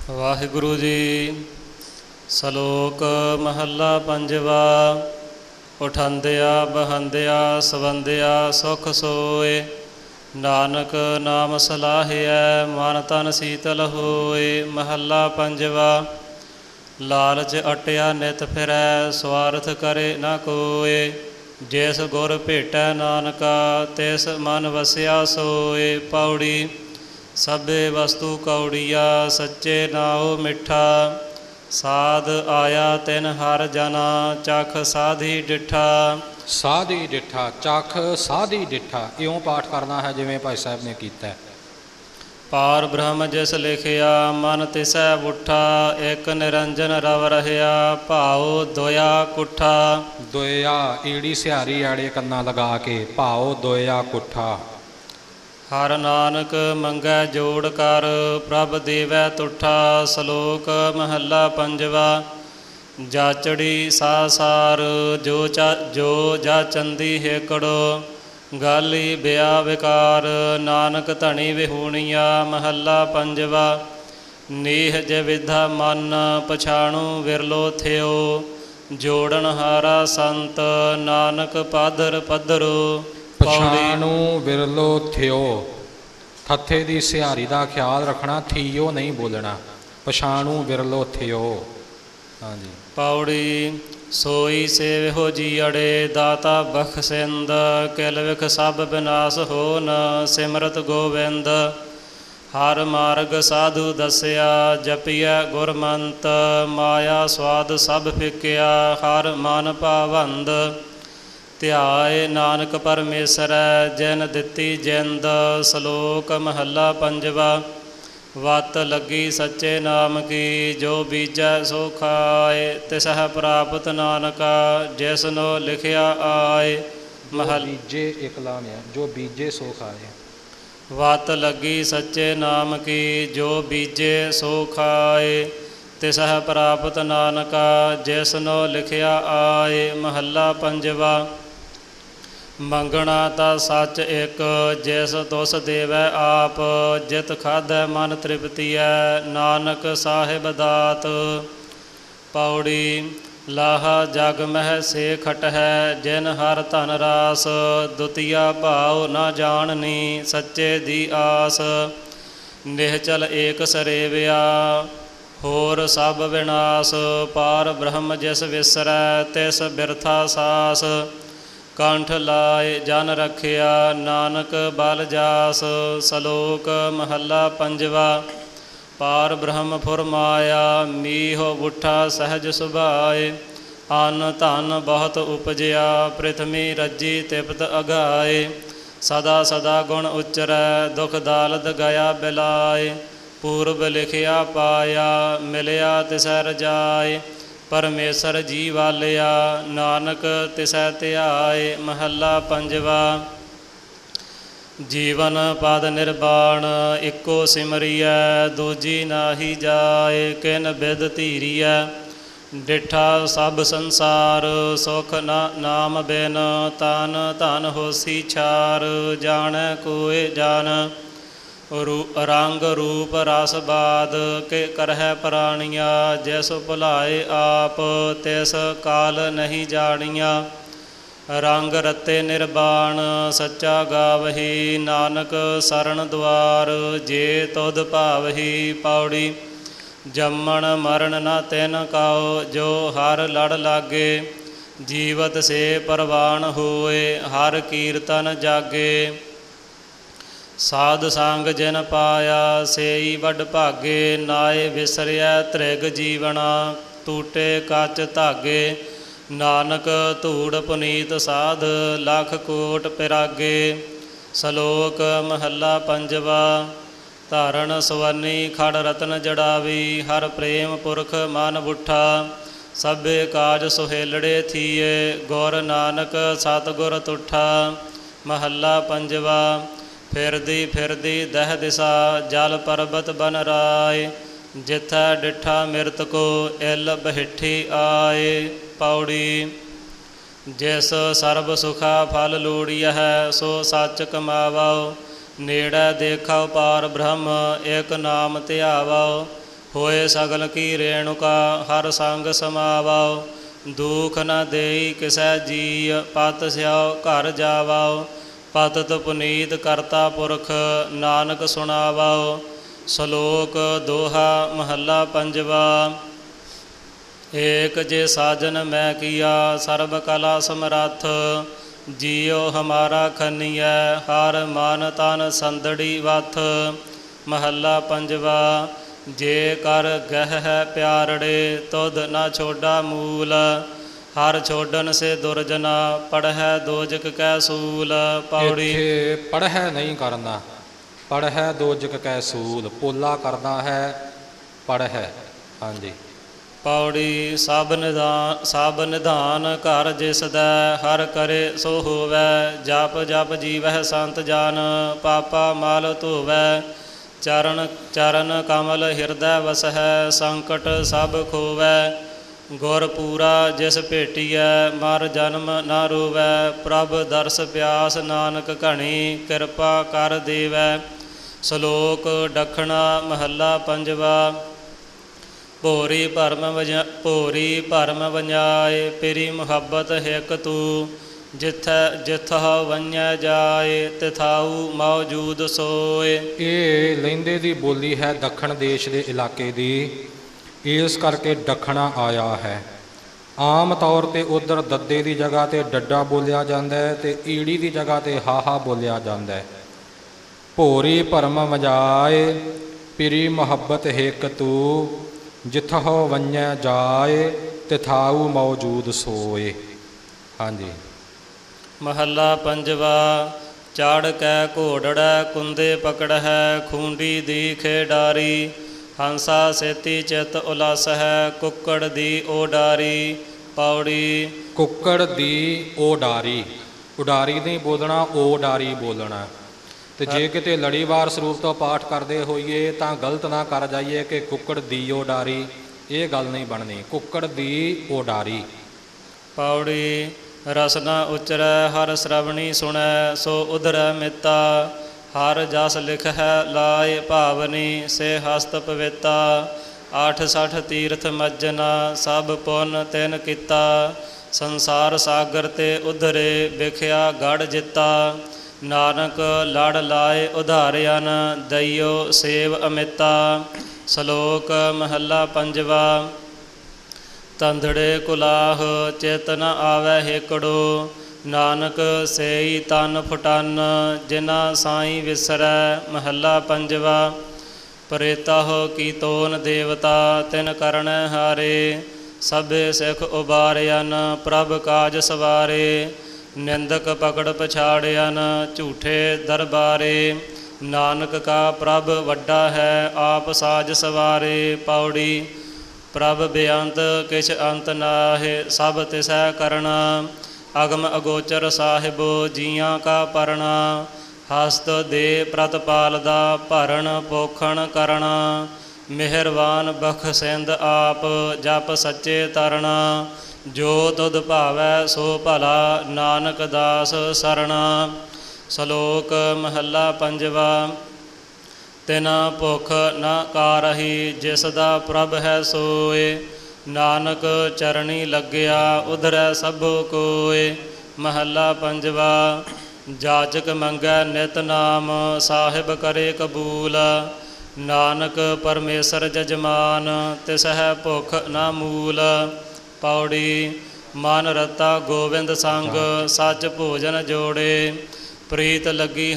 ਵਾਹਿਗੁਰੂ ਜੀ। ਸਲੋਕ ਮਹੱਲਾ ਪੰਜਵਾ। ਉਠੰਦਿਆ ਬਹੰਦਿਆ ਸਵੰਦਿਆ ਸੁਖ ਸੋਏ, ਨਾਨਕ ਨਾਮ ਸਲਾਹਿਐ ਮਨ ਤਨ ਸੀਤਲ ਹੋਏ। ਮਹੱਲਾ ਪੰਜਵਾ। ਲਾਲਚ ਅਟਿਆ ਨਿਤ ਫਿਰੈ, ਸਵਾਰਥ ਕਰੇ ਨਾ ਕੋਏ। ਜਿਸ ਗੁਰ ਭੇਟੈ ਨਾਨਕਾ, ਤਿਸ ਮਨ ਵਸਿਆ ਸੋਏ। ਪੌੜੀ। ਸਭੇ ਵਸਤੂ ਕੌੜੀਆ, ਸੱਚੇ ਨਾਉ ਮਿੱਠਾ। ਸਾਧ ਆਇਆ ਤਿਨ ਹਰ ਜਨਾ, ਚਖ ਸਾਧੀ ਡਿਠਾ। ਸਾਧੀ ਡਿਠਾ, ਚਖ ਸਾਧੀ ਡਿਠਾ। ਇਉਂ ਪਾਠ ਕਰਨਾ ਹੈ ਜਿਵੇਂ ਭਾਈ ਸਾਹਿਬ ਨੇ ਕੀਤਾ। ਪਾਰ ਬ੍ਰਹਮ ਜਿਸ ਲਿਖਿਆ, ਮਨ ਤਿਸੈ ਬੁੱਠਾ। ਇੱਕ ਨਿਰੰਜਨ ਰਵ ਰਹਿਆ, ਭਾਉ ਦੋਇਆ ਕੁੱਠਾ। ਦੋਇਆ ਈੜੀ ਸਿਹਾਰੀ ਆੜੇ ਕੰਨਾਂ ਲਗਾ ਕੇ, ਭਾਉ ਦੋਇਆ ਕੁੱਠਾ। ਹਰ ਨਾਨਕ ਮੰਗੈ ਜੋੜ ਕਰ, ਪ੍ਰਭ ਦੇਵੈ ਤੁਠਾ। ਸਲੋਕ ਮਹੱਲਾ ਪੰਜਵਾ। ਜਾਚੜੀ ਸਾਸਾਰ, ਜੋ ਜਾ ਚੰਦੀ ਹੇਕੜੋ। ਗਾਲੀ ਬਿਆ ਵਿਕਾਰ, ਨਾਨਕ ਧਣੀ ਵਿਹੂਣੀਆ। ਮਹੱਲਾ ਪੰਜਵਾ। ਨੀਹ ਜੇ ਵਿਧਾ ਮਨ, ਪਛਾਣੂ ਵਿਰਲੋ ਥਿਓ। ਜੋੜਨ ਹਾਰਾ ਸੰਤ, ਨਾਨਕ ਪਾਦਰ ਪੱਧਰੋ। ਪਛਾਣੂ ਵਿਰਲੋ ਥਿਓ। ਥੱਥੇ ਦੀ ਸਿਹਾਰੀ ਦਾ ਖਿਆਲ ਰੱਖਣਾ, ਥੀਓ ਨਹੀਂ ਬੋਲਣਾ। ਪਛਾਣੂ ਵਿਰਲੋ ਥਿਓ। ਹਾਂਜੀ। ਪੌੜੀ। ਸੋਈ ਸੇਵਿਹੋ ਜੀਅੜੇ, ਦਾਤਾ ਬਖਸ਼ਿੰਦ। ਕਿਲ ਵਿਖ ਸਭ ਬਿਨਾਸ਼ ਹੋਨ, ਸਿਮਰਤ ਗੋਬਿੰਦ। ਹਰ ਮਾਰਗ ਸਾਧੂ ਦੱਸਿਆ, ਜਪੀਐ ਗੁਰਮੰਤ। ਮਾਇਆ ਸਵਾਦ ਸਭ ਫਿਕਿਆ, ਹਰ ਮਨ ਭਾਵੰਦ। ਧਿਆਏ ਨਾਨਕ ਪਰਮੇਸ਼ਰੈ, ਜਿਨ ਦਿੱਤੀ ਜਿੰਦ। ਸਲੋਕ ਮਹੱਲਾ ਪੰਜਵਾ। ਵੱਤ ਲੱਗੀ ਸੱਚੇ ਨਾਮ ਕੀ, ਜੋ ਬੀਜੈ ਸੋ ਖਾਏ। ਤਿਸਹਿ ਪ੍ਰਾਪਤ ਨਾਨਕਾ, ਜਿਸਨੋ ਲਿਖਿਆ ਆਏ। ਬੀਜੇ ਇਕਲਾ ਨੇ, ਜੋ ਬੀਜੇ ਸੋ ਖਾਏ। ਵੱਤ ਲੱਗੀ ਸੱਚੇ ਨਾਮ ਕੀ, ਜੋ ਬੀਜੇ ਸੋ ਖਾਏ। ਤਿਸਹਿ ਪ੍ਰਾਪਤ ਨਾਨਕਾ, ਜਿਸਨੋ ਲਿਖਿਆ ਆਏ। ਮਹੱਲਾ ਪੰਜਵਾ। ਮੰਗਣਾ ਤਾਂ ਸੱਚ ਇੱਕ, ਜਿਸ ਤੁਸ ਦੇਵੈ ਆਪ। ਜਿਤ ਖਾਧੈ ਮਨ ਤ੍ਰਿਪਤੀਐ, ਨਾਨਕ ਸਾਹਿਬ ਦਾਤ। ਪੌੜੀ। ਲਾਹਾ ਜਗ ਮਹਿ ਸੇ ਖਟਹਿ, ਜਿਨ ਹਰ ਧਨ ਰਾਸ। ਦੁਤੀਆ ਭਾਉ ਨਾ ਜਾਣਨੀ, ਸੱਚੇ ਦੀ ਆਸ। ਨਿਹਚਲ ਏਕ ਸਰੇਵਿਆ, ਹੋਰ ਸਭ ਵਿਨਾਸ਼। ਪਾਰ ਬ੍ਰਹਮ ਜਿਸ ਵਿਸਰੈ, ਤਿਸ ਬਿਰਥਾ ਸਾਸ। ਕੰਠ ਲਾਏ ਜਨ ਰਖਿਆ, ਨਾਨਕ ਬਲ ਜਾਸ। ਸਲੋਕ ਮਹੱਲਾ ਪੰਜਵਾ। ਪਾਰ ਬ੍ਰਹਮ ਫੁਰਮਾਇਆ, ਮੀਹੁ ਬੁੱਠਾ ਸਹਿਜ ਸੁਭਾਏ। ਅੰਨ ਧਨ ਬਹੁਤ ਉਪਜਿਆ, ਪ੍ਰਿਥਵੀ ਰੱਜੀ ਤਿਪਤ ਅਗਾਏ। ਸਦਾ ਸਦਾ ਗੁਣ ਉਚਰੈ, ਦੁਖ ਦਾਲਦ ਗਿਆ ਬਿਲਾਏ। ਪੂਰਬ ਲਿਖਿਆ ਪਾਇਆ, ਮਿਲਿਆ ਤਿਸੈ ਰਜਾਏ। ਪਰਮੇਸ਼ਰ ਜੀ ਵਾਲਿਆ, ਨਾਨਕ ਤਿਸੈ ਧਿਆਏ। ਮਹੱਲਾ ਪੰਜਵਾ। ਜੀਵਨ ਪਦ ਨਿਰਵਾਣ, ਇੱਕੋ ਸਿਮਰੀਐ। ਦੂਜੀ ਨਾਹੀ ਜਾਏ, ਕਿਨ ਬਿਦ ਧੀਰੀਐ। ਡਿਠਾ ਸਭ ਸੰਸਾਰ, ਸੁਖ ਨਾਮ ਬਿਨ। ਤਨ ਧਨ ਹੋਸੀ ਛਾਰ, ਜਾਣੈ ਕੋਇ ਜਾਨ। ਰੰਗ ਰੂਪ ਰਸ ਬਾਦ, ਕੇ ਕਰਹਿ ਪ੍ਰਾਣੀਆ। ਜਿਸ ਭੁਲਾਏ ਆਪ, ਤਿਸ ਕਾਲ ਨਹੀਂ ਜਾਣੀਆ। ਰੰਗ ਰਤੇ ਨਿਰਵਾਣ, ਸੱਚਾ ਗਾਵਹੀ। ਨਾਨਕ ਸਰਣ ਦੁਆਰ, ਜੇ ਤੁਧ ਭਾਵਹੀ। ਪੌੜੀ। ਜੰਮਣ ਮਰਨ ਨ ਤਿਨ ਕਾਉ, ਜੋ ਹਰ ਲੜ ਲਾਗੇ। ਜੀਵਤ ਸੇ ਪ੍ਰਵਾਨ ਹੋਏ, ਹਰ ਕੀਰਤਨ ਜਾਗੇ। ਸਾਧ ਸੰਗ ਜਿਨ ਪਾਇਆ, ਸੇਈ ਵੱਡ ਭਾਗੇ। ਨਾਏ ਵਿਸਰਿਆ ਤ੍ਰਿਗ ਜੀਵਣਾ, ਟੂਟੇ ਕੱਚ ਧਾਗੇ। ਨਾਨਕ ਧੂੜ ਪੁਨੀਤ ਸਾਧ, ਲੱਖ ਕੋਟ ਪਿਰਾਗੇ। ਸਲੋਕ ਮਹੱਲਾ ਪੰਜਵਾ। ਧਾਰਨ ਸਵਰਨੀ ਖੜ ਰਤਨ ਜੜਾਵੀ, ਹਰ ਪ੍ਰੇਮ ਪੁਰਖ ਮਨ ਬੁੱਠਾ। ਸਭੇ ਕਾਜ ਸੁਹੇਲੜੇ ਥੀਏ, ਗੁਰ ਨਾਨਕ ਸਤਿਗੁਰ ਤੁਠਾ। ਮਹੱਲਾ ਪੰਜਵਾ। ਫਿਰਦੀ ਫਿਰਦੀ ਦਹਿ ਦਿਸਾ, ਜਲ ਪਰਬਤ ਬਨ ਰਾਏ। ਜਿਥੈ ਡਿਠਾ ਮਿਰਤ ਕੋ, ਇਲ ਬਹਿਠੀ ਆਏ। ਪੌੜੀ। ਜਿਸ ਸਰਬ ਸੁਖਾ ਫਲ ਲੋੜੀਐ, ਸੋ ਸੱਚ ਕਮਾਵੋ। ਨੇੜੇ ਦੇਖਾਓ ਪਾਰ ਬ੍ਰਹਮ, ਏਕ ਨਾਮ ਧਿਆਵੋ। ਹੋਏ ਸਗਲ ਕੀ ਰੇਣੁਕਾ ਹਰ ਸੰਗ ਸਮਾਵੋ। ਦੁਖ ਨ ਦੇਈ ਕਿਸੈ ਜੀ ਪਤ ਸਿਓ ਘਰ ਜਾਵੋ। ਪਤਿਤ ਪੁਨੀਤ ਕਰਤਾ ਪੁਰਖ ਨਾਨਕ ਸੁਣਾਵੋ। ਸ਼ਲੋਕ ਦੋਹਾ ਮਹੱਲਾ ਪੰਜਵਾ। ਏਕ ਜੇ ਸਾਜਨ ਮੈਂ ਕੀਆ ਸਰਬ ਕਲਾ ਸਮਰੱਥ। ਜੀਉ ਹਮਾਰਾ ਖਨੀਐ ਹਰ ਮਨ ਤਨ ਸੰਦੜੀ ਵਥ। ਮਹੱਲਾ ਪੰਜਵਾ। ਜੇ ਕਰ ਗਹਿ ਹੈ ਪਿਆਰੜੇ ਤੁਧ ਨਾ ਛੋਡਾ ਮੂਲ। ਹਰ ਛੋਡਨ ਸੇ ਦੁਰਜਨਾ ਪੜ੍ਹੈ ਦੋਜਕ ਕੈ ਸੂਲ। ਪੌੜੀ। ਇੱਥੇ ਪੜ੍ਹੈ ਨਹੀਂ ਕਰਨਾ, ਪੜ੍ਹੈ ਦੋਜਕ ਕੈ ਸੂਲ, ਪੋਲਾ ਕਰਦਾ ਹੈ ਪੜ੍ਹੈ। ਹਾਂਜੀ। ਪੌੜੀ। ਸਭ ਨਿਧਾਨ ਘਰ ਜਿਸ ਦੈ ਹਰ ਕਰੇ ਸੋ ਹੋਵੈ। ਜਪ ਜਪ ਜੀਵਹਿ ਸੰਤ ਜਨ ਪਾਪਾ ਮਲ ਧੋਵੈ। ਚਰਨ ਕਮਲ ਹਿਰਦੈ ਵਸਹਿ ਸੰਕਟ ਸਭ ਖੋਵੈ। ਗੁਰ ਪੂਰਾ ਜਿਸ ਭੇਟੀਐ ਮਰ ਜਨਮ ਨਾ ਰੋਵੈ। ਪ੍ਰਭ ਦਰਸ ਪਿਆਸ ਨਾਨਕ ਘਣੀ ਕਿਰਪਾ ਕਰ ਦੇਵੈ। ਸ਼ਲੋਕ ਡਖਣਾ ਮਹੱਲਾ ਪੰਜਵਾ। ਭੋਰੀ ਭਰਮ ਵੰਜਾਏ ਪਿਰੀ ਮੁਹੱਬਤ ਹਿਕ ਤੂ। ਜਿਥ ਵੰਜੈ ਜਾਏ ਤਿਥਾਉ ਮੌਜੂਦ ਸੋਏ। ਇਹ ਲਹਿੰਦੇ ਦੀ ਬੋਲੀ ਹੈ ਦੱਖਣ ਦੇਸ਼ ਦੇ ਇਲਾਕੇ ਦੀ, ਇਸ ਕਰਕੇ ਦੱਖਣਾ ਆਇਆ ਹੈ। ਆਮ ਤੌਰ 'ਤੇ ਉੱਧਰ ਦੱਦੇ ਦੀ ਜਗ੍ਹਾ 'ਤੇ ਡੱਡਾ ਬੋਲਿਆ ਜਾਂਦਾ ਹੈ ਅਤੇ ਈੜੀ ਦੀ ਜਗ੍ਹਾ 'ਤੇ ਹਾਹਾ ਬੋਲਿਆ ਜਾਂਦਾ ਹੈ। ਭੋਰੀ ਭਰਮ ਵਜਾਏ ਪਿਰੀ ਮੁਹੱਬਤ ਹਿਕ ਤੂ। ਜਿਥਹੁ ਵੰਜੈ ਜਾਏ ਤਿਥਾਉ ਮੌਜੂਦ ਸੋਏ। ਹਾਂਜੀ। ਮਹੱਲਾ ਪੰਜਵਾ। ਚੜ੍ਹ ਕੈ ਘੋੜੜੈ ਕੁੰਦੇ ਪਕੜਹਿ ਖੂੰਡੀ ਦੀ ਖੇਡਾਰੀ। ਹੰਸਾ ਸੇਤੀ ਚਿਤ ਉਲਾਸ ਹੈ ਕੁੱਕੜ ਦੀ ਉਡਾਰੀ। ਪੌੜੀ। ਕੁੱਕੜ ਦੀ ਉਡਾਰੀ, ਉਡਾਰੀ ਨਹੀਂ ਬੋਲਣਾ, ਉਡਾਰੀ ਬੋਲਣਾ। ਅਤੇ ਜੇ ਕਿਤੇ ਲੜੀਵਾਰ ਸਰੂਪ ਤੋਂ ਪਾਠ ਕਰਦੇ ਹੋਈਏ ਤਾਂ ਗਲਤ ਨਾ ਕਰ ਜਾਈਏ ਕਿ ਕੁੱਕੜ ਦੀ ਉਡਾਰੀ, ਇਹ ਗੱਲ ਨਹੀਂ ਬਣਨੀ। ਕੁੱਕੜ ਦੀ ਉਡਾਰੀ। ਪੌੜੀ। ਰਸਨਾ ਉਚਰੈ ਹਰ ਸ਼ਰਵਣੀ ਸੁਣੈ ਸੋ ਉਧਰੈ ਮਿੱਤਾ। ਹਰ ਜਸ ਲਿਖੈ ਲਾਏ ਭਾਵਨੀ ਸੇ ਹਸਤ ਪਵਿੱਤਾ। 68 ਤੀਰਥ ਮੱਜਨਾ ਸਭ ਪੁੰਨ ਤਿਨ ਕੀਤਾ। ਸੰਸਾਰ ਸਾਗਰ ਤੇ ਉਧਰੇ ਵਿਖਿਆ ਗੜ ਜਿੱਤਾ। ਨਾਨਕ ਲੜ ਲਾਏ ਉਧਾਰਿਆਨ ਦਈਓ ਸੇਵ ਅਮਿਤਾ। ਸ਼ਲੋਕ ਮਹੱਲਾ ਪੰਜਵਾ। ਤੰਦੜੇ ਕੁਲਾਹ ਚਿਤ ਨ ਆਵੈ ਹੇਕੜੋ। ਨਾਨਕ ਸੇਈ ਤਨ ਫੁਟਨ ਜਿਨਾ ਸਾਈਂ ਵਿਸਰੈ। ਮਹੱਲਾ ਪੰਜਵਾ। ਪ੍ਰੇਤਹੁ ਕੀ ਤੋਨ ਦੇਵਤਾ ਤਿਨ ਕਰਣੈ ਹਾਰੇ। ਸਭੇ ਸਿੱਖ ਉਬਾਰਿਆਨ ਪ੍ਰਭ ਕਾਜ ਸਵਾਰੇ। ਨਿੰਦਕ ਪਕੜ ਪਛਾੜਿਆਨ ਝੂਠੇ ਦਰਬਾਰੇ। ਨਾਨਕ ਕਾ ਪ੍ਰਭ ਵੱਡਾ ਹੈ ਆਪ ਸਾਜ ਸਵਾਰੇ। ਪੌੜੀ। ਪ੍ਰਭ ਬੇਅੰਤ ਕਿਛ ਅੰਤ ਨਾਹਿ ਸਭ ਤਿਸੈ ਕਰਣਾ। ਅਗਮ ਅਗੋਚਰ ਸਾਹਿਬੋ ਜੀਆਂ ਕਾ ਪਰਣਾ। ਹਸਤ ਦੇ ਪ੍ਰਤਪਾਲ ਦਾ ਭਰਨ ਪੋਖਣ ਕਰਣਾ। ਮਿਹਰਬਾਨ ਬਖਸ਼ਿੰਦ ਆਪ ਜਪ ਸੱਚੇ ਤਰਣਾ। ਜੋ ਤੁਧ ਭਾਵੈ ਸੋ ਭਲਾ ਨਾਨਕ ਦਾਸ ਸਰਣਾ। ਸ਼ਲੋਕ ਮਹੱਲਾ ਪੰਜਵਾ। ਤਿਨਾ ਭੁੱਖ ਨਾ ਕਾਰਹੀ ਜਿਸ ਦਾ ਪ੍ਰਭ ਹੈ ਸੋਏ। ਨਾਨਕ ਚਰਣੀ ਲੱਗਿਆ ਉਧਰੈ ਸਭੋ ਕੋਏ। ਮਹੱਲਾ ਪੰਜਵਾ। ਜਾਚਕ ਮੰਗੈ ਨਿਤ ਨਾਮ ਸਾਹਿਬ ਕਰੇ ਕਬੂਲ। ਨਾਨਕ ਪਰਮੇਸ਼ਰ ਜਜਮਾਨ ਤਿਸਹਿ ਭੁੱਖ ਨਾ ਮੂਲ। ਪੌੜੀ। ਮਨ ਰਤਾ ਗੋਬਿੰਦ ਸੰਗ ਸੱਚ ਭੋਜਨ ਜੋੜੇ। ਪ੍ਰੀਤ ਲੱਗੀ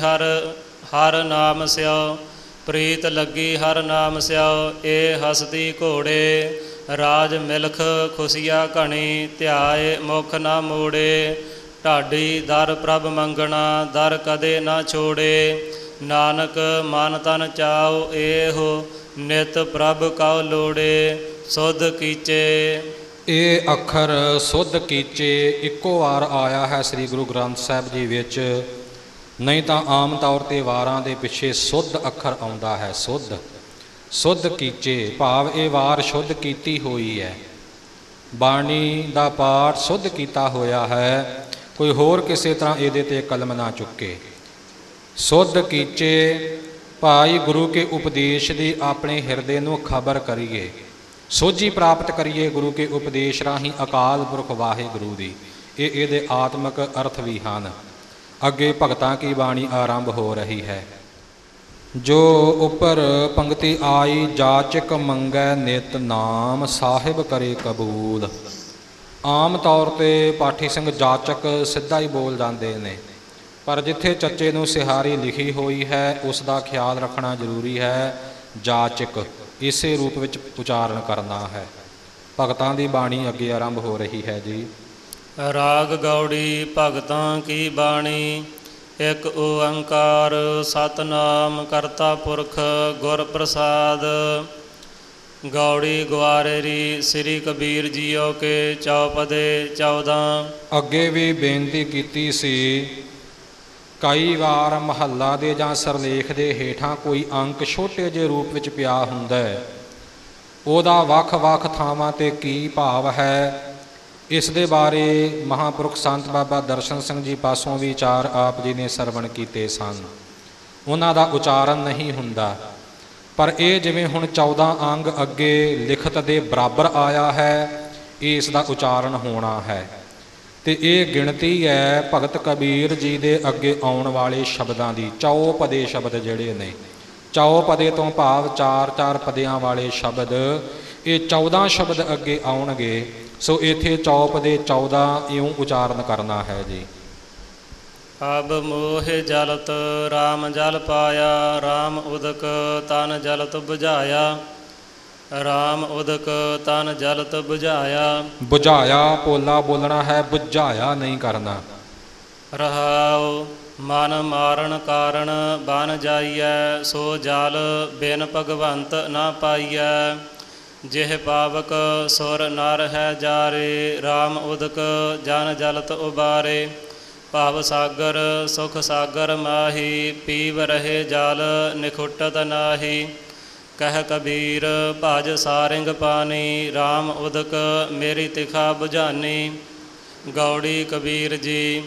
ਹਰ ਨਾਮ ਸਿਓ। ਪ੍ਰੀਤ ਲੱਗੀ ਹਰ ਨਾਮ ਸਿਓ। ਇਹ ਹਸਤੀ ਘੋੜੇ ਰਾਜ ਮਿਲਖ ਖੁਸ਼ੀਆ ਘਣੀ। ਧਿਆਏ ਮੁਖ ਨਾ ਮੋੜੇ। ਢਾਡੀ ਦਰ ਪ੍ਰਭ ਮੰਗਣਾ ਦਰ ਕਦੇ ਨਾ ਛੋੜੇ। ਨਾਨਕ ਮਨ ਤਨ ਚਾਉ ਇਹੋ ਨਿਤ ਪ੍ਰਭ ਕਉ ਲੋੜੇ। ਸੁਧ ਕੀਚੇ। ਇਹ ਅੱਖਰ ਸੁਧ ਕੀਚੇ ਇੱਕੋ ਵਾਰ ਆਇਆ ਹੈ ਸ੍ਰੀ ਗੁਰੂ ਗ੍ਰੰਥ ਸਾਹਿਬ ਜੀ ਵਿੱਚ, ਨਹੀਂ ਤਾਂ ਆਮ ਤੌਰ 'ਤੇ ਵਾਰਾਂ ਦੇ ਪਿੱਛੇ ਸੁੱਧ ਅੱਖਰ ਆਉਂਦਾ ਹੈ। ਸੁੱਧ ਕੀਚੇ ਭਾਵ ਇਹ ਵਾਰ ਸ਼ੁੱਧ ਕੀਤੀ ਹੋਈ ਹੈ। ਬਾਣੀ ਦਾ ਪਾਠ ਸੁੱਧ ਕੀਤਾ ਹੋਇਆ ਹੈ, ਕੋਈ ਹੋਰ ਕਿਸੇ ਤਰ੍ਹਾਂ ਇਹਦੇ 'ਤੇ ਕਲਮ ਨਾ ਚੁੱਕੇ। ਸੁੱਧ ਕੀਚੇ ਭਾਈ ਗੁਰੂ ਕੇ ਉਪਦੇਸ਼ ਦੀ ਆਪਣੇ ਹਿਰਦੇ ਨੂੰ ਖਬਰ ਕਰੀਏ, ਸੋਝੀ ਪ੍ਰਾਪਤ ਕਰੀਏ ਗੁਰੂ ਕੇ ਉਪਦੇਸ਼ ਰਾਹੀਂ ਅਕਾਲ ਪੁਰਖ ਵਾਹਿਗੁਰੂ ਦੀ। ਇਹ ਇਹਦੇ ਆਤਮਿਕ ਅਰਥ ਵੀ ਹਨ। ਅੱਗੇ ਭਗਤਾਂ ਕੀ ਬਾਣੀ ਆਰੰਭ ਹੋ ਰਹੀ ਹੈ। ਜੋ ਉੱਪਰ ਪੰਕਤੀ ਆਈ, ਜਾਚਕ ਮੰਗੈ ਨਿਤ ਨਾਮ, ਸਾਹਿਬ ਕਰੇ ਕਬੂਲ। ਆਮ ਤੌਰ 'ਤੇ ਪਾਠੀ ਸਿੰਘ ਜਾਚਕ ਸਿੱਧਾ ਹੀ ਬੋਲ ਜਾਂਦੇ ਨੇ, ਪਰ ਜਿੱਥੇ ਚੱਚੇ ਨੂੰ ਸਿਹਾਰੀ ਲਿਖੀ ਹੋਈ ਹੈ ਉਸ ਦਾ ਖਿਆਲ ਰੱਖਣਾ ਜ਼ਰੂਰੀ ਹੈ। ਜਾਚਕ ਇਸੇ ਰੂਪ ਵਿੱਚ ਉਚਾਰਨ ਕਰਨਾ ਹੈ। ਭਗਤਾਂ ਦੀ ਬਾਣੀ ਅੱਗੇ ਆਰੰਭ ਹੋ ਰਹੀ ਹੈ ਜੀ। ਰਾਗ ਗੌੜੀ ਭਗਤਾਂ ਕੀ ਬਾਣੀ। ਇੱਕ ਓੰਕਾਰ ਸਤਨਾਮ ਕਰਤਾ ਪੁਰਖ ਗੁਰ ਪ੍ਰਸਾਦ। ਗੌੜੀ ਗੁਆਰੇਰੀ ਸ੍ਰੀ ਕਬੀਰ ਜੀਓ ਕੇ ਚੌਪਦੇ 14। ਅੱਗੇ ਵੀ ਬੇਨਤੀ ਕੀਤੀ ਸੀ, ਕਈ ਵਾਰ ਮਹੱਲਾ ਦੇ ਜਾਂ ਸਰਲੇਖ ਦੇ ਹੇਠਾਂ ਕੋਈ ਅੰਕ ਛੋਟੇ ਜਿਹੇ ਰੂਪ ਵਿੱਚ ਪਿਆ ਹੁੰਦਾ ਹੈ, ਉਹਦਾ ਵੱਖ-ਵੱਖ ਥਾਵਾਂ 'ਤੇ ਕੀ ਭਾਵ ਹੈ, ਇਸ ਦੇ ਬਾਰੇ ਮਹਾਂਪੁਰਖ ਸੰਤ ਬਾਬਾ ਦਰਸ਼ਨ ਸਿੰਘ ਜੀ ਪਾਸੋਂ ਵੀ ਵਿਚਾਰ ਆਪ ਜੀ ਨੇ ਸਰਵਣ ਕੀਤੇ ਸਨ। ਉਹਨਾਂ ਦਾ ਉਚਾਰਨ ਨਹੀਂ ਹੁੰਦਾ, ਪਰ ਇਹ ਜਿਵੇਂ ਹੁਣ 14 ਅੰਗ ਅੱਗੇ ਲਿਖਤ ਦੇ ਬਰਾਬਰ ਆਇਆ ਹੈ, ਇਸ ਦਾ ਉਚਾਰਨ ਹੋਣਾ ਹੈ। ਅਤੇ ਇਹ ਗਿਣਤੀ ਹੈ ਭਗਤ ਕਬੀਰ ਜੀ ਦੇ ਅੱਗੇ ਆਉਣ ਵਾਲੇ ਸ਼ਬਦਾਂ ਦੀ। ਚੌਪਦੇ ਸ਼ਬਦ ਜਿਹੜੇ ਨੇ, ਚੌਪਦੇ ਤੋਂ ਭਾਵ 4-4 ਪਦਿਆਂ ਵਾਲੇ ਸ਼ਬਦ, ਇਹ 14 ਸ਼ਬਦ ਅੱਗੇ ਆਉਣਗੇ। ਸੋ ਇੱਥੇ ਚੌਪਦੇ 14 ਇਉਂ ਉਚਾਰਨ ਕਰਨਾ ਹੈ ਜੀ। ਅਬ ਮੋਹ ਜਲਤ ਰਾਮ ਜਲ ਪਾਇਆ, ਰਾਮ ਉਦਕ ਤਨ ਜਲਤ ਬੁਝਾਇਆ, ਰਾਮ ਉਦਕ ਤਨ ਜਲਤ ਬੁਝਾਇਆ। ਬੁਝਾਇਆ ਪੋਲਾ ਬੋਲਣਾ ਹੈ, ਬੁਝਾਇਆ ਨਹੀਂ ਕਰਨਾ। ਰਹਾਉ ਮਨ ਮਾਰਨ ਕਾਰਨ ਬਨ ਜਾਈਐ, ਸੋ ਜਲ ਬਿਨ ਭਗਵੰਤ ਨਾ ਪਾਈਐ। ਜਿਹ ਪਾਵਕ ਸੁਰ ਨਰ ਹੈ ਜਾਰੇ, ਰਾਮ ਉਦਕ ਜਨ ਜਲਤ ਉਬਾਰੇ। ਭਵ ਸਾਗਰ ਸੁਖ ਸਾਗਰ ਮਾਹੀ, ਪੀਵ ਰਹੇ ਜਲ ਨਿਖੁੱਟਤ ਨਾਹੀ। ਕਹਿ ਕਬੀਰ ਭਜ ਸਾਰਿੰਗ ਪਾਨੀ, ਰਾਮ ਉਦਕ ਮੇਰੀ ਤਿਖਾ ਬੁਝਾਨੀ। ਗੌੜੀ ਕਬੀਰ ਜੀ।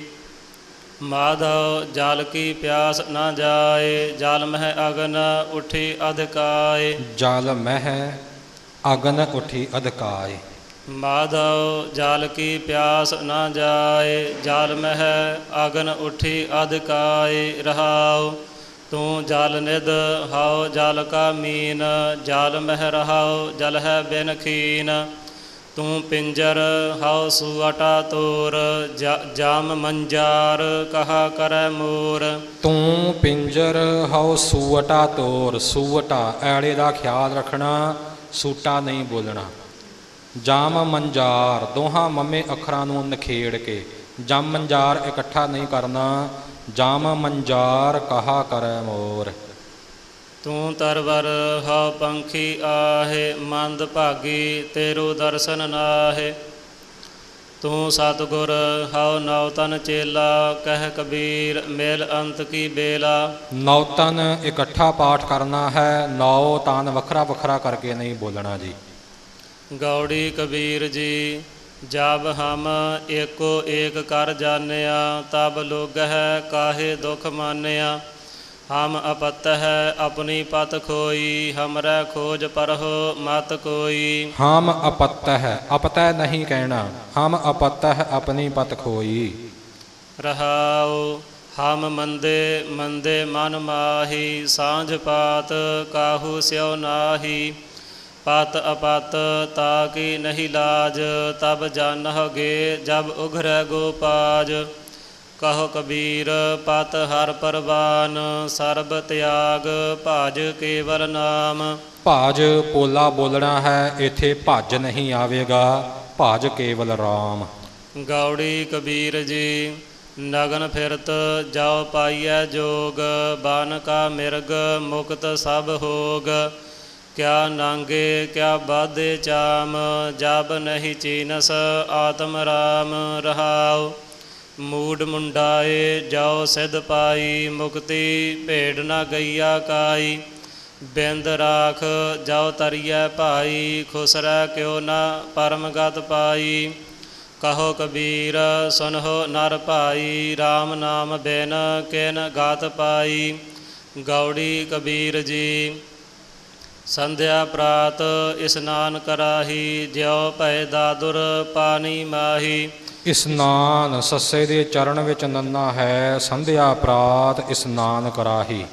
ਮਾਧਵ ਜਲ ਕੀ ਪਿਆਸ ਨਾ ਜਾਏ, ਜਲ ਮਹਿ ਅਗਨ ਉਠੀ ਅਧਕਾਏ। ਜਲ ਮਹਿ ਅਗਨ ਉਠੀ ਅਧਕਾਏ। ਮਾਧਵ ਜਲ ਕੀ ਪਿਆਸ ਨਾ ਜਾਏ, ਜਲ ਮਹਿ ਅਗਨ ਉਠੀ ਅਧਕਾਏ। ਰਹਾਉ ਤੂੰ ਜਲ ਨਿਧ ਹਉ ਜਲ ਕਾ ਮੀਨ, ਜਲ ਮਹਿ ਰਹਾਉ ਜਲ ਹੈ ਬਿਨ ਖੀਨ। ਤੂੰ ਪਿੰਜਰ ਹਉ ਸੁਅਟਾ ਤੋਰ, ਜਾਮ ਮੰਜਾਰ ਕਹਾ ਕਰੈ ਮੋਰ। ਤੂੰ ਪਿੰਜਰ ਹਉ ਸੁਅਟਾ ਤੋਰ, ਸੁਅਟਾ ਐੜੇ ਦਾ ਖਿਆਲ ਰੱਖਣਾ, ਸੂਟਾ ਨਹੀਂ ਬੋਲਣਾ। ਜਾਮ ਮੰਜਾਰ ਦੋਹਾਂ ਮੰਮੇ ਅੱਖਰਾਂ ਨੂੰ ਨਿਖੇੜ ਕੇ, ਜਮ ਮੰਜਾਰ ਇਕੱਠਾ ਨਹੀਂ ਕਰਨਾ। ਜਾਮ ਮੰਜਾਰ ਕਹਾ ਕਰੈ ਮੋਰ। ਤੂੰ ਤਰਵਰ ਹਉ ਪੰਖੀ ਆਹੇ, ਮੰਦ ਭਾਗੀ ਤੇਰੋ ਦਰਸ਼ਨ ਨਾਹੇ। ਤੂੰ ਸਤਿਗੁਰ ਹਉ ਨੌਤਨ ਚੇਲਾ, ਕਹਿ ਕਬੀਰ ਮਿਲ ਅੰਤ ਕੀ ਬੇਲਾ। ਨੌਤਨ ਇਕੱਠਾ ਪਾਠ ਕਰਨਾ ਹੈ, ਨੌ ਤਨ ਵੱਖਰਾ ਵੱਖਰਾ ਕਰਕੇ ਨਹੀਂ ਬੋਲਣਾ ਜੀ। ਗੌੜੀ ਕਬੀਰ ਜੀ। ਜਬ ਹਮ ਏਕੋ ਏਕ ਕਰ ਜਾਨਿਆ, ਤਬ ਲੋਗ ਹੈ ਕਾਹੇ ਦੁਖ ਮਾਨਿਆ। ਹਮ ਅਪਤ ਹੈ ਆਪਣੀ ਪਤ ਖੋਈ, ਹਮਰੈ ਖੋਜ ਪਰਹੁ ਮਤ ਕੋਈ। ਹਮ ਅਪਤ ਹੈ, ਅਪਤੈ ਨਹੀਂ ਕਹਿਣਾ, ਹਮ ਅਪਤ ਹੈ ਆਪਣੀ ਪਤ ਖੋਈ। ਰਹਾਉ ਹਮ ਮੰਦੇ ਮੰਦੇ ਮਨ ਮਾਹੀ, ਸਾਂਝ ਪਾਤ ਕਾਹੂ ਸਿਉ ਨਾਹੀ। ਪਤ ਅਪਤ ਤਾ ਕੀ ਨਹੀਂ ਲਾਜ, ਤਬ ਜਾਨਹੁਗੇ ਜਬ ਉਘਰੈ ਗੋਪਾਜ। ਕਹੋ ਕਬੀਰ ਪਤ ਹਰ ਪਰਵਾਨ, ਸਰਬ ਤਿਆਗ ਭਜ ਕੇਵਲ ਨਾਮ। ਭਜ ਪੋਲਾ ਬੋਲਣਾ ਹੈ, ਇੱਥੇ ਭੱਜ ਨਹੀਂ ਆਵੇਗਾ, ਭਜ ਕੇਵਲ ਰਾਮ। ਗੌੜੀ ਕਬੀਰ ਜੀ। ਨਗਨ ਫਿਰਤ ਜਾਉ ਪਾਈਐ ਜੋਗ, ਬਨ ਕਾ ਮਿਰਗ ਮੁਕਤ ਸਭ ਹੋਗ। ਕਿਆ ਨਾਂਗੇ ਕਿਆ ਬਾਧੇ ਚਾਮ, ਜਬ ਨਹੀਂ ਚੀਨਸ ਆਤਮ ਰਾਮ। ਰਹਾਉ ਮੂਡ ਮੁੰਡਾਏ ਜਾਉ ਸਿਧ ਪਾਈ, ਮੁਕਤੀ ਭੇਡ ਨਾ ਗਈਆ ਕਾਈ। ਬਿੰਦ ਰਾਖ ਜਾਉ ਤਰੀਐ ਭਾਈ, ਖੁਸਰੈ ਕਿਉ ਨਾ ਪਰਮ ਗਤ ਪਾਈ। ਕਹੋ ਕਬੀਰ ਸੁਨਹੁ ਨਰ ਭਾਈ, ਰਾਮ ਨਾਮ ਬਿਨ ਕਿਨ ਗਤ ਪਾਈ। ਗੌੜੀ ਕਬੀਰ ਜੀ। ਸੰਧਿਆ ਪ੍ਰਾਤ ਇਸਨਾਨ ਕਰਾਹੀ, ਜਿਉ ਭਏ ਦਾਦੁਰ ਪਾਣੀ ਮਾਹੀ। ਇਸਨਾਨ ਸੱਸੇ ਦੇ ਚਰਨ ਵਿੱਚ ਨੰਨਾ ਹੈ। ਸੰਧਿਆ ਪ੍ਰਾਤ ਇਸਨਾਨ ਕਰਾਹੀ।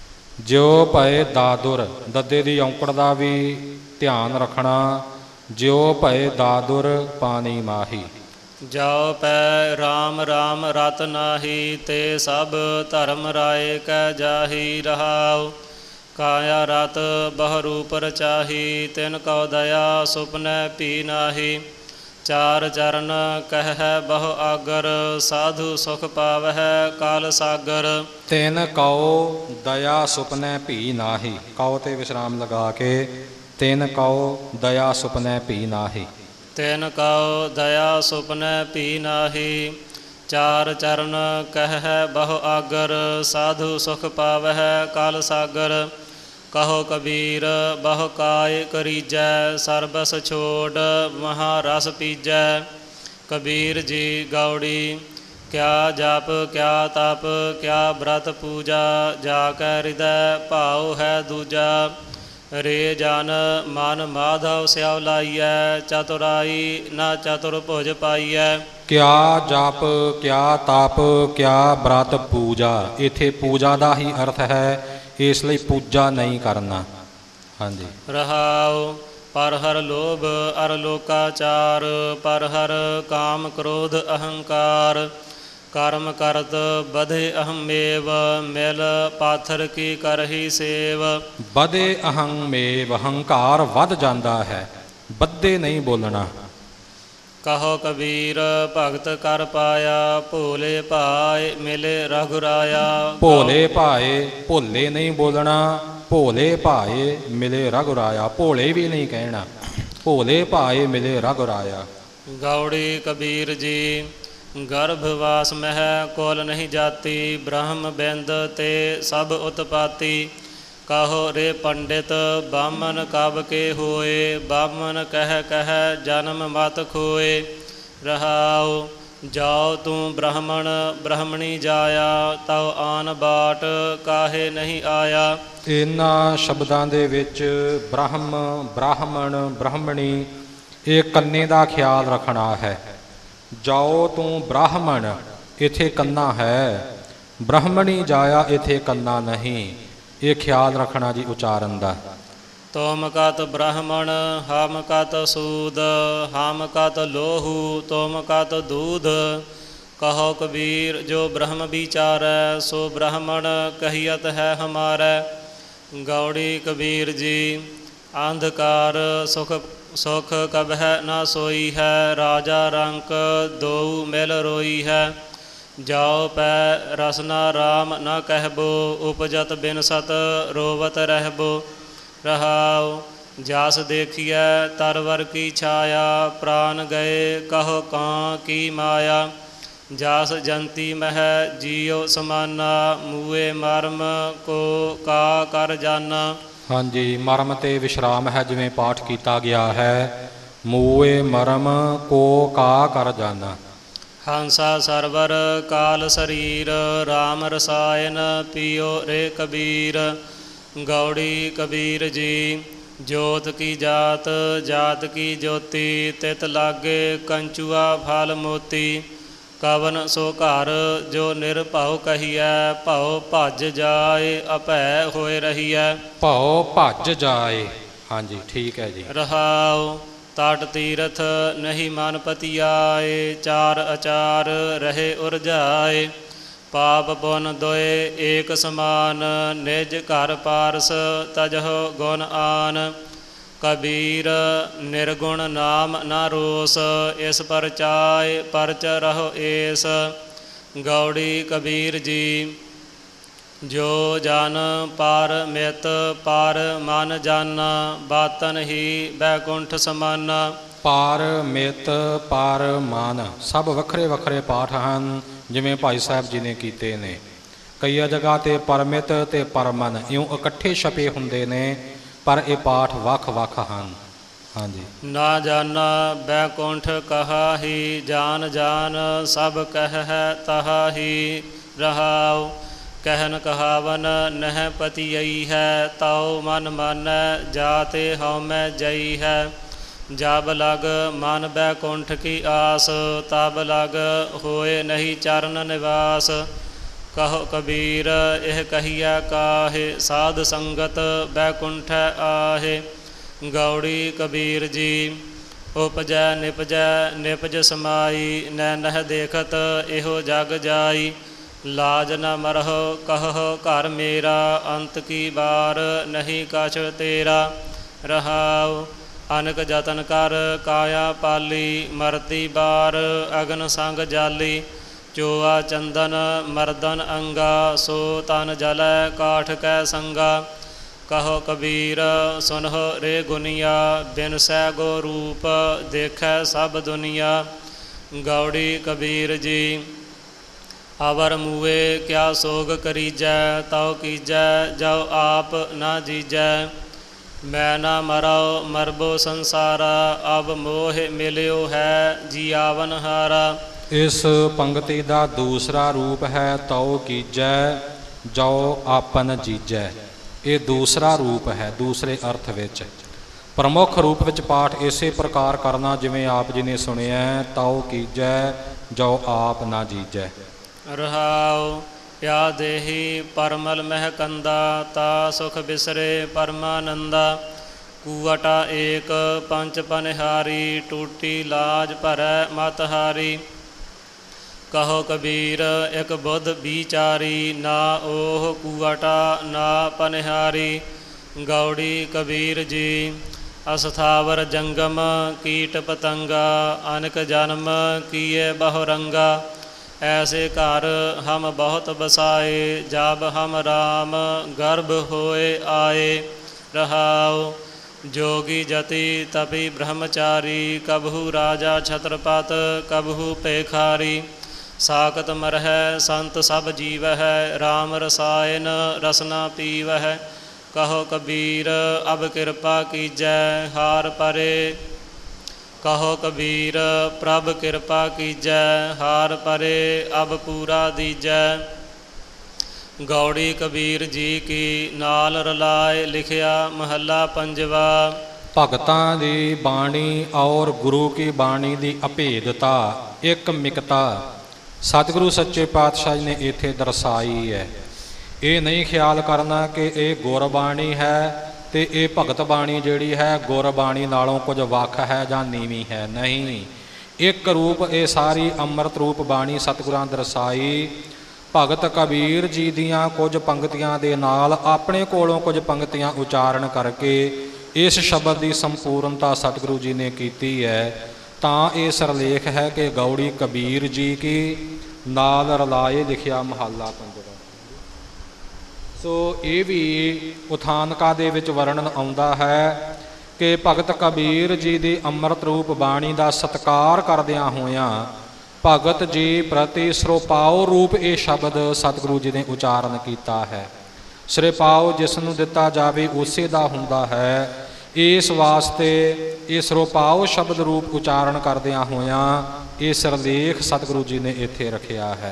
ਜਿਉ ਭਏ ਦਾਦੁਰ, ਦੱਦੇ ਦੀ ਔਂਕੜ ਦਾ ਵੀ ਧਿਆਨ ਰੱਖਣਾ। ਜਿਉ ਭਏ ਦਾਦੁਰ ਪਾਣੀ ਮਾਹੀ। ਜਾਉ ਪੈ ਰਾਮ ਰਾਮ ਰਤ ਨਾਹੀ, ਤੇ ਸਭ ਧਰਮ ਰਾਏ ਕੈ ਜਾਹੀ। ਰਹਾਉ ਕਾਇਆ ਰਤ ਬਹੁ ਰੂਪ ਰਚਾਹੀ, ਤਿਨ ਕਉ ਦਇਆ ਸੁਪਨੈ ਭੀ ਨਾਹੀ। ਚਾਰ ਚਰਨ ਕਹਿ ਬਹੁ ਆਗਰ, ਸਾਧੂ ਸੁਖ ਪਾਵਹਿ ਕਾਲ ਸਾਗਰ। ਤਿਨ ਕਉ ਦਇਆ ਸੁਪਨੈ ਭੀ ਨਾਹੀ। ਕਉ ਤੇ ਵਿਸ਼ਰਾਮ ਲਗਾ ਕੇ ਤਿਨ ਕਉ ਦਇਆ ਸੁਪਨੈ ਭੀ ਨਾਹੀ। ਤਿਨ ਕਉ ਦਇਆ ਸੁਪਨੈ ਭੀ ਨਾਹੀ। ਚਾਰ ਚਰਨ ਕਹਿ ਬਹੁ ਆਗਰ, ਸਾਧੂ ਸੁਖ ਪਾਵਹਿ ਕਾਲ ਸਾਗਰ। ਕਹੋ ਕਬੀਰ ਬਹੁ ਕਾਇ ਕਰੀਜੈ, ਸਰਬਸ ਛੋੜ ਮਹਾ ਰਸ ਪੀਜੈ। ਕਬੀਰ ਜੀ ਗੌੜੀ। ਕਿਆ ਜਪ ਕਿਆ ਤਪ ਕਿਆ ਬ੍ਰਤ ਪੂਜਾ, ਜਾ ਕੈ ਹਿਰਦੈ ਭਾਉ ਹੈ ਦੂਜਾ। ਰੇ ਜਨ ਮਨ ਮਾਧਵ ਸਿਆਉ ਲਾਈਐ, ਚਤੁਰਾਈ ਨਾ ਚਤੁਰ ਭੁਜ ਪਾਈਐ। ਕਿਆ ਜਪ ਕਿਆ ਤਪ ਕਿਆ ਬ੍ਰਤ ਪੂਜਾ। ਇੱਥੇ ਪੂਜਾ ਦਾ ਹੀ ਅਰਥ ਹੈ, ਇਸ ਲਈ ਪੂਜਾ ਨਹੀਂ ਕਰਨਾ। ਹਾਂਜੀ। ਰਹਾਉ ਪਰ ਹਰ ਲੋਭ ਅਰ ਲੋਕਾਚਾਰ, ਪਰ ਹਰ ਕਾਮ ਕ੍ਰੋਧ ਅਹੰਕਾਰ। ਕਰਮ ਕਰਤ ਬਧੇ ਅਹਮੇਵ, ਮਿਲ ਪਾਥਰ ਕੀ ਕਰਹੀ ਸੇਵ। ਬਧੇ ਅਹੰਮੇਵ, ਹੰਕਾਰ ਵੱਧ ਜਾਂਦਾ ਹੈ, ਬੱਧੇ ਨਹੀਂ ਬੋਲਣਾ। ਕਹੋ ਕਬੀਰ ਭਗਤ ਕਰ ਪਾਇਆ, ਭੋਲੇ ਭਾਏ ਮਿਲੇ ਰਘੁਰਾਇਆ। ਭੋਲੇ ਭਾਏ, ਭੋਲੇ ਨਹੀਂ ਬੋਲਣਾ। ਭੋਲੇ ਭਾਏ ਮਿਲੇ ਰਘੁਰਾਇਆ, ਭੋਲੇ ਵੀ ਨਹੀਂ ਕਹਿਣਾ। ਭੋਲੇ ਭਾਏ ਮਿਲੇ ਰਘੁਰਾਇਆ। ਗੌੜੀ ਕਬੀਰ ਜੀ। ਗਰਭਵਾਸ ਮਹਿ ਕੁਲ ਨਹੀਂ ਜਾਤੀ, ਬ੍ਰਹਮ ਬਿੰਦ ਤੇ ਸਭ ਉਤਪਾਤੀ। ਕਹੋ ਰੇ ਪੰਡਿਤ ਬਾਮਨ ਕਬ ਕੇ ਹੋਏ, ਬਾਮਨ ਕਹਿ ਕਹਿ ਜਨਮ ਮਤ ਖੋਏ। ਰਹਾਉ ਜਾਉ ਤੂੰ ਬ੍ਰਾਹਮਣ ਬ੍ਰਾਹਮਣੀ ਜਾਇਆ, ਤਉ ਆਨ ਬਾਟ ਕਾਹੇ ਨਹੀਂ ਆਇਆ। ਇਹਨਾਂ ਸ਼ਬਦਾਂ ਦੇ ਵਿੱਚ ਬ੍ਰਹਮ ਬ੍ਰਾਹਮਣ ਬ੍ਰਾਹਮਣੀ ਇਹ ਕੰਨੇ ਦਾ ਖਿਆਲ ਰੱਖਣਾ ਹੈ। ਜਾਓ ਤੂੰ ਬ੍ਰਾਹਮਣ ਇੱਥੇ ਕੰਨਾ ਹੈ, ਬ੍ਰਾਹਮਣੀ ਜਾਇਆ ਇੱਥੇ ਕੰਨਾ ਨਹੀਂ। ਇਹ ਖਿਆਲ ਰੱਖਣਾ ਜੀ ਉਚਾਰਨ ਦਾ। ਤੋਮ ਕਤ ਬ੍ਰਾਹਮਣ ਹਮ ਕਤ ਸੂਦ, ਹਮ ਕਤ ਲੋਹੂ ਤੋਮ ਕਤ ਦੂਧ। ਕਹੋ ਕਬੀਰ ਜੋ ਬ੍ਰਹਮ ਵਿਚਾਰੈ, ਸੋ ਬ੍ਰਾਹਮਣ ਕਹੀਅਤ ਹੈ ਹਮਾਰੈ। ਗੌੜੀ ਕਬੀਰ ਜੀ। ਅੰਧਕਾਰ ਸੁਖ ਕਬਹਿ ਨਾ ਸੋਈ ਹੈ, ਰਾਜਾ ਰੰਕ ਦੋਊ ਮਿਲ ਰੋਈ ਹੈ। ਜਾਉ ਪੈ ਰਸਨਾ ਰਾਮ ਨਾ ਕਹਿਬੋ, ਉਪਜਤ ਬਿਨ ਸਤ ਰੋਵਤ ਰਹਿਬੋ। ਰਹਾਉ ਜਾਸ ਦੇਖੀਐ ਤਰਵਰ ਕੀ ਛਾਇਆ, ਪ੍ਰਾਨ ਗਏ ਕਹੋ ਕਾਂ ਕੀ ਮਾਇਆ। ਜਾਸ ਜੰਤੀ ਮਹਿ ਜੀਉ ਸਮਾਨਾ, ਮੂਏ ਮਰਮ ਕੋ ਕਾ ਕਰ ਜਾਨਾ। ਹਾਂਜੀ, ਮਰਮ ਤੇ ਵਿਸ਼ਰਾਮ ਹੈ ਜਿਵੇਂ ਪਾਠ ਕੀਤਾ ਗਿਆ ਹੈ। ਮੂਏ ਮਰਮ ਕੋ ਕਾ ਕਰ ਜਾਨਾ। ਹੰਸਾ ਸਰਵਰ ਕਾਲ ਸਰੀਰ, ਰਾਮ ਰਸਾਇਨ ਪੀਓ ਰੇ ਕਬੀਰ। ਗੌੜੀ ਕਬੀਰ ਜੀ। ਜੋਤ ਕੀ ਜਾਤ ਜਾਤ ਕੀ ਜੋਤੀ, ਤਿਤ ਲਾਗੇ ਕੰਚੂਆ ਫਲ ਮੋਤੀ। ਕਵਨ ਸੋ ਘਰ ਜੋ ਨਿਰਭਉ ਕਹੀਐ, ਭਉ ਭੱਜ ਜਾਏ ਅਭੈ ਹੋਏ ਰਹੀਐ। ਭਉ ਭੱਜ ਜਾਏ। ਹਾਂਜੀ ਠੀਕ ਹੈ ਜੀ। ਰਹਾਉ ਤਟ ਤੀਰਥ ਨਹੀਂ ਮਨ ਪਤਿਆਏ, ਚਾਰ ਅਚਾਰ ਰਹੇ ਉਰਝਾਏ। ਪਾਪ ਪੁਨ ਦੋਏ ਏਕ ਸਮਾਨ, ਨਿਜ ਘਰ ਪਾਰਸ ਤਜਹੁ ਗੁਣ ਆਨ। ਕਬੀਰ ਨਿਰਗੁਣ ਨਾਮ ਨਾ ਰੋਸ, ਇਸ ਪਰਚਾਏ ਪਰਚ ਰਹੋ ਏਸ। ਗੌੜੀ ਕਬੀਰ ਜੀ। ਜੋ ਜਨ ਪਰ ਮਿਤ ਪਰ ਮਨ ਜਾਨਾ, ਬਾਤਨ ਹੀ ਬੈਕੁੰਠ ਸਮਾਨਾ। ਪਾਰ ਮਿਤ ਪਾਰ ਮਨ ਸਭ ਵੱਖਰੇ ਵੱਖਰੇ ਪਾਠ ਹਨ, ਜਿਵੇਂ ਭਾਈ ਸਾਹਿਬ ਜੀ ਨੇ ਕੀਤੇ ਨੇ। ਕਈ ਜਗ੍ਹਾ 'ਤੇ ਪਰਮਿਤ ਅਤੇ ਪਰਮਨ ਇਉਂ ਇਕੱਠੇ ਛਪੇ ਹੁੰਦੇ ਨੇ, ਪਰ ਇਹ ਪਾਠ ਵੱਖ ਵੱਖ ਹਨ। ਹਾਂਜੀ। ਨਾ ਜਾਨਾ ਬੈਕੁੰਠ ਕਹਾ ਹੀ, ਜਾਨ ਜਾਨ ਸਭ ਕਹਿ ਤਹਾ ਹੀ। ਰਹਾਉ ਕਹਿਨ ਕਹਾਵਨ ਨਹਿ ਪਤੀਈ ਹੈ, ਤਾਉ ਮਨ ਮਾਨੈ ਜਾਤੇ ਹਉਮੈ ਜਈ ਹੈ। ਜਬ ਲਗ ਮਨ ਬੈਕੁੰਠ ਕੀ ਆਸ, ਤਬ ਲਗ ਹੋਏ ਨਹੀਂ ਚਰਨ ਨਿਵਾਸ। ਕਹੋ ਕਬੀਰ ਇਹ ਕਹੀਆ ਕਾਹੇ, ਸਾਧ ਸੰਗਤ ਬੈਕੁੰਠੈ ਆਹੇ। ਗੌੜੀ ਕਬੀਰ ਜੀ ਉਪਜੈ ਨਿਪਜੈ ਨਿਪਜ ਸਮਾਈ, ਨੈਨਹ ਦੇਖਤ ਇਹੋ ਜਗ ਜਾਈ। ਲਾਜ ਨ ਮਰਹੁ ਕਹੋ ਘਰ ਮੇਰਾ, ਅੰਤ ਕੀ ਬਾਰ ਨਹੀਂ ਕਛ ਤੇਰਾ। ਰਹਾਉ ਅਨਕ ਜਤਨ ਕਰ ਕਾਇਆ ਪਾਲੀ, ਮਰਤੀ ਬਾਰ ਅਗਨ ਸੰਗ ਜਾਲੀ। ਚੋਆ ਚੰਦਨ ਮਰਦਨ ਅੰਗਾ, ਸੋ ਤਨ ਜਲੈ ਕਾਠ ਕੈ ਸੰਗਾ। ਕਹੋ ਕਬੀਰ ਸੁਨਹੁ ਰੇ ਗੁਨੀਆ, ਬਿਨਸੈ ਗੋ ਰੂਪ ਦੇਖੈ ਸਭ ਦੁਨੀਆ। ਗੌੜੀ ਕਬੀਰ ਜੀ ਅਵਰ ਮੂਏ ਕਿਆ ਸੋਗ ਕਰੀਜੈ, ਤਉ ਕੀਜੈ ਜਉ ਆਪ ਨਾ ਜੀਜੈ। ਮੈਂ ਨਾ ਮਰਉ ਮਰਬੋ ਸੰਸਾਰਾ, ਅਬ ਮੋਹ ਮਿਲਿਓ ਹੈ ਜੀਆਵਨ ਹਾਰਾ। ਇਸ ਪੰਗਤੀ ਦਾ ਦੂਸਰਾ ਰੂਪ ਹੈ ਤਉ ਕੀਜੈ ਜਉ ਆਪਨ ਜੀਜੈ। ਇਹ ਦੂਸਰਾ ਰੂਪ ਹੈ ਦੂਸਰੇ ਅਰਥ ਵਿੱਚ। ਪ੍ਰਮੁੱਖ ਰੂਪ ਵਿੱਚ ਪਾਠ ਇਸੇ ਪ੍ਰਕਾਰ ਕਰਨਾ ਜਿਵੇਂ ਆਪ ਜੀ ਨੇ ਸੁਣਿਆ, ਤਉ ਕੀਜੈ ਜਉ ਆਪ ਨਾ ਜੀਜੈ। ਰਹਾਉ ਯਾ ਦੇਹੀ ਪਰਮਲ ਮਹਿ ਕੰਦਾ, ਤਾ ਸੁਖ ਬਿਸਰੇ ਪਰਮਾਨੰਦਾ। ਕੂਵਟਾ ਏਕ ਪੰਚ ਪਨਿਹਾਰੀ, ਟੂਟੀ ਲਾਜ ਭਰੈ ਮਤ ਹਾਰੀ। ਕਹੋ ਕਬੀਰ ਇਕ ਬੁੱਧ ਵਿਚਾਰੀ, ਨਾ ਓਹ ਕੂਵਟਾ ਨਾ ਪਨਿਹਾਰੀ। ਗੌੜੀ ਕਬੀਰ ਜੀ ਅਸਥਾਵਰ ਜੰਗਮ ਕੀਟ ਪਤੰਗਾ, ਅਨਕ ਜਨਮ ਕੀਏ ਬਹੁ ਰੰਗਾ। ਐਸੇ ਘਰ ਹਮ ਬਹੁਤ ਬਸਾਏ, ਜਬ ਹਮ ਰਾਮ ਗਰਭ ਹੋਏ ਆਏ। ਰਹਾਉ ਜੋਗੀ ਜਤੀ ਤਪੀ ਬ੍ਰਹਮਚਾਰੀ, ਕਬਹੂ ਰਾਜਾ ਛਤਰਪਤ ਕਬਹੂ ਭੇਖਾਰੀ। ਸਾਕਤ ਮਰਹਿ ਸੰਤ ਸਭ ਜੀਵਹਿ, ਰਾਮ ਰਸਾਇਨ ਰਸਨਾ ਪੀਵਹਿ। ਕਹੋ ਕਬੀਰ ਅਬ ਕਿਰਪਾ ਕੀਜੈ ਹਾਰ ਪਰੇ। ਕਹੋ ਕਬੀਰ ਪ੍ਰਭ ਕਿਰਪਾ ਕੀਜੈ ਹਾਰ ਪਰੇ, ਅਬ ਪੂਰਾ ਦੀਜੈ। ਗੌੜੀ ਕਬੀਰ ਜੀ ਕੀ ਨਾਲ ਰਲਾਏ, ਲਿਖਿਆ ਮਹੱਲਾ ਪੰਜਵਾ। ਭਗਤਾਂ ਦੀ ਬਾਣੀ ਔਰ ਗੁਰੂ ਕੀ ਬਾਣੀ ਦੀ ਅਭੇਦਤਾ ਇੱਕ ਮਿਕਤਾ ਸਤਿਗੁਰੂ ਸੱਚੇ ਪਾਤਸ਼ਾਹ ਜੀ ਨੇ ਇੱਥੇ ਦਰਸਾਈ ਹੈ। ਇਹ ਨਹੀਂ ਖਿਆਲ ਕਰਨਾ ਕਿ ਇਹ ਗੁਰਬਾਣੀ ਹੈ ਅਤੇ ਇਹ ਭਗਤ ਬਾਣੀ ਜਿਹੜੀ ਹੈ ਗੁਰਬਾਣੀ ਨਾਲੋਂ ਕੁਝ ਵੱਖ ਹੈ ਜਾਂ ਨੀਵੀਂ ਹੈ। ਨਹੀਂ, ਇੱਕ ਰੂਪ ਇਹ ਸਾਰੀ ਅੰਮ੍ਰਿਤ ਰੂਪ ਬਾਣੀ ਸਤਿਗੁਰਾਂ ਦਰਸਾਈ। ਭਗਤ ਕਬੀਰ ਜੀ ਦੀਆਂ ਕੁਝ ਪੰਗਤੀਆਂ ਦੇ ਨਾਲ ਆਪਣੇ ਕੋਲੋਂ ਕੁਝ ਪੰਗਤੀਆਂ ਉਚਾਰਨ ਕਰਕੇ ਇਸ ਸ਼ਬਦ ਦੀ ਸੰਪੂਰਨਤਾ ਸਤਿਗੁਰੂ ਜੀ ਨੇ ਕੀਤੀ ਹੈ। ਤਾਂ ਇਹ ਸਰਲੇਖ ਹੈ ਕਿ ਗੌੜੀ ਕਬੀਰ ਜੀ ਕੀ ਨਾਲ ਰਲਾਏ, ਲਿਖਿਆ ਮਹੱਲਾ ਪੰਜਵਾਂ। ਸੋ ਇਹ ਵੀ ਉਥਾਨਕਾ ਦੇ ਵਿੱਚ ਵਰਣਨ ਆਉਂਦਾ ਹੈ ਕਿ ਭਗਤ ਕਬੀਰ ਜੀ ਦੀ ਅੰਮ੍ਰਿਤ ਰੂਪ ਬਾਣੀ ਦਾ ਸਤਿਕਾਰ ਕਰਦਿਆਂ ਹੋਇਆਂ ਭਗਤ ਜੀ ਪ੍ਰਤੀ ਸਰੋਪਾਉ ਰੂਪ ਇਹ ਸ਼ਬਦ ਸਤਿਗੁਰੂ ਜੀ ਨੇ ਉਚਾਰਨ ਕੀਤਾ ਹੈ। ਸਰੋਪਾਉ ਜਿਸ ਨੂੰ ਦਿੱਤਾ ਜਾਵੇ ਉਸੇ ਦਾ ਹੁੰਦਾ ਹੈ। ਇਸ ਵਾਸਤੇ ਇਹ ਸਰੋਪਾਉ ਸ਼ਬਦ ਰੂਪ ਉਚਾਰਨ ਕਰਦਿਆਂ ਹੋਇਆਂ ਇਹ ਸਰਲੇਖ ਸਤਿਗੁਰੂ ਜੀ ਨੇ ਇੱਥੇ ਰੱਖਿਆ ਹੈ।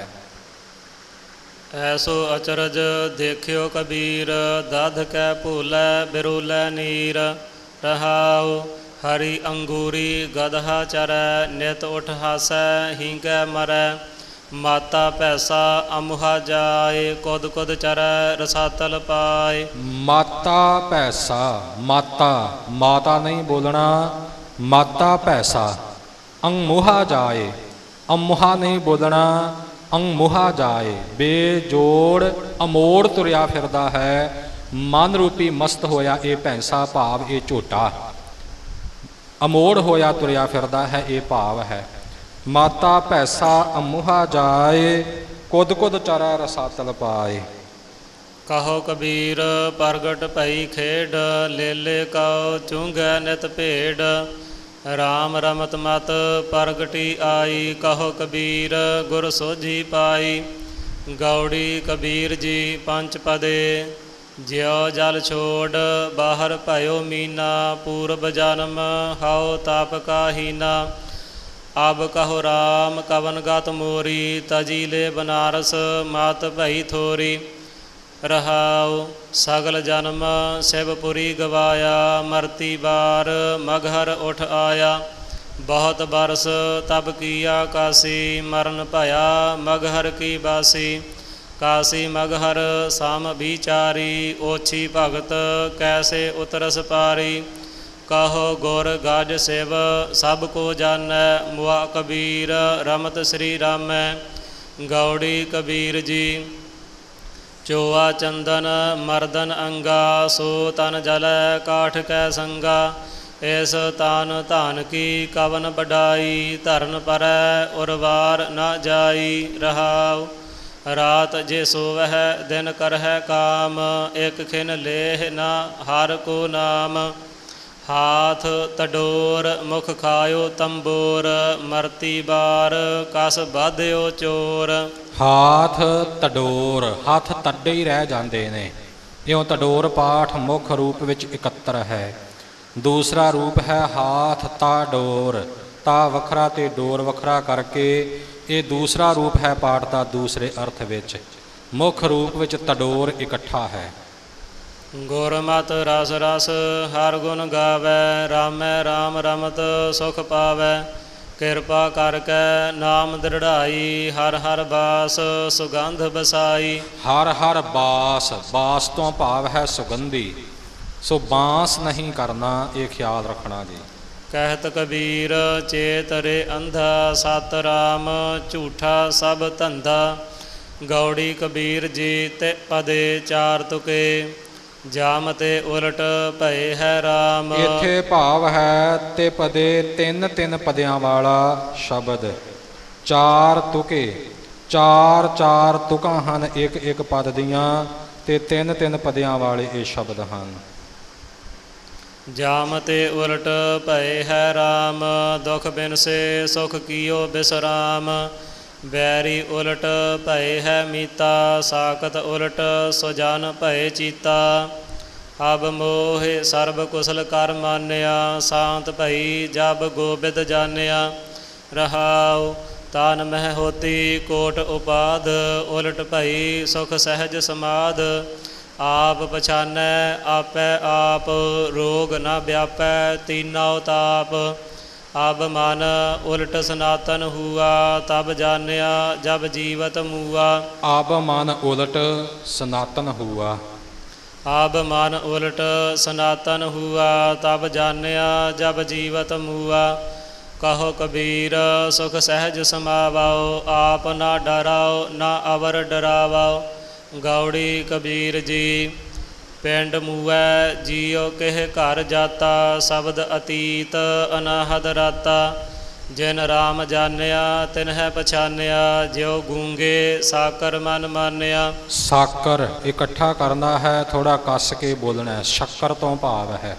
ਐਸੋ ਅਚਰਜ ਦੇਖਿਓ ਕਬੀਰ, ਦਧ ਕੈ ਭੂਲੈ ਬਿਰੂਲੈ ਨੀਰ। ਰਹਾਉ ਹਰੀ ਅੰਗੂਰੀ ਗਦਹਾ ਚਰੈ, ਨਿਤ ਉਠ ਹਾਸੈ ਹੀਂਕੈ ਮਰੈ। ਮਾਤਾ ਭੈਸਾ ਅਮੁਹਾ ਜਾਏ, ਕੁਦ ਕੁਦ ਚਰੈ ਰਸਾਤਲ ਪਾਏ। ਮਾਤਾ ਭੈਸਾ, ਮਾਤਾ ਮਾਤਾ ਨਹੀਂ ਬੋਲਣਾ, ਮਾਤਾ ਭੈਸਾ। ਅੰਮੁਹਾ ਜਾਏ, ਅੰਮੁਹਾ ਨਹੀਂ ਬੋਲਣਾ, ਅੰਮੁਹਾ ਜਾਏ। ਬੇਜੋੜ ਅਮੋੜ ਤੁਰਿਆ ਫਿਰਦਾ ਹੈ, ਮਨ ਰੂਪੀ ਮਸਤ ਹੋਇਆ ਇਹ ਭੈਂਸਾ ਭਾਵ ਇਹ ਝੋਟਾ ਅਮੋੜ ਹੋਇਆ ਤੁਰਿਆ ਫਿਰਦਾ ਹੈ, ਇਹ ਭਾਵ ਹੈ। ਮਾਤਾ ਭੈਸਾ ਅਮੁਹਾ ਜਾਏ, ਕੁਦ ਕੁਦ ਚਰੈ ਰਸਾਤਲ ਪਾਏ। ਕਹੋ ਕਬੀਰ ਪ੍ਰਗਟ ਭਈ ਖੇਡ, ਲੇਲੇ ਕਉ ਚੁੰਘੈ ਨਿਤ ਭੇਡ। ਰਾਮ ਰਮਤ ਮਤ ਪ੍ਰਗਟੀ ਆਈ, ਕਹੋ ਕਬੀਰ ਗੁਰ ਸੋਝੀ ਪਾਈ। ਗੌੜੀ ਕਬੀਰ ਜੀ ਪੰਚ ਪਦੇ, ਜਿਉ ਜਲ ਛੋੜ ਬਾਹਰ ਭਇਓ ਮੀਨਾ। ਪੂਰਬ ਜਨਮ ਹਉ ਤਾਪ ਕਾਹੀਨਾ। ਅਬ ਕਹੋ ਰਾਮ ਕਵਨ ਗਤ ਮੋਰੀ, ਤਜੀ ਲੈ ਬਨਾਰਸ ਮਾਤ ਭਈ ਥੋਰੀ। ਰਹਾਉ। ਸਗਲ ਜਨਮ ਸਿਵਪੁਰੀ ਗਵਾਇਆ, ਮਰਤੀ ਬਾਰ ਮਗਹਰ ਉਠ ਆਇਆ। ਬਹੁਤ ਬਰਸ ਤਬ ਕੀਆ ਕਾਸੀ, ਮਰਨ ਭਇਆ ਮਗਹਰ ਕੀ ਬਾਸੀ। ਕਾਸੀ ਮਗਹਰ ਸਮ ਵਿਚਾਰੀ, ਓਛੀ ਭਗਤ ਕੈਸੇ ਉਤਰਸ ਪਾਰੀ। ਕਹੋ ਗੁਰ ਗਜ ਸਿਵ ਸਭ ਕੋ ਜਾਣੈ, ਮੁਆ ਕਬੀਰ ਰਮਤ ਸ੍ਰੀ ਰਾਮੈ। ਗੌੜੀ ਕਬੀਰ ਜੀ। ਚੋਆ ਚੰਦਨ ਮਰਦਨ ਅੰਗਾ, ਸੋ ਤਨ ਜਲੈ ਕਾਠ ਕੈ ਸੰਗਾ। ਇਸ ਤਾਨ ਧਾਨ ਕੀ ਕਵਨ ਬਡਾਈ, ਧਰਨ ਪਰੈ ਉਰਵਾਰ ਨਾ ਜਾਈ। ਰਹਾਉ। ਰਾਤ ਜੇ ਸੋਵਹਿ ਦਿਨ ਕਰਹਿ ਕਾਮ, ਇਕ ਖਿਨ ਲੇਹ ਨਾ ਹਰ ਕੋ ਨਾਮ। ਹਾਥ ਤਡੋਰ ਮੁਖ ਖਾਇਓ ਤੰਬੋਰ, ਮਰਤੀ ਬਾਰ ਕਸ ਬਾਧਿਓ ਚੋਰ। ਹਾਥ ਤਡੋਰ, ਹੱਥ ਤੱਡੇ ਹੀ ਰਹਿ ਜਾਂਦੇ ਨੇ। ਇਉਂ ਤਡੋਰ ਪਾਠ ਮੁੱਖ ਰੂਪ ਵਿੱਚ ਇਕੱਤਰ ਹੈ। ਦੂਸਰਾ ਰੂਪ ਹੈ ਹਾਥ ਤਾ ਡੋਰ, ਤਾ ਵੱਖਰਾ ਤੇ ਡੋਰ ਵੱਖਰਾ ਕਰਕੇ ਇਹ ਦੂਸਰਾ ਰੂਪ ਹੈ ਪਾਠ ਦਾ ਦੂਸਰੇ ਅਰਥ ਵਿੱਚ। ਮੁੱਖ ਰੂਪ ਵਿੱਚ ਤਡੋਰ ਇਕੱਠਾ ਹੈ। ਗੁਰਮਤਿ ਰਸ ਰਸ ਹਰ ਗੁਣ ਗਾਵੈ, ਰਾਮੈ ਰਾਮ ਰਮਤ ਸੁਖ ਪਾਵੈ। ਕਿਰਪਾ ਕਰਕੇ ਨਾਮ ਦ੍ਰਿੜਾਈ, ਹਰ ਹਰ ਬਾਸ ਸੁਗੰਧ ਬਸਾਈ। ਹਰ ਹਰ ਬਾਸ, ਬਾਸ ਤੋਂ ਭਾਵ ਹੈ ਸੁਗੰਧੀ, ਸੋ ਬਾਂਸ ਨਹੀਂ ਕਰਨਾ, ਇਹ ਖਿਆਲ ਰੱਖਣਾ ਜੀ। ਕਹਿਤ ਕਬੀਰ ਚੇਤ ਰੇ ਅੰਧਾ, ਸਤ ਰਾਮ ਝੂਠਾ ਸਭ ਧੰਦਾ। ਗੌੜੀ ਕਬੀਰ ਜੀ ਤੇ ਪਦੇ ਚਾਰ ਤੁਕੇ, ਜਾਮ ਤੇ ਉਲਟ ਭਏ ਹੈ ਰਾਮ। ਇੱਥੇ ਭਾਵ ਹੈ ਤੇ ਪਦੇ ਤਿੰਨ ਤਿੰਨ ਪਦਿਆਂ ਵਾਲਾ ਸ਼ਬਦ। ਚਾਰ ਤੁਕੇ, ਚਾਰ ਚਾਰ ਤੁਕਾਂ ਹਨ ਇੱਕ ਇੱਕ ਪਦ ਦੀਆਂ, ਤੇ ਤਿੰਨ ਤਿੰਨ ਪਦਿਆਂ ਵਾਲੇ ਇਹ ਸ਼ਬਦ ਹਨ। ਜਾਮ ਤੇ ਉਲਟ ਭਏ ਹੈ ਰਾਮ, ਦੁਖ ਬਿਨਸੇ ਸੁਖ ਕੀਓ ਬਿਸਰਾਮ। ਬੈਰੀ ਉਲਟ ਭਏ ਹੈ ਮੀਤਾ, ਸਾਕਤ ਉਲਟ ਸੁਜਨ ਭਏ ਚੀਤਾ। ਅਬ ਮੋਹਿ ਸਰਬ ਕੁਸਲ ਕਰ ਮਾਨਿਆ, ਸ਼ਾਂਤ ਭਈ ਜਬ ਗੋਬਿੰਦ ਜਾਣਿਆ। ਰਹਾਉ। ਤਾਨ ਮਹਿ ਹੋਤੀ ਕੋਟ ਉਪਾਧ, ਉਲਟ ਭਈ ਸੁਖ ਸਹਿਜ ਸਮਾਧ। ਆਪ ਪਛਾਨੈ ਆਪੈ ਆਪ, ਰੋਗ ਨ ਵਿਆਪੈ ਤੀਨੋ ਤਾਪ। ਅਬ ਮਨ ਉਲਟ ਸਨਾਤਨ ਹੁਆ, ਤਬ ਜਾਣਿਆ ਜਬ ਜੀਵਤ ਮੂਆ। ਆਬ ਮਨ ਉਲਟ ਸਨਾਤਨ ਹੁਆ। ਆਬ ਮਨ ਉਲਟ ਸਨਾਤਨ ਹੁਆ, ਤਬ ਜਾਣਿਆ ਜਬ ਜੀਵਤ ਮੂਆ। ਕਹੋ ਕਬੀਰ ਸੁਖ ਸਹਿਜ ਸਮਾਵਾਓ, ਆਪ ਨਾ ਡਰਾਓ ਨਾ ਅਵਰ ਡਰਾਵਾਓ। ਗੌੜੀ ਕਬੀਰ ਜੀ। ਪਿੰਡ ਮੂਐ ਜੀਉ ਕਿਹ ਘਰ ਜਾਤਾ, ਸ਼ਬਦ ਅਤੀਤ ਅਨਾਹਦ ਰਾਤਾ। ਜਿਨ ਰਾਮ ਜਾਣਿਆ ਤਿਨਹਿ ਪਛਾਨਿਆ, ਜਿਉ ਗੂੰਗੇ ਸਾਕਰ ਮਨ ਮਾਨਿਆ। ਸਾਕਰ ਇਕੱਠਾ ਕਰਨਾ ਹੈ, ਥੋੜਾ ਕੱਸ ਕੇ ਬੋਲਣਾ। ਸ਼ੱਕਰ ਤੋਂ ਭਾਵ ਹੈ।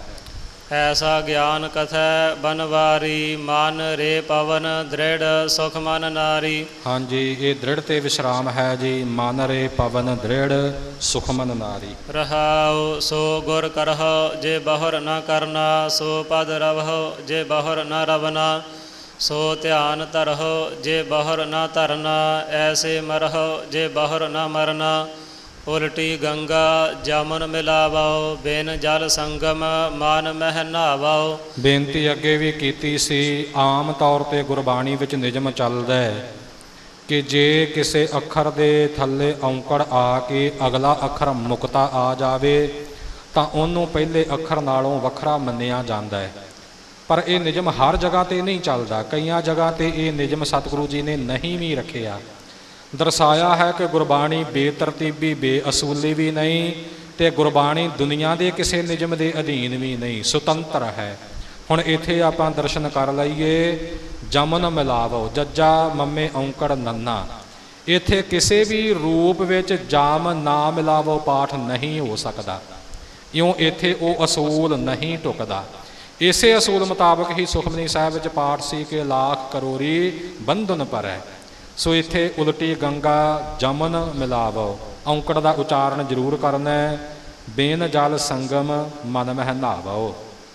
ਐਸਾ ਗਿਆਨ ਕਥੈ ਬਨਵਾਰੀ, ਮਨ ਰੇ ਪਵਨ ਦ੍ਰਿੜ ਸੁਖ ਮਨ ਨਾਰੀ। ਹਾਂਜੀ, ਇਹ ਦ੍ਰਿੜ ਤੇ ਵਿਸ਼ਰਾਮ ਹੈ ਜੀ। ਮਨ ਰੇ ਪਵਨ ਦ੍ਰਿੜ ਸੁਖ ਮਨ ਨਾਰੀ। ਰਹਾਉ। ਸੋ ਗੁਰ ਕਰਹੁ ਜੇ ਬਹੁਰ ਨ ਕਰਨਾ, ਸੋ ਪਦ ਰਵਹੁ ਜੇ ਬਹੁਰ ਨ ਰਵਨਾ। ਸੋ ਧਿਆਨ ਧਰਹੁ ਜੇ ਬਹੁਰ ਨ ਧਰਨਾ, ਐਸੇ ਮਰਹੁ ਜੇ ਬਹੁਰ ਨ ਮਰਨਾ। ਉਲਟੀ ਗੰਗਾ ਜਮਨ ਮਿਲਾਵਾਓ, ਬਿਨ ਜਲ ਸੰਗਮ ਮਨ ਮਹਿ ਨਹਾਵਾਓ। ਬੇਨਤੀ ਅੱਗੇ ਵੀ ਕੀਤੀ ਸੀ। ਆਮ ਤੌਰ 'ਤੇ ਗੁਰਬਾਣੀ ਵਿੱਚ ਨਿਯਮ ਚੱਲਦਾ ਹੈ ਕਿ ਜੇ ਕਿਸੇ ਅੱਖਰ ਦੇ ਥੱਲੇ ਔਂਕੜ ਆ ਕੇ ਅਗਲਾ ਅੱਖਰ ਮੁਕਤਾ ਆ ਜਾਵੇ ਤਾਂ ਉਹਨੂੰ ਪਹਿਲੇ ਅੱਖਰ ਨਾਲੋਂ ਵੱਖਰਾ ਮੰਨਿਆ ਜਾਂਦਾ ਹੈ। ਪਰ ਇਹ ਨਿਯਮ ਹਰ ਜਗ੍ਹਾ 'ਤੇ ਨਹੀਂ ਚੱਲਦਾ। ਕਈਆਂ ਜਗ੍ਹਾ 'ਤੇ ਇਹ ਨਿਯਮ ਸਤਿਗੁਰੂ ਜੀ ਨੇ ਨਹੀਂ ਵੀ ਰੱਖਿਆ। ਦਰਸਾਇਆ ਹੈ ਕਿ ਗੁਰਬਾਣੀ ਬੇਤਰਤੀਬੀ ਬੇਅਸੂਲੀ ਵੀ ਨਹੀਂ, ਅਤੇ ਗੁਰਬਾਣੀ ਦੁਨੀਆ ਦੇ ਕਿਸੇ ਨਿਯਮ ਦੇ ਅਧੀਨ ਵੀ ਨਹੀਂ, ਸੁਤੰਤਰ ਹੈ। ਹੁਣ ਇੱਥੇ ਆਪਾਂ ਦਰਸ਼ਨ ਕਰ ਲਈਏ। ਜਮਨ ਮਿਲਾਵੋ, ਜੱਜਾ ਮੰਮੇ ਔਂਕੜ ਨੰਨਾ। ਇੱਥੇ ਕਿਸੇ ਵੀ ਰੂਪ ਵਿੱਚ ਜਾਮ ਨਾ ਮਿਲਾਵੋ ਪਾਠ ਨਹੀਂ ਹੋ ਸਕਦਾ। ਇਉਂ ਇੱਥੇ ਉਹ ਅਸੂਲ ਨਹੀਂ ਢੁਕਦਾ। ਇਸੇ ਅਸੂਲ ਮੁਤਾਬਕ ਹੀ ਸੁਖਮਨੀ ਸਾਹਿਬ ਵਿੱਚ ਪਾਠ ਸੀ ਕਿ ਲੱਖ ਕਰੋੜੀ ਬੰਧਨ ਭਰੈ। ਸੋ ਇੱਥੇ ਉਲਟੀ ਗੰਗਾ ਜਮਨ ਮਿਲਾਵੋ, ਔਂਕੜ ਦਾ ਉਚਾਰਨ ਜ਼ਰੂਰ ਕਰਨਾ। ਬੇਨ ਜਲ ਸੰਗਮ ਮਨ ਮਹਿ ਨਹਾਵੋ।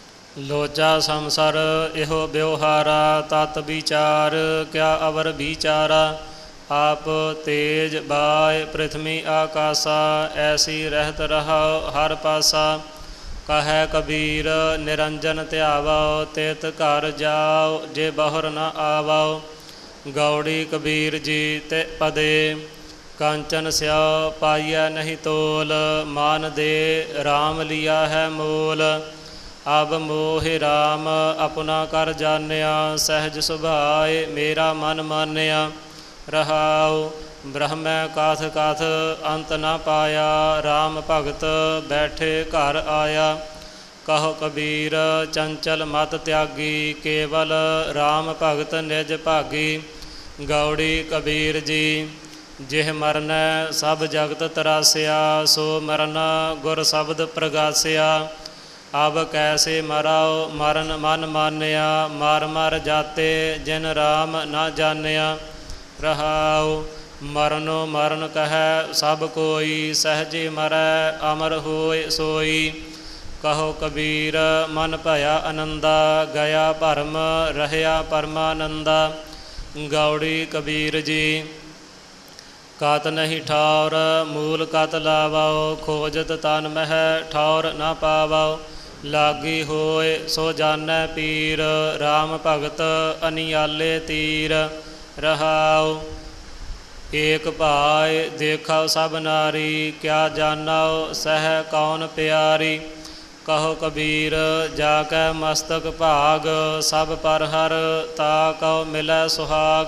ਲੋਚਾ ਸੰਸਰ ਇਹੋ ਵਿਵਹਾਰਾ, ਤਤ ਵਿਚਾਰ ਕਿਆ ਅਵਰ ਵਿਚਾਰਾ। ਆਪ ਤੇਜ ਬਾਇ ਪ੍ਰਿਥਵੀ ਆਕਾਸਾ, ਐਸੀ ਰਹਿਤ ਰਹਾਉ ਹਰ ਪਾਸਾ। ਕਹੈ ਕਬੀਰ ਨਿਰੰਜਨ ਧਿਆਵੋ, ਤਿਤ ਘਰ ਜਾਓ ਜੇ ਬਹੁਰ ਨ ਆਵੋ। ਗੌੜੀ ਕਬੀਰ ਜੀ ਤੇ ਪਦੇ, ਕਾਂਚਨ ਸਿਓ ਪਾਈਐ ਨਹੀਂ ਤੋਲ। ਮਾਨ ਦੇ ਰਾਮ ਲਿਆ ਹੈ ਮੋਲ, ਅਬ ਮੋਹਿ ਰਾਮ ਆਪਣਾ ਕਰ ਜਾਣਿਆ। ਸਹਿਜ ਸੁਭਾਏ ਮੇਰਾ ਮਨ ਮਾਨਿਆ, ਰਹਾਉ ਬ੍ਰਹਮੈ ਕਾਥ ਕਾਥ ਅੰਤ ਨਾ ਪਾਇਆ। ਰਾਮ ਭਗਤ ਬੈਠੇ ਘਰ ਆਇਆ, ਕਹੋ ਕਬੀਰ ਚੰਚਲ ਮਤ ਤਿਆਗੀ। ਕੇਵਲ ਰਾਮ ਭਗਤ ਨਿਜ ਭਾਗੀ। ਗੌੜੀ ਕਬੀਰ ਜੀ ਜਿਹ ਮਰਨੈ ਸਭ ਜਗਤ ਤਰਾਸਿਆ, ਸੋ ਮਰਨ ਗੁਰ ਸ਼ਬਦ ਪ੍ਰਗਾਸਿਆ। ਅਬ ਕੈਸੇ ਮਰਾਓ ਮਰਨ ਮਨ ਮਾਨਿਆ, ਮਰ ਮਰ ਜਾਤੇ ਜਿਨ ਰਾਮ ਨਾ ਜਾਣਿਆ। ਰਹਾਉ ਮਰਨੋ ਮਰਨ ਕਹੈ ਸਭ ਕੋਈ, ਸਹਿਜੇ ਮਰੈ ਅਮਰ ਹੋਇ ਸੋਈ। ਕਹੋ ਕਬੀਰ ਮਨ ਭਇਆ ਆਨੰਦਾ, ਗਿਆ ਭਰਮ ਰਹਿਆ ਪਰਮਾਨੰਦਾ। ਗੌੜੀ ਕਬੀਰ ਜੀ ਕਾਤ ਨਹੀਂ ਠੌਰ ਮੂਲ ਕਤ ਲਾਵੋ, ਖੋਜਤ ਤਨ ਮਹਿ ਠੌਰ ਨਾ ਪਾਵੋ। ਲਾਗੀ ਹੋਏ ਸੋ ਜਾਣੈ ਪੀਰ, ਰਾਮ ਭਗਤ ਅਨਿਆਲੇ ਤੀਰ। ਰਹਾਉ ਏਕ ਭਾਇ ਦੇਖਾਉ ਸਭ ਨਾਰੀ, ਕਿਆ ਜਾਣਾਉ ਸਹਿ ਕੌਣ ਪਿਆਰੀ। ਕਹੋ ਕਬੀਰ ਜਾ ਕੈ ਮਸਤਕ ਭਾਗ, ਸਭ ਪਰ ਹਰ ਤਾ ਕਉ ਮਿਲੈ ਸੁਹਾਗ।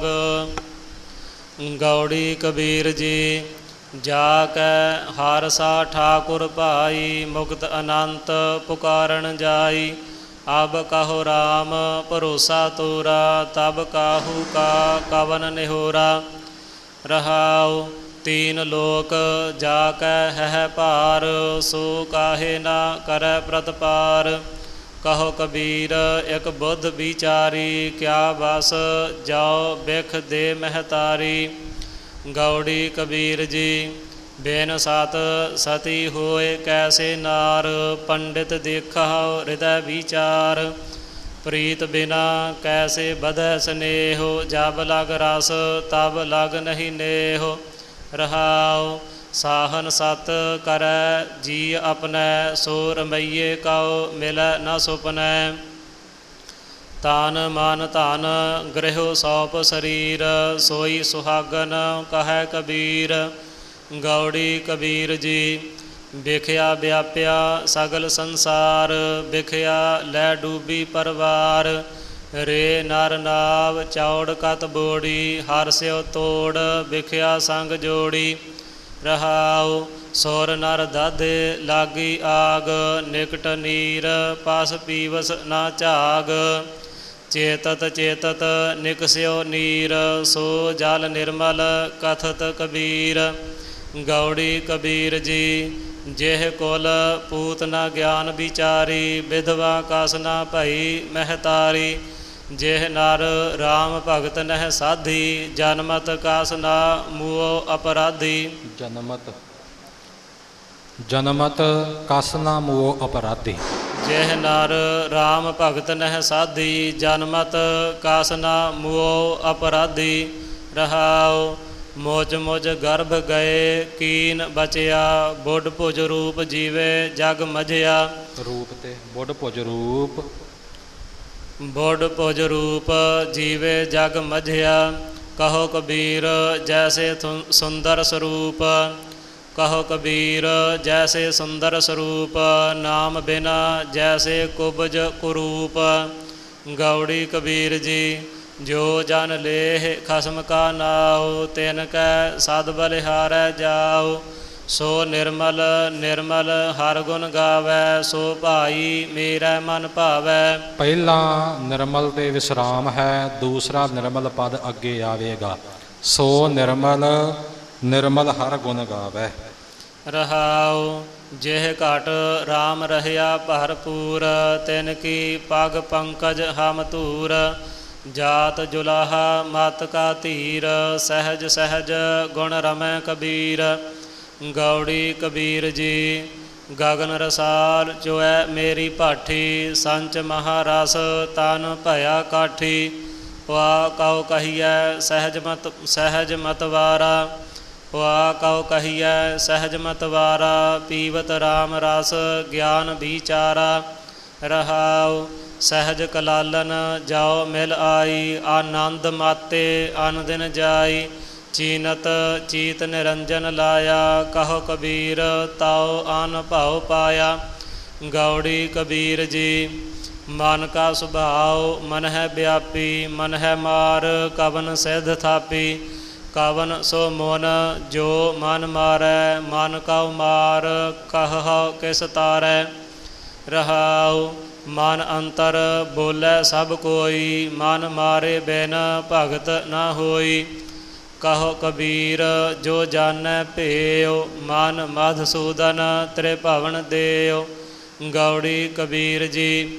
ਗੌੜੀ ਕਬੀਰ ਜੀ ਜਾ ਕੈ ਹਰ ਸਾ ਠਾਕੁਰ ਭਾਈ, ਮੁਕਤ ਅਨੰਤ ਪੁਕਾਰਨ ਜਾਈ। ਅਬ ਕਹੋ ਰਾਮ ਭਰੋਸਾ ਤੋਰਾ, ਤਬ ਕਾਹੂ ਕਾ ਕਵਨ ਨਿਹੋਰਾ। ਰਹਾਉ ਤੀਨ ਲੋਕ ਜਾ ਕੈ ਹੈ ਭਾਰ, ਸੋ ਕਾਹੇ ਨਾ ਕਰੈ ਪ੍ਰਤਪਾਰ। ਕਹੋ ਕਬੀਰ ਇਕ ਬੁੱਧ ਵਿਚਾਰੀ, ਕਿਆ ਬਸ ਜਾਓ ਬਿਖ ਦੇ ਮਹਤਾਰੀ। ਗੌੜੀ ਕਬੀਰ ਜੀ ਬੇਨ ਸਤ ਸਤੀ ਹੋਏ ਕੈਸੇ ਨਾਰ, ਪੰਡਿਤ ਦੇਖਾਉ ਹਿਰਦੈ ਵਿਚਾਰ। ਪ੍ਰੀਤ ਬਿਨਾ ਕੈਸੇ ਬਧੈ ਸਨੇਹੋ, ਜਬ ਲਗ ਰਸ ਤਬ ਲਗ ਨਹੀਂ ਨੇਹੋ। ਰਹਾਉ ਸਾਹਨ ਸਤ ਕਰੈ ਜੀ ਆਪਣੈ, ਸੋ ਰਮਈਏ ਕਉ ਮਿਲੈ ਨ ਸੁਪਨੈ। ਤਨ ਮਨ ਧਨ ਗ੍ਰਹਿ ਸੌਪ ਸਰੀਰ, ਸੋਈ ਸੁਹਾਗਨ ਕਹੈ ਕਬੀਰ। ਗੌੜੀ ਕਬੀਰ ਜੀ ਵਿਖਿਆ ਵਿਆਪਿਆ ਸਗਲ ਸੰਸਾਰ, ਵਿਖਿਆ ਲੈ ਡੂਬੀ ਪਰਵਾਰ। ਰੇ ਨਰ ਨਾਵ ਚੌੜ ਕਤ ਬੋੜੀ, ਹਰ ਸਿਓ ਤੋੜ ਵਿਖਿਆ ਸੰਗ ਜੋੜੀ। ਰਹਾਉ ਸੁਰ ਨਰ ਦਾਧੇ ਲਾਗੀ ਆਗ, ਨਿਕਟ ਨੀਰ ਪਸ ਪੀਵਸ ਨਾ ਝਾਗ। ਚੇਤਤ ਚੇਤਤ ਨਿਕਸਿਓ ਨੀਰ, ਸੋ ਜਲ ਨਿਰਮਲ ਕਥਤ ਕਬੀਰ। ਗੌੜੀ ਕਬੀਰ ਜੀ ਜਿਹ ਕੁਲ ਪੂਤ ਨਾ ਗਿਆਨ ਵਿਚਾਰੀ, ਵਿਧਵਾ ਕਸ ਨਾ ਭਈ ਮਹਤਾਰੀ। ਜਿਹ ਨਰ ਰਾਮ ਭਗਤ ਨਹਿ ਸਾਧੀ, ਜਨਮਤ ਕਸ ਨਾ ਮੂਓ ਅਪਰਾਧੀ। ਜਨਮਤ ਕਸ ਨਾ ਮੂਓ ਅਪਰਾਧੀ। ਜਿਹ ਨਰ ਰਾਮ ਭਗਤ ਨਹਿ ਸਾਧੀ, ਜਨਮਤ ਕਸ ਨਾ ਮੂਓ ਅਪਰਾਧੀ। ਰਹਾਉ ਮੋਜ ਮੋਜ ਗਰਭ ਗਏ ਕੀਨ ਬਚਿਆ, ਬੁੱਢ ਭੁਜ ਰੂਪ ਜੀਵੇ ਜਗ ਮਝਿਆ। ਰੂਪ ਤੇ ਬੁੱਢ ਭੁਜ ਰੂਪ, ਬੁੱਢ ਭੁਜ ਰੂਪ ਜੀਵੇ ਜਗ ਮਝਿਆ। ਕਹੋ ਕਬੀਰ ਜੈਸੇ ਸੁੰਦਰ ਸਰੂਪ, ਕਹੋ ਕਬੀਰ ਜੈਸੇ ਸੁੰਦਰ ਸਰੂਪ। ਨਾਮ ਬਿਨਾ ਜੈਸੇ ਕੁਬਜ ਕੁਰੂਪ। ਗੌੜੀ ਕਬੀਰ ਜੀ ਜੋ ਜਨ ਲੇਹ ਖਸਮ ਕਾ ਨਾਉ, ਤਿਨ ਕੈ ਸਦ ਬਲਿਹਾਰੈ ਜਾਉ। ਸੋ ਨਿਰਮਲ ਨਿਰਮਲ ਹਰ ਗੁਣ ਗਾਵੈ, ਸੋ ਭਾਈ ਮੇਰਾ ਮਨ ਭਾਵੈ। ਪਹਿਲਾ ਨਿਰਮਲ ਤੇ ਵਿਸਰਾਮ ਹੈ, ਦੂਸਰਾ ਨਿਰਮਲ ਪਦ ਅੱਗੇ ਆਵੇਗਾ। ਸੋ ਨਿਰਮਲ ਨਿਰਮਲ ਹਰ ਗੁਣ ਗਾਵੈ। ਰਹਾਉ ਜਿਹ ਘਟ ਰਾਮ ਰਹਿਆ ਭਰਪੂਰ, ਤਿਨ ਕੀ ਪਗ ਪੰਕਜ ਹਮ ਧੂਰ। ਜਾਤ ਜੁਲਾਹਾ ਮਤ ਕਾ ਧੀਰ, ਸਹਿਜ ਸਹਿਜ ਗੁਣ ਰਮੈ ਕਬੀਰ। ਗੌੜੀ ਕਬੀਰ ਜੀ ਗਗਨ ਰਸਾਲ ਚੋਐ ਮੇਰੀ ਭਾਠੀ, ਸੰਚ ਮਹਾਰਸ ਤਨ ਭਇਆ ਕਾਠੀ। ਵਾ ਕਉ ਕਹੀਐ ਸਹਿਜ ਮਤ ਵਾਰਾ। ਵਾ ਕਉ ਕਹੀਐ ਸਹਿਜ ਮਤ ਵਾਰਾ। ਪੀਵਤ ਰਾਮ ਰਸ ਗਿਆਨ ਵਿਚਾਰਾ। ਰਹਾਉ ਸਹਿਜ ਕਲਾਲਨ ਜਾਉ ਮਿਲ ਆਈ। ਆਨੰਦ ਮਾਤੇ ਅਨ ਦਿਨ ਜਾਈ। ਚੀਨਤ ਚੀਤ ਨਿਰੰਜਨ ਲਾਇਆ। ਕਹੋ ਕਬੀਰ ਤਾਉ ਅਨ ਭਾਉ ਪਾਇਆ। ਗੌੜੀ ਕਬੀਰ ਜੀ ਮਨ ਕਾ ਸੁਭਾਉ ਮਨ ਹੈ ਵਿਆਪੀ। ਮਨ ਹੈ ਮਾਰ ਕਵਨ ਸਿਧ ਥਾਪੀ। ਕਵਨ ਸੋ ਮਨ ਜੋ ਮਨ ਮਾਰੈ। ਮਨ ਕਉ ਮਾਰ ਕਹਹੁ ਕਿਸ ਤਾਰੈ। ਰਹਾਉ ਮਨ ਅੰਤਰ ਬੋਲੇ ਸਭ ਕੋਈ। ਮਨ ਮਾਰੇ ਬਿਨ ਭਗਤ ਨਾ ਹੋਈ। ਕਹੋ ਕਬੀਰ ਜੋ ਜਾਣੈ ਭੇਉ। ਮਨ ਮਧਸੂਦਨ ਤ੍ਰਿਭਵਨ ਦੇਉ। ਗੌੜੀ ਕਬੀਰ ਜੀ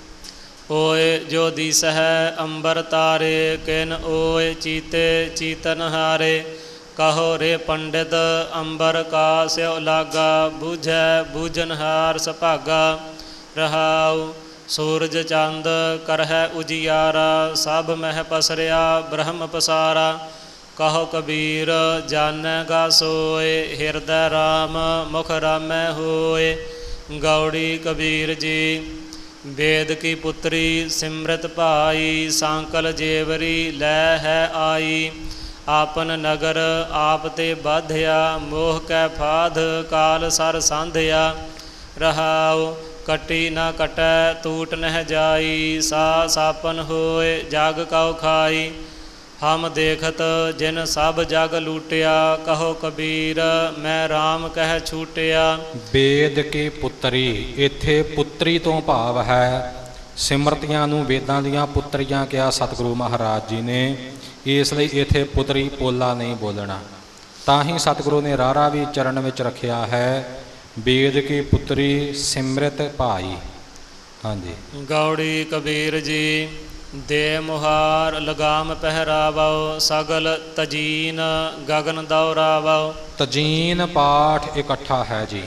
ਓਏ ਜੋ ਦੀਸਹਿ ਅੰਬਰ ਤਾਰੇ। ਕਿਨ ਓਏ ਚੀਤੇ ਚੀਤਨ ਹਾਰੇ। ਕਹੋ ਰੇ ਪੰਡਿਤ ਅੰਬਰ ਕਾ ਸਿਉ ਲਾਗਾ। ਬੂਝੈ ਬੂਝਨਹਾਰ ਸੁਭਾਗਾ। ਰਹਾਉ ਸੂਰਜ ਚੰਦ ਕਰਹਿ ਉਜਿਆਰਾ। ਸਭ ਮਹਿ ਪਸਰਿਆ ਬ੍ਰਹਮ ਪਸਾਰਾ। ਕਹੋ ਕਬੀਰ ਜਾਣੈਗਾ ਸੋਏ। ਹਿਰਦੈ ਰਾਮ ਮੁਖ ਰਾਮੈ ਹੋਏ। ਗੌੜੀ ਕਬੀਰ ਜੀ ਵੇਦ ਕੀ ਪੁੱਤਰੀ ਸਿਮਰਤ ਭਾਈ। ਸਾਂਕਲ ਜੇਵਰੀ ਲੈ ਹੈ ਆਈ। ਆਪਨ ਨਗਰ ਆਪ ਤੇ ਬਾਧਿਆ। ਮੋਹ ਕੈ ਫਾਧ ਕਾਲ ਸਰ ਸਾਂਧਿਆ। ਰਹਾਉ ਕਟੀ ਨਾ ਕਟੈ ਟੂਟ ਨਹਿ ਜਾਈ। ਸਾ ਸਾਪਨ ਹੋਏ ਜਗ ਕਉ ਖਾਈ। ਹਮ ਦੇਖਤ ਜਿਨ ਸਭ ਜਗ ਲੂਟਿਆ। ਕਹੋ ਕਬੀਰ ਮੈਂ ਰਾਮ ਕਹਿ ਛੂਟਿਆ। ਵੇਦ ਕੀ ਪੁੱਤਰੀ, ਇੱਥੇ ਪੁੱਤਰੀ ਤੋਂ ਭਾਵ ਹੈ ਸਿਮਰਤੀਆਂ ਨੂੰ ਵੇਦਾਂ ਦੀਆਂ ਪੁੱਤਰੀਆਂ ਕਿਹਾ ਸਤਿਗੁਰੂ ਮਹਾਰਾਜ ਜੀ ਨੇ। ਇਸ ਲਈ ਇੱਥੇ ਪੁੱਤਰੀ ਪੋਲਾ ਨਹੀਂ ਬੋਲਣਾ। ਤਾਂ ਹੀ ਸਤਿਗੁਰੂ ਨੇ ਰਾਰਾ ਵੀ ਚਰਨ ਵਿੱਚ ਰੱਖਿਆ ਹੈ ਵੇਦ ਕੀ ਪੁੱਤਰੀ ਸਿਮਰਤ ਭਾਈ। ਹਾਂਜੀ। ਗੌੜੀ ਕਬੀਰ ਜੀ ਦੇ ਮੁਹਾਰ ਲਗਾਮ ਪਹਿਰਾਵੋ। ਸਗਲ ਤਜੀਨ ਗਗਨ ਦੌਰਾਵੋ। ਤਜੀਨ ਪਾਠ ਇਕੱਠਾ ਹੈ ਜੀ।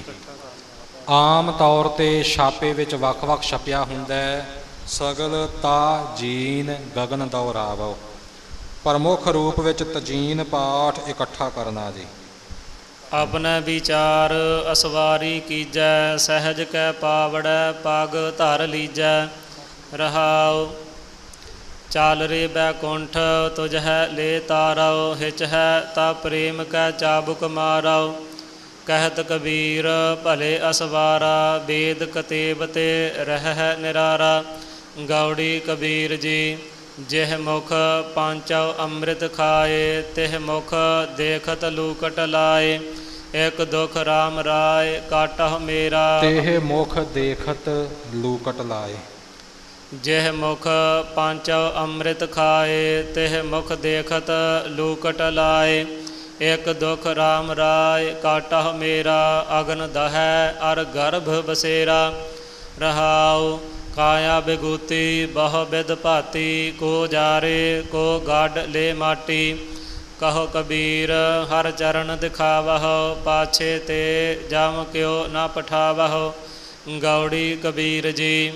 ਆਮ ਤੌਰ 'ਤੇ ਛਾਪੇ ਵਿੱਚ ਵੱਖ ਵੱਖ ਛਪਿਆ ਹੁੰਦਾ ਸਗਲ ਤਾ ਜੀਨ ਗਗਨ ਦੌਰਾਵੋ। ਪ੍ਰਮੁੱਖ ਰੂਪ ਵਿੱਚ ਤਜੀਨ ਪਾਠ ਇਕੱਠਾ ਕਰਨਾ ਜੀ। ਆਪਣੇ ਵਿਚਾਰ ਅਸਵਾਰੀ ਕੀਜੈ। ਸਹਿਜ ਕੈ ਪਾਵੜੈ ਪਗ ਧਰ ਲੀਜੈ। ਰਹਾਉ ਚਾਲ ਰੇ ਬੈਕੁੰਠ ਤੁਝ ਹੈ ਲੈ ਤਾਰਉ। ਹਿਚ ਹੈ ਤਾ ਪ੍ਰੇਮ ਕੈ ਚਾਬੁਕ ਮਾਰਉ। ਕਹਿਤ ਕਬੀਰ ਭਲੇ ਅਸਵਾਰਾ। ਵੇਦ ਕਤੇਬ ਤੇ ਰਹਿ ਨਿਰਾਰਾ। ਗੌੜੀ ਕਬੀਰ ਜੀ ਜਿਹ ਮੁਖ ਪਾਂਚਉ ਅੰਮ੍ਰਿਤ ਖਾਏ। ਤਿਹ ਮੁਖ ਦੇਖਤ ਲੂਕਟ ਲਾਏ। ਇਕ ਦੁਖ ਰਾਮ ਰਾਏ ਕਾਟਹੁ ਮੇਰਾ। ਤਿਹ ਮੁਖ ਦੇਖਤ ਲੂਕਟ ਲਾਏ। ਜਿਹ ਮੁਖ ਪਾਂਚਉ ਅੰਮ੍ਰਿਤ ਖਾਏ। ਤਿਹ ਮੁਖ ਦੇਖਤ ਲੂਕਟ ਲਾਏ। ਇਕ ਦੁਖ ਰਾਮ ਰਾਏ ਕਾਟਹੁ ਮੇਰਾ। ਅਗਨ ਦਹੈ ਅਰ ਗਰਭ ਬਸੇਰਾ। ਰਹਾਉ ਕਾਇਆ ਬਿਗੂਤੀ ਬਹੁ ਬਿਦ ਭਾਤੀ। ਕੋ ਜਾਰੇ ਕੋ ਗਾਡ ਲੈ ਮਾਟੀ। ਕਹੋ ਕਬੀਰ ਹਰ ਚਰਨ ਦਿਖਾਵਹੁ। ਪਾਛੇ ਤੇ ਜਮ ਕਿਉ ਨਾ ਪਠਾਵਹੁ। ਗੌੜੀ ਕਬੀਰ ਜੀ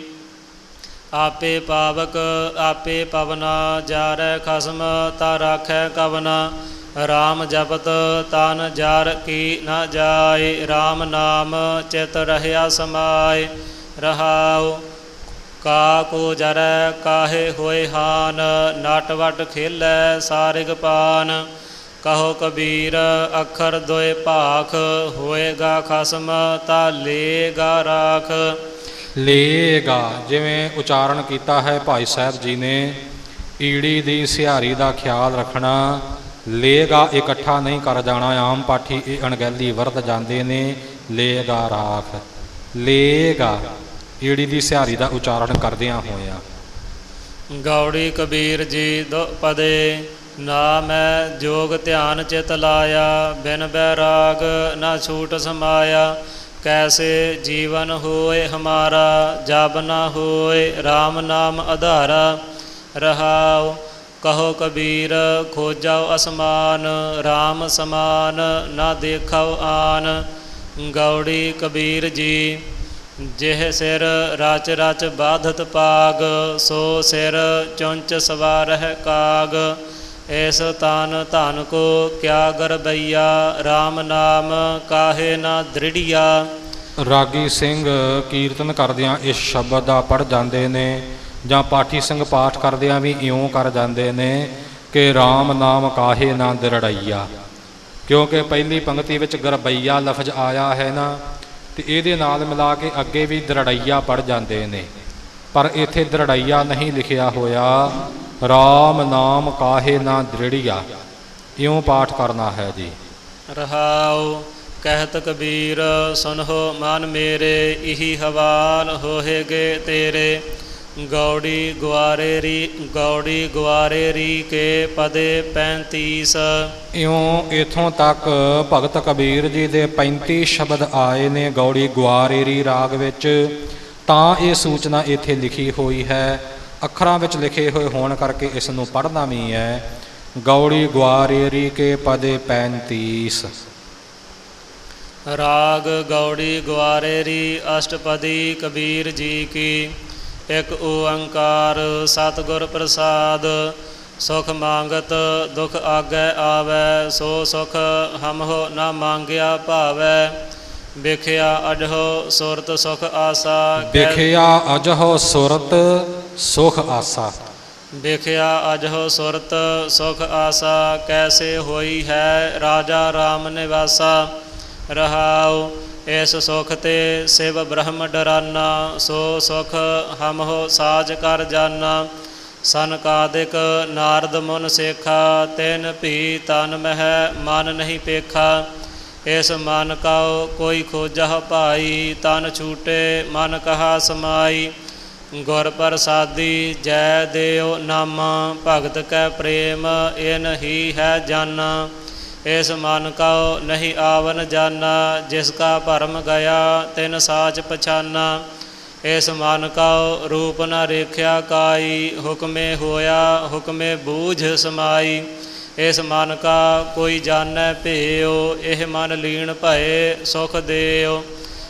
ਆਪੇ ਪਾਵਕ ਆਪੇ ਪਵਨਾ। ਜਾਰੈ ਖਸਮ ਤਾ ਰਾਖੈ ਕਵਨਾ। ਰਾਮ ਜਪਤ ਤਨ ਜਰ ਕੀ ਨਾ ਜਾਏ। ਰਾਮ ਨਾਮ ਚਿਤ ਰਹਿਆ ਸਮਾਏ। ਰਹਾਉ ਕਾ ਕੋ ਜਰੈ ਕਾਹੇ ਹੋਏ ਹਾਨ। ਨਟ ਵਟ ਖੇਲੈ ਸਾਰਿਗ ਪਾਨ। ਕਹੋ ਕਬੀਰ ਅੱਖਰ ਦੋਇ ਭਾਖ। ਹੋਏਗਾ ਖਸਮ ਤਾ ਲੇਗਾ ਰਾਖ। ਲੇਗਾ ਜਿਵੇਂ ਉਚਾਰਨ ਕੀਤਾ ਹੈ ਭਾਈ ਸਾਹਿਬ ਜੀ ਨੇ। ਈੜੀ ਦੀ ਸਿਹਾਰੀ ਦਾ ਖਿਆਲ ਰੱਖਣਾ। ਲੇਗਾ ਇਕੱਠਾ ਨਹੀਂ ਕਰ ਜਾਣਾ। ਆਮ ਪਾਠੀ ਇਹ ਅਣਗਹਿਲੀ ਵਰਤ ਜਾਂਦੇ ਨੇ। ਲੇਗਾ ਰਾਖ। ਲੇਗਾ ਈੜੀ ਦੀ ਸਿਹਾਰੀ ਦਾ ਉਚਾਰਨ ਕਰਦਿਆਂ ਹੋਇਆਂ। ਗੌੜੀ ਕਬੀਰ ਜੀ ਦੋ ਪਦੇ ਨਾ ਮੈਂ ਜੋਗ ਧਿਆਨ ਚਿਤ ਲਾਇਆ। ਬਿਨ ਬੈਰਾਗ ਨਾ ਛੂਟ ਸਮਾਇਆ। ਕੈਸੇ ਜੀਵਨ ਹੋਏ ਹਮਾਰਾ। ਜਬ ਨਾ ਹੋਏ ਰਾਮ ਨਾਮ ਆਧਾਰਾ। ਰਹਾਉ ਕਹੋ ਕਬੀਰ ਖੋਜਾਉ ਅਸਮਾਨ। ਰਾਮ ਸਮਾਨ ਨਾ ਦੇਖਉ ਆਨ। ਗੌੜੀ ਕਬੀਰ ਜੀ ਜਿਹ ਸਿਰ ਰਚ ਰਚ ਬਾਧਤ ਪਾਗ, ਸੋ ਸਿਰ ਚੁੰਚ ਸਵਾਰਹਿ ਕਾਗ। ਇਸ ਤਨ ਧਨ ਕੋ ਕਿਆ ਗਰਬਈਆ, RAM ਨਾਮ ਕਾਹੇ ਨਾ ਦ੍ਰਿੜੀਆ। ਰਾਗੀ ਸਿੰਘ ਕੀਰਤਨ ਕਰਦਿਆਂ ਇਸ ਸ਼ਬਦ ਦਾ ਪੜ੍ਹ ਜਾਂਦੇ ਨੇ, ਜਾਂ ਪਾਠੀ ਸਿੰਘ ਪਾਠ ਕਰਦਿਆਂ ਵੀ ਇਉਂ ਕਰ ਜਾਂਦੇ ਨੇ ਕਿ RAM ਨਾਮ ਕਾਹੇ ਨਾ ਦ੍ਰਿੜਈਆ। ਕਿਉਂਕਿ ਪਹਿਲੀ ਪੰਕਤੀ ਵਿੱਚ ਗਰਬਈਆ ਲਫ਼ਜ਼ ਆਇਆ ਹੈ ਨਾ, ਤੇ ਇਹਦੇ ਨਾਲ ਮਿਲਾ ਕੇ ਅੱਗੇ ਵੀ ਦ੍ਰਿੜਈਆ ਪੜ੍ਹ ਜਾਂਦੇ ਨੇ, ਪਰ ਇੱਥੇ ਦ੍ਰਿੜਈਆ ਨਹੀਂ ਲਿਖਿਆ ਹੋਇਆ, RAM ਨਾਮ ਕਾਹੇ ਨਾ ਦ੍ਰਿੜੀਆ, ਇਉਂ ਪਾਠ ਕਰਨਾ ਹੈ ਜੀ। ਰਹਾਉ ਕਹਿਤ ਕਬੀਰ ਸੁਨਹੁ ਮਨ ਮੇਰੇ, ਇਹੀ ਹਵਾਲ ਹੋਹੇਗੇ ਤੇਰੇ। ਗੌੜੀ ਗੁਆਰੇ ਰੀ ਕੇ ਪਦੇ 35। ਇਉਂ ਇੱਥੋਂ ਤੱਕ ਭਗਤ ਕਬੀਰ ਜੀ ਦੇ 35 ਸ਼ਬਦ ਆਏ ਨੇ ਗੌੜੀ ਗੁਆਰੇਰੀ ਰਾਗ ਵਿੱਚ। ਤਾਂ ਇਹ ਸੂਚਨਾ ਇੱਥੇ ਲਿਖੀ ਹੋਈ ਹੈ, ਅੱਖਰਾਂ ਵਿੱਚ ਲਿਖੇ ਹੋਏ ਹੋਣ ਕਰਕੇ ਇਸ ਨੂੰ ਪੜ੍ਹਨਾ ਵੀ ਹੈ। ਗੌੜੀ ਗੁਆਰੇਰੀ ਕੇ ਪਦੇ 35। ਰਾਗ ਗੌੜੀ ਗੁਆਰੇਰੀ ਅਸ਼ਟਪਦੀ ਕਬੀਰ ਜੀ ਕੀ। ਇਕ ਓੰਕਾਰ ਸਤਿਗੁਰ ਪ੍ਰਸਾਦ, ਸੁਖ ਮੰਗਤ ਦੁਖ ਆਗੈ ਆਵੈ, ਸੋ ਸੁਖ ਹਮਹੁ ਨਾ ਮੰਗਿਆ ਭਾਵੈ। ਵੇਖਿਆ ਅਜਹੁ ਸੁਰਤ ਸੁਖ ਆਸਾ, ਵੇਖਿਆ ਅਜਹੁ ਸੁਰਤ ਸੁਖ ਆਸਾ। ਵੇਖਿਆ ਅਜਹੁ ਸੁਰਤ ਸੁਖ ਆਸਾ, ਕੈਸੇ ਹੋਈ ਹੈ ਰਾਜਾ RAM ਨਿਵਾਸਾ। ਰਹਾਉ ਇਸ ਸੁਖ ਤੇ ਸਿਵ ਬ੍ਰਹਮ ਡਰਾਨਾ, ਸੋ ਸੁਖ ਹਮਹੁ ਸਾਜ ਕਰ ਜਾਨਾ। ਸਨਕਾਦਿਕ ਨਾਰਦ ਮੁਨ ਸੇਖਾ, ਤਿਨ ਭੀ ਤਨ ਮਹਿ ਮਨ ਨਹੀਂ ਪੇਖਾ। ਇਸ ਮਨ ਕਉ ਕੋਈ ਖੋਜਹ ਭਾਈ, ਤਨ ਛੂਟੇ ਮਨ ਕਹਾ ਸਮਾਈ। ਗੁਰ ਪ੍ਰਸਾਦੀ ਜੈ ਦੇਉ ਨਾਮਾ, ਭਗਤ ਕੈ ਪ੍ਰੇਮ ਇਨ ਹੀ ਹੈ ਜਾਨਾ। ਇਸ ਮਨ ਕਉ ਨਹੀਂ ਆਵਨ ਜਾਨਾ, ਜਿਸ ਕਾ ਭਰਮ ਗਿਆ ਤਿਨ ਸਾਚ ਪਛਾਨਾ। ਇਸ ਮਨ ਕਉ ਰੂਪ ਨ ਰੇਖਿਆ ਕਾਈ, ਹੁਕਮੇ ਹੋਇਆ ਹੁਕਮੇ ਬੂਝ ਸਮਾਈ। ਇਸ ਮਨ ਕਾ ਕੋਈ ਜਾਣੈ ਭੇਉ, ਇਹ ਮਨ ਲੀਨ ਭਏ ਸੁਖ ਦੇਉ।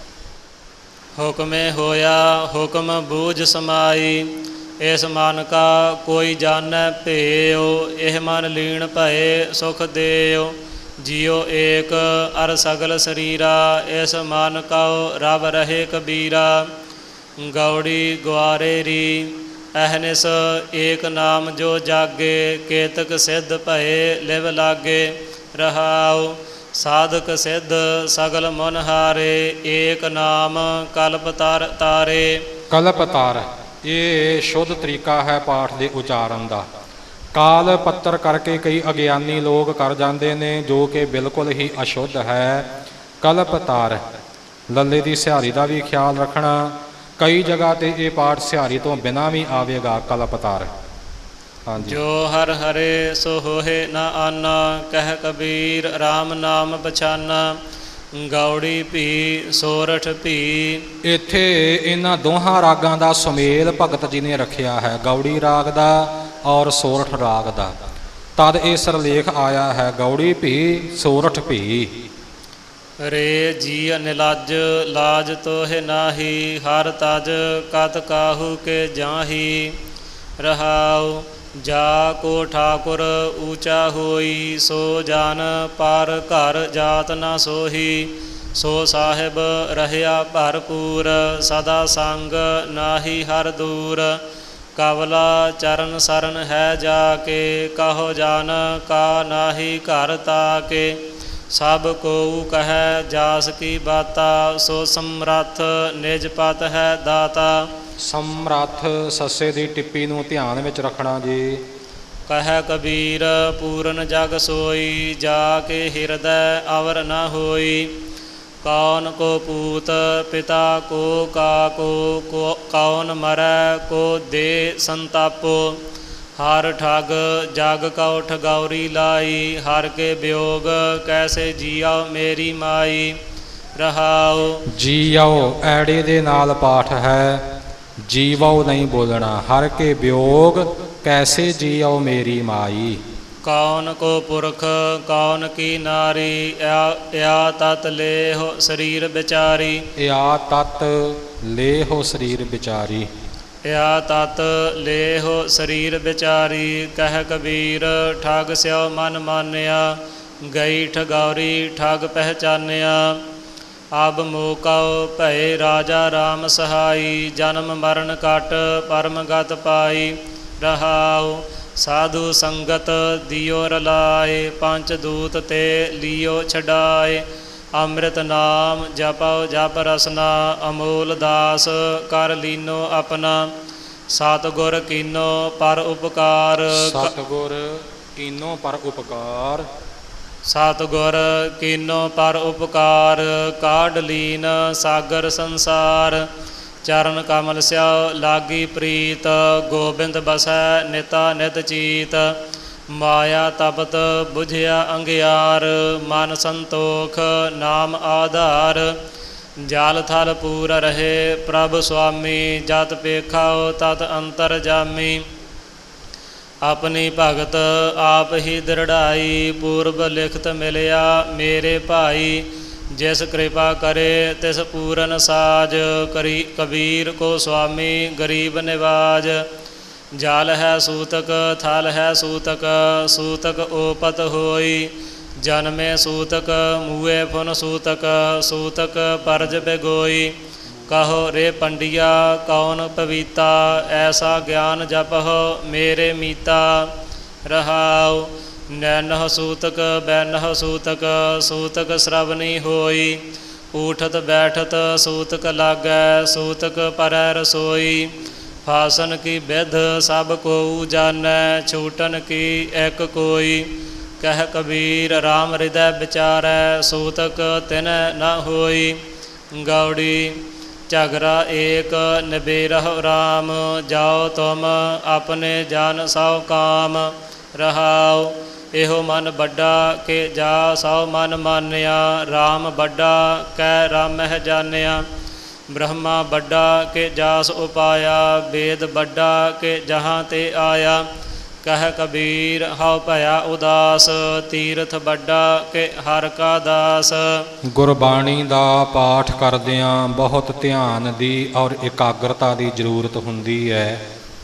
ਹੁਕਮੇ ਹੋਇਆ ਹੁਕਮ ਬੂਝ ਸਮਾਈ, ਇਸ ਮਨ ਕਾ ਕੋਈ ਜਾਣੈ ਭੇਉ। ਇਹ ਮਨ ਲੀਨ ਭਏ ਸੁਖ ਦੇਉ। ਜਿਉ ਏਕ ਅਰ ਸਗਲ ਸਰੀਰਾ, ਇਸ ਮਨ ਕਉ ਰਵ ਰਹੇ ਕਬੀਰਾ। ਗੌੜੀ ਗੁਆਰੇਰੀ ਅਹਨਿਸ ਏਕ ਨਾਮ ਜੋ ਜਾਗੇ, ਕੇਤਕ ਸਿੱਧ ਭਏ ਲਿਵ ਲਾਗੇ। ਰਹਾਉ ਸਾਧਕ ਸਿੱਧ ਸਗਲ ਮਨ ਹਾਰੇ, ਏਕ ਨਾਮ ਕਲਪ ਤਰ ਤਾਰੇ। ਕਲਪ ਤਾਰ ਇਹ ਸ਼ੁੱਧ ਤਰੀਕਾ ਹੈ ਪਾਠ ਦੇ ਉਚਾਰਨ ਦਾ। ਕਾਲ ਪੱਤਰ ਕਰਕੇ ਕਈ ਅਗਿਆਨੀ ਲੋਕ ਕਰ ਜਾਂਦੇ ਨੇ, ਜੋ ਕਿ ਬਿਲਕੁਲ ਹੀ ਅਸ਼ੁੱਧ ਹੈ। ਕਲਪ ਤਾਰ ਲੱਲੇ ਦੀ ਸਿਹਾਰੀ ਦਾ ਵੀ ਖਿਆਲ ਰੱਖਣਾ। ਕਈ ਜਗ੍ਹਾ 'ਤੇ ਇਹ ਪਾਠ ਸਿਹਾਰੀ ਤੋਂ ਬਿਨਾਂ ਵੀ ਆਵੇਗਾ, ਕਲਪ ਤਾਰ। ਹਾਂਜੀ। ਜੋ ਹਰ ਹਰੇ ਸੋ ਹੋਏ ਨਾ ਆਨਾ, ਕਹਿ ਕਬੀਰ RAM ਨਾਮ ਪਛਾਨਾ। ਗੌੜੀ ਭੀ ਸੋਰਠ ਭੀ, ਇੱਥੇ ਇਹਨਾਂ ਦੋਹਾਂ ਰਾਗਾਂ ਦਾ ਸੁਮੇਲ ਭਗਤ ਜੀ ਨੇ ਰੱਖਿਆ ਹੈ, ਗੌੜੀ ਰਾਗ ਦਾ ਔਰ ਸੋਰਠ ਰਾਗ ਦਾ। ਤਦ ਇਹ ਸਰਲੇਖ ਆਇਆ ਹੈ ਗੌੜੀ ਭੀ ਸੋਰਠ ਭੀ। ਰੇ ਜੀ ਨਿਲਾਜ ਲਾਜ ਤੋਹਿ ਨਾਹੀ, ਹਰ ਤਜ ਕਤ ਕਾਹੂ ਕੇ ਜਾਹੀ। ਰਹਾਉ ਜਾ ਕੋ ਠਾਕੁਰ ਊਚਾ ਹੋਈ, ਸੋ ਜਨ ਪਰ ਘਰ ਜਾਤ ਨਾ ਸੋਹੀ। ਸੋ ਸਾਹਿਬ ਰਹਿਆ ਭਰਪੂਰ, ਸਦਾ ਸੰਗ ਨਾਹੀ ਹਰ ਦੂਰ। ਕਵਲਾ ਚਰਨ ਸਰਨ ਹੈ ਜਾ ਕੇ, ਕਹੋ ਜਨ ਕਾ ਨਾਹੀ ਘਰ ਤਾਕੇ। ਸਭ ਕੋ ਕਹੈ ਜਾਸ ਕੀ ਬਾਤਾ, ਸੋ ਸਮਰੱਥ ਨਿਜ ਪਤ ਹੈ ਦਾਤਾ। ਸਮਰੱਥ ਸੱਸੇ ਦੀ ਟਿੱਪੀ ਨੂੰ ਧਿਆਨ ਵਿੱਚ ਰੱਖਣਾ ਜੀ। ਕਹਿ ਕਬੀਰ ਪੂਰਨ ਜਗ ਸੋਈ, ਜਾ ਕੇ ਹਿਰਦੈ ਅਵਰ ਨ ਹੋਈ। ਕੌਨ ਕੋ ਪੂਤ ਪਿਤਾ ਕੋ ਕਾਕੋ, ਕੌਨ ਮਰੈ ਕੋ ਦੇ ਸੰਤਾਪੋ। ਹਰ ਠਗ ਜਗ ਕਉ ਠਗੌਰੀ ਲਾਈ, ਹਰ ਕੇ ਵਿਯੋਗ ਕੈਸੇ ਜੀਉ ਮੇਰੀ ਮਾਈ। ਰਹਾਉ ਜੀਉ ਐੜੇ ਦੇ ਨਾਲ ਪਾਠ ਹੈ, ਜੀਵਉ ਨਹੀਂ ਬੋਲਣਾ। ਹਰ ਕੇ ਵਿਯੋਗ ਕੈਸੇ ਜੀਉ ਮੇਰੀ ਮਾਈ। ਕੌਣ ਕੋ ਪੁਰਖ ਕੌਣ ਕੀ ਨਾਰੀ, ਇਆ ਤਤ ਲੇਹੁ ਸਰੀਰ ਵਿਚਾਰੀ। ਇਆ ਤਤ ਲੇਹੁ ਸਰੀਰ ਵਿਚਾਰੀ। ਇਆ ਤਤ ਲੇਹੁ ਸਰੀਰ ਵਿਚਾਰੀ। ਕਹਿ ਕਬੀਰ ਠਗ ਸਿਉ ਮਨ ਮਾਨਿਆ, ਗਈ ਠਗੌਰੀ ਠਗ ਪਹਿਚਾਨਿਆ। ਅਬ ਮੋਕਉ ਭਏ ਰਾਜਾ ਰਾਮ ਸਹਾਈ, ਜਨਮ ਮਰਨ ਕਟ ਪਰਮ ਗਤ ਪਾਈ। ਰਹਾਉ ਸਾਧੂ ਸੰਗਤ ਦਿਓ ਰਲਾਏ, ਪੰਚ ਦੂਤ ਤੇ ਲਿਓ ਛਡਾਏ। ਅੰਮ੍ਰਿਤ ਨਾਮ ਜਪਉ ਜਪ ਰਸਨਾ, ਅਮੋਲ ਦਾਸ ਕਰ ਲੀਨੋ ਆਪਣਾ। ਸਤਿਗੁਰ ਕੀਨੋ ਪਰ ਉਪਕਾਰ, ਸਤਿਗੁਰ ਕੀਨੋ ਪਰ ਉਪਕਾਰ। ਸਤਿਗੁਰ ਕੀਨੋ ਪਰ ਉਪਕਾਰ, ਕਾਢ ਲੀਨ ਸਾਗਰ ਸੰਸਾਰ। ਚਰਨ ਕਮਲ ਸਿਉ ਲਾਗੀ ਪ੍ਰੀਤ, ਗੋਬਿੰਦ ਬਸੈ ਨਿਤਾ ਨਿਤ ਚੀਤ। ਮਾਇਆ ਤਪਤ ਬੁਝਿਆ ਅੰਗਿਆਰ, ਮਨ ਸੰਤੋਖ ਨਾਮ ਆਧਾਰ। ਜਲ ਥਲ ਪੂਰ ਰਹੇ ਪ੍ਰਭ ਸੁਆਮੀ, ਜਤ ਪੇਖਾਉ ਤਤ ਅੰਤਰ ਜਾਮੀ। ਆਪਣੀ ਭਗਤ ਆਪ ਹੀ ਦ੍ਰਿੜਾਈ, ਪੂਰਬ ਲਿਖਤ ਮਿਲਿਆ ਮੇਰੇ ਭਾਈ। ਜਿਸ ਕਿਰਪਾ ਕਰੇ ਤਿਸ ਪੂਰਨ ਸਾਜ, ਕਰੀ ਕਬੀਰ ਕੋ ਸੁਆਮੀ ਗਰੀਬ ਨਿਵਾਜ। ਜਲ ਹੈ ਸੂਤਕ ਥਲ ਹੈ ਸੂਤਕ, ਸੂਤਕ ਓਪਤ ਹੋਈ। ਜਨਮੇ ਸੂਤਕ ਮੂਏ ਫੁਨ ਸੂਤਕ, ਸੂਤਕ ਪਰਜ ਬਿਗੋਈ। ਕਹੋ ਰੇ ਪੰਡਿਆ ਕੌਣ ਪਵੀਤਾ, ਐਸਾ ਗਿਆਨ ਜਪਹੁ ਮੇਰੇ ਮੀਤਾ। ਰਹਾਉ ਨੈਨਹੁ ਸੂਤਕ ਬੈਨਹੁ ਸੂਤਕ, ਸੂਤਕ ਸ਼ਰਵਣੀ ਹੋਈ। ਊਠਤ ਬੈਠਤ ਸੂਤਕ ਲਾਗੈ, ਸੂਤਕ ਪਰੈ ਰਸੋਈ। ਫਾਸਨ ਕੀ ਬਿਧ ਸਭ ਕੋਊ ਜਾਣੈ, ਛੂਟਨ ਕੀ ਇੱਕ ਕੋਈ। ਕਹਿ ਕਬੀਰ ਰਾਮ ਹਿਰਦੈ ਵਿਚਾਰੈ, ਸੂਤਕ ਤਿਨੈ ਨ ਹੋਈ। ਗੌੜੀ ਝਗਰਾ ਏਕ ਨਿਬੇਰਹੁ ਰਾਮ, ਜਾਓ ਤੁਮ ਆਪਣੇ ਜਨ ਸਉ ਕਾਮ। ਰਹਾਉ ਇਹੋ ਮਨ ਵੱਡਾ ਕਿ ਜਾ ਸਉ ਮਨ ਮਾਨਿਆ, ਰਾਮ ਵੱਡਾ ਕਹਿ ਰਾਮਹਿ ਜਾਣਿਆ। ਬ੍ਰਹਮਾ ਵੱਡਾ ਕਿ ਜਾਸ ਉਪਾਇਆ, ਵੇਦ ਵੱਡਾ ਕਿ ਜਹਾਂ ਤੇ ਆਇਆ। ਕਹਿ ਕਬੀਰ ਹਉ ਭਇਆ ਉਦਾਸ, ਤੀਰਥ ਵੱਡਾ ਕਿ ਹਰਿ ਕਾ ਦਾਸ। ਗੁਰਬਾਣੀ ਦਾ ਪਾਠ ਕਰਦਿਆਂ ਬਹੁਤ ਧਿਆਨ ਦੀ ਔਰ ਇਕਾਗਰਤਾ ਦੀ ਜ਼ਰੂਰਤ ਹੁੰਦੀ ਹੈ।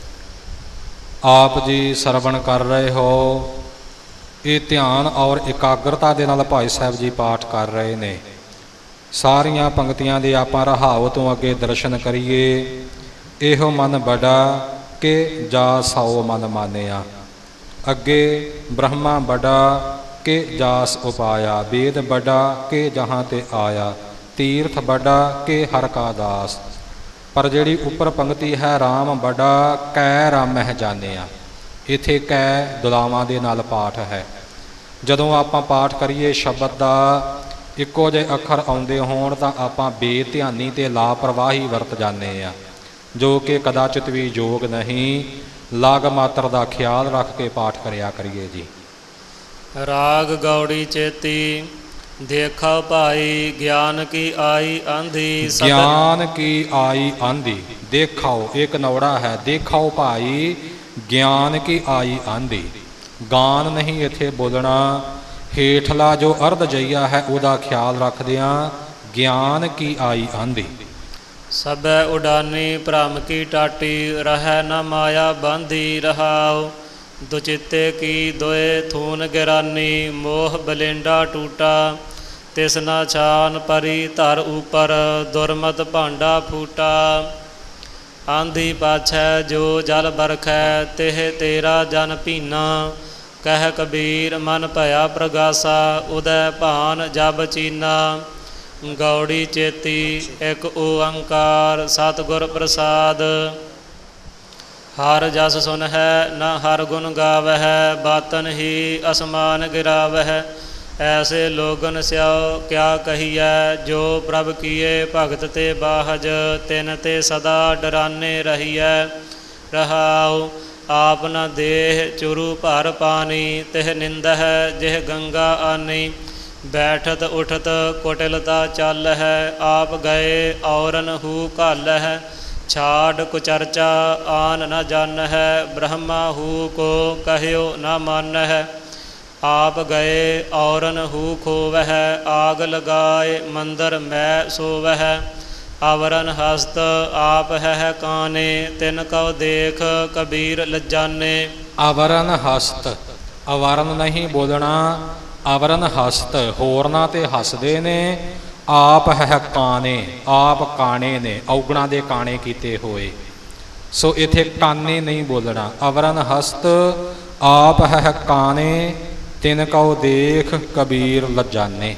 ਆਪ ਜੀ ਸਰਵਣ ਕਰ ਰਹੇ ਹੋ, ਇਹ ਧਿਆਨ ਔਰ ਇਕਾਗਰਤਾ ਦੇ ਨਾਲ ਭਾਈ ਸਾਹਿਬ ਜੀ ਪਾਠ ਕਰ ਰਹੇ ਨੇ। ਸਾਰੀਆਂ ਪੰਕਤੀਆਂ ਦੇ ਆਪਾਂ ਰਹਾਉ ਤੋਂ ਅੱਗੇ ਦਰਸ਼ਨ ਕਰੀਏ। ਇਹੋ ਮਨ ਬੜਾ ਕਿ ਜਾ ਸਉ ਮਨ ਮਾਨਿਆ। ਅੱਗੇ ਬ੍ਰਹਮਾ ਬੜਾ ਕਿ ਜਾਸ ਉਪਾਇਆ, ਵੇਦ ਬੜਾ ਕਿ ਜਹਾਂ ਤੇ ਆਇਆ। ਤੀਰਥ ਬੜਾ ਕਿ ਹਰਿ ਕਾ ਦਾਸ। ਪਰ ਜਿਹੜੀ ਉੱਪਰ ਪੰਕਤੀ ਹੈ ਰਾਮ ਬੜਾ ਕੈ ਰਾਮਹਿ ਜਾਣਿਆ, ਇੱਥੇ ਕੈ ਦੁਲਾਵਾਂ ਦੇ ਨਾਲ ਪਾਠ ਹੈ। ਜਦੋਂ ਆਪਾਂ ਪਾਠ ਕਰੀਏ ਸ਼ਬਦ ਦਾ ਇੱਕੋ ਜਿਹੇ ਅੱਖਰ ਆਉਂਦੇ ਹੋਣ ਤਾਂ ਆਪਾਂ ਬੇਧਿਆਨੀ ਅਤੇ ਲਾਪਰਵਾਹੀ ਵਰਤ ਜਾਂਦੇ ਹਾਂ, ਜੋ ਕਿ ਕਦਾਚਿਤ ਵੀ ਯੋਗ ਨਹੀਂ। ਲਾਗ ਮਾਤਰ ਦਾ ਖਿਆਲ ਰੱਖ ਕੇ ਪਾਠ ਕਰਿਆ ਕਰੀਏ ਜੀ। ਰਾਗ ਗੌੜੀ ਚੇਤੀ ਦੇਖਾ ਭਾਈ, ਗਿਆਨ ਕੀ ਆਈ ਆਂਧੀ। ਗਿਆਨ ਕੀ ਆਈ ਆਂਧੀ, ਦੇਖਾਓ ਇੱਕ ਨੌੜਾ ਹੈ। ਦੇਖਾਓ ਭਾਈ ਗਿਆਨ ਕੀ ਆਈ ਆਂਧੀ। ਗਾਨ ਨਹੀਂ ਇੱਥੇ ਬੋਲਣਾ, ਹੇਠਲਾ ਜੋ ਅਰਧ ਜਈਆ ਹੈ ਉਹਦਾ ਖਿਆਲ ਰੱਖਦਿਆਂ ਗਿਆਨ ਕੀ ਆਈ ਆਂਧੀ। ਸਭੈ ਉਡਾਨੀ ਭ੍ਰਮ ਕੀ ਟਾਟੀ, ਰਹਿ ਨ ਮਾਇਆ ਬਾਂਧੀ। ਰਹਾਉ ਦੁਚਿੱਤੇ ਕੀ ਦੋਏ ਥੂਨ ਗਿਰਾਨੀ, ਮੋਹ ਬਲੇਂਡਾ ਟੂਟਾ। ਤਿਸ ਨਾ ਛਾਨ ਪਰੀ ਧਰ ਉਪਰ, ਦੁਰਮਤ ਭਾਂਡਾ ਫੂਟਾ। ਆਂਧੀ ਪਾਛੈ ਜੋ ਜਲ ਬਰਖੈ, ਤਿਹ ਤੇਰਾ ਜਨ ਭੀਨਾ। ਕਹਿ ਕਬੀਰ ਮਨ ਭਇਆ ਪ੍ਰਗਾਸਾ, ਉਦੈ ਭਾਨ ਜਬ ਚੀਨਾ। ਗੌੜੀ ਚੇਤੀ ਇੱਕ ਓੰਕਾਰ, ਸਤਿਗੁਰ ਪ੍ਰਸਾਦ। ਹਰ ਜਸ ਸੁਨਹਿ ਨ ਹਰ ਗੁਣ ਗਾਵਹਿ, ਬਾਤਨ ਹੀ ਅਸਮਾਨ ਗਿਰਾਵਹਿ। ਐਸੇ ਲੋਗਨ ਸਿਉ ਕਿਆ ਕਹੀਐ, ਜੋ ਪ੍ਰਭ ਕੀਏ ਭਗਤ ਤੇ ਬਾਹਜ। ਤਿਨ ਤੇ ਸਦਾ ਡਰਾਨੇ ਰਹੀਐ। ਰਹਾਉ ਆਪ ਨ ਦੇਹ ਚੁਰੂ ਭਰ ਪਾਣੀ, ਤਿਹ ਨਿੰਦਹਿ ਜਿਹ ਗੰਗਾ ਆਨੀ। ਬੈਠਤ ਉਠਤ ਕੁਟਿਲਤਾ ਚੱਲ ਹੈ, ਆਪ ਗਏ ਔਰਨ ਹੂ ਘਲ ਹੈ। ਛਾੜ ਕੁਚਰਚਾ ਆਨ ਨ ਜਾਨ ਹੈ, ਬ੍ਰਹਮਾ ਹੂ ਕੋ ਕਹਿਓ ਨ ਮੰਨ ਹੈ। आप गए औरन हु खोवह, आग लगाए मंदिर मैं सोवह। आवरन हस्त आप है काने, तिन कौ देख कबीर लजाने। आवरण हस्त, आवरण नहीं बोलना, आवरण हस्त होरना ते हसदे ने। आप है काने, आप काने ने, औगणा दे काने कीते होए। सो इथे काने नहीं बोलना। आवरण हस्त आप है काने, तिन कौ देख कबीर लजाने।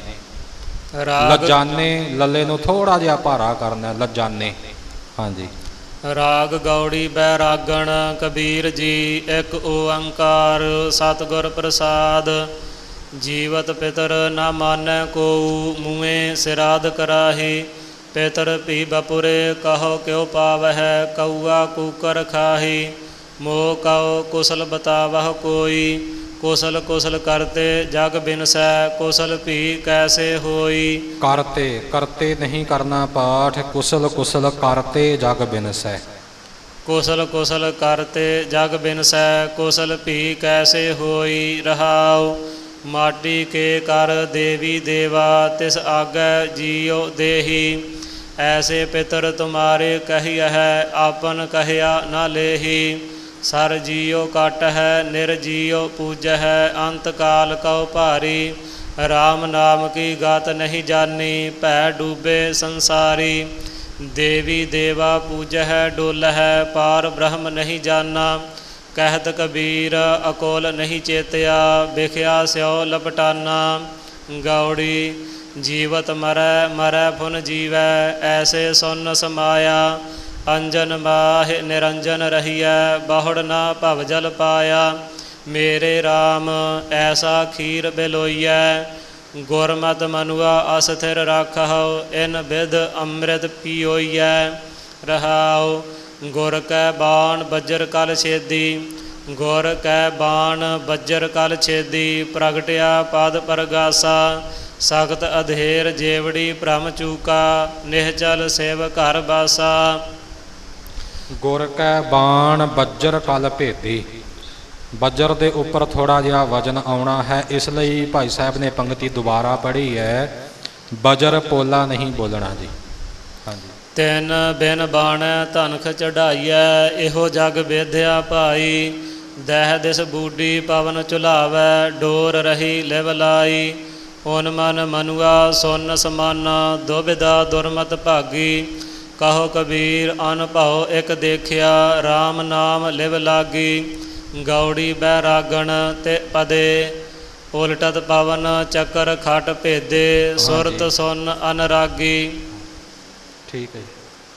लजाने लले नूं थोड़ा जिहा भारा करना, लजाने। हाँ जी। राग गौड़ी बैरागण कबीर जी, एक ओंकार सतगुर प्रसाद। जीवत पितर न मानै को, मुँहे सिराद कराही। पितर भी बपुरे कहो क्यों पावह, कौआ कूकर खाही। मोह कहो कुशल बतावह कोई, कुशल कुशल करते जग बिनसै, कुशल भी कैसे होई। करते, करते नहीं करना पाठ, कुशल कुशल करते जग बिनसै। कुशल कुशल करते जग बिनसै, कुशल भी कैसे होई। रहाओ माटी के कर देवी देवा, तिस आगै जियो देही। ऐसे पितर तुम्हारे कहिया है, आपन कहिया न लेही। सर जियो कट है, निर जियो पूज है, अंत काल कौ भारी। राम नाम की गात नहीं जानी, भै डूबे संसारी। देवी देवा पूज है डोल है, पार ब्रह्म नहीं जाना। कहत कबीर अकोल नहीं चेतया, बिख्या स्यो लपटाना। गौड़ी जीवत मरै मरै फुन जीवै, ऐसे सुन समाया। अंजन माह निरंजन रहिया, बहुड़ ना भव जल पाया। मेरे राम ऐसा खीर बिलोइया, गुरमत मनुआ अस्थिर राखहो। इन विध अमृत पियोइया। रहाओ गुर कै बाण बज्र कल छेदी, गुर कै बाण बज्र कल छेदी। प्रगटिया पद परगासा, सख्त अधेर जेवड़ी भ्रम चूका। निहचल सेव घर बासा। गुर कै बाण बज्र कल भेदी। बज्र के उपर थोड़ा जिहा वजन आना है, इसलिए भाई साहब ने पंक्ति दोबारा पढ़ी है, बज्र पोला नहीं बोलना जी। हाँ जी। तिन बिन बाण धनख चढ़ाइया, इहो जग वेध्या भाई। दह दिस बूढ़ी पवन चुलावै, डोर रही लिव लाई। उन मन मनुआ सुन समाना, दुविधा दुरमत भागी। कहो कबीर अनभव एक देखिया, राम नाम लिव लागी। गौड़ी बैरागण ते पदे, उलटत पवन चक्कर खट भेदे। सुरत सुन अनरागी। ठीक है।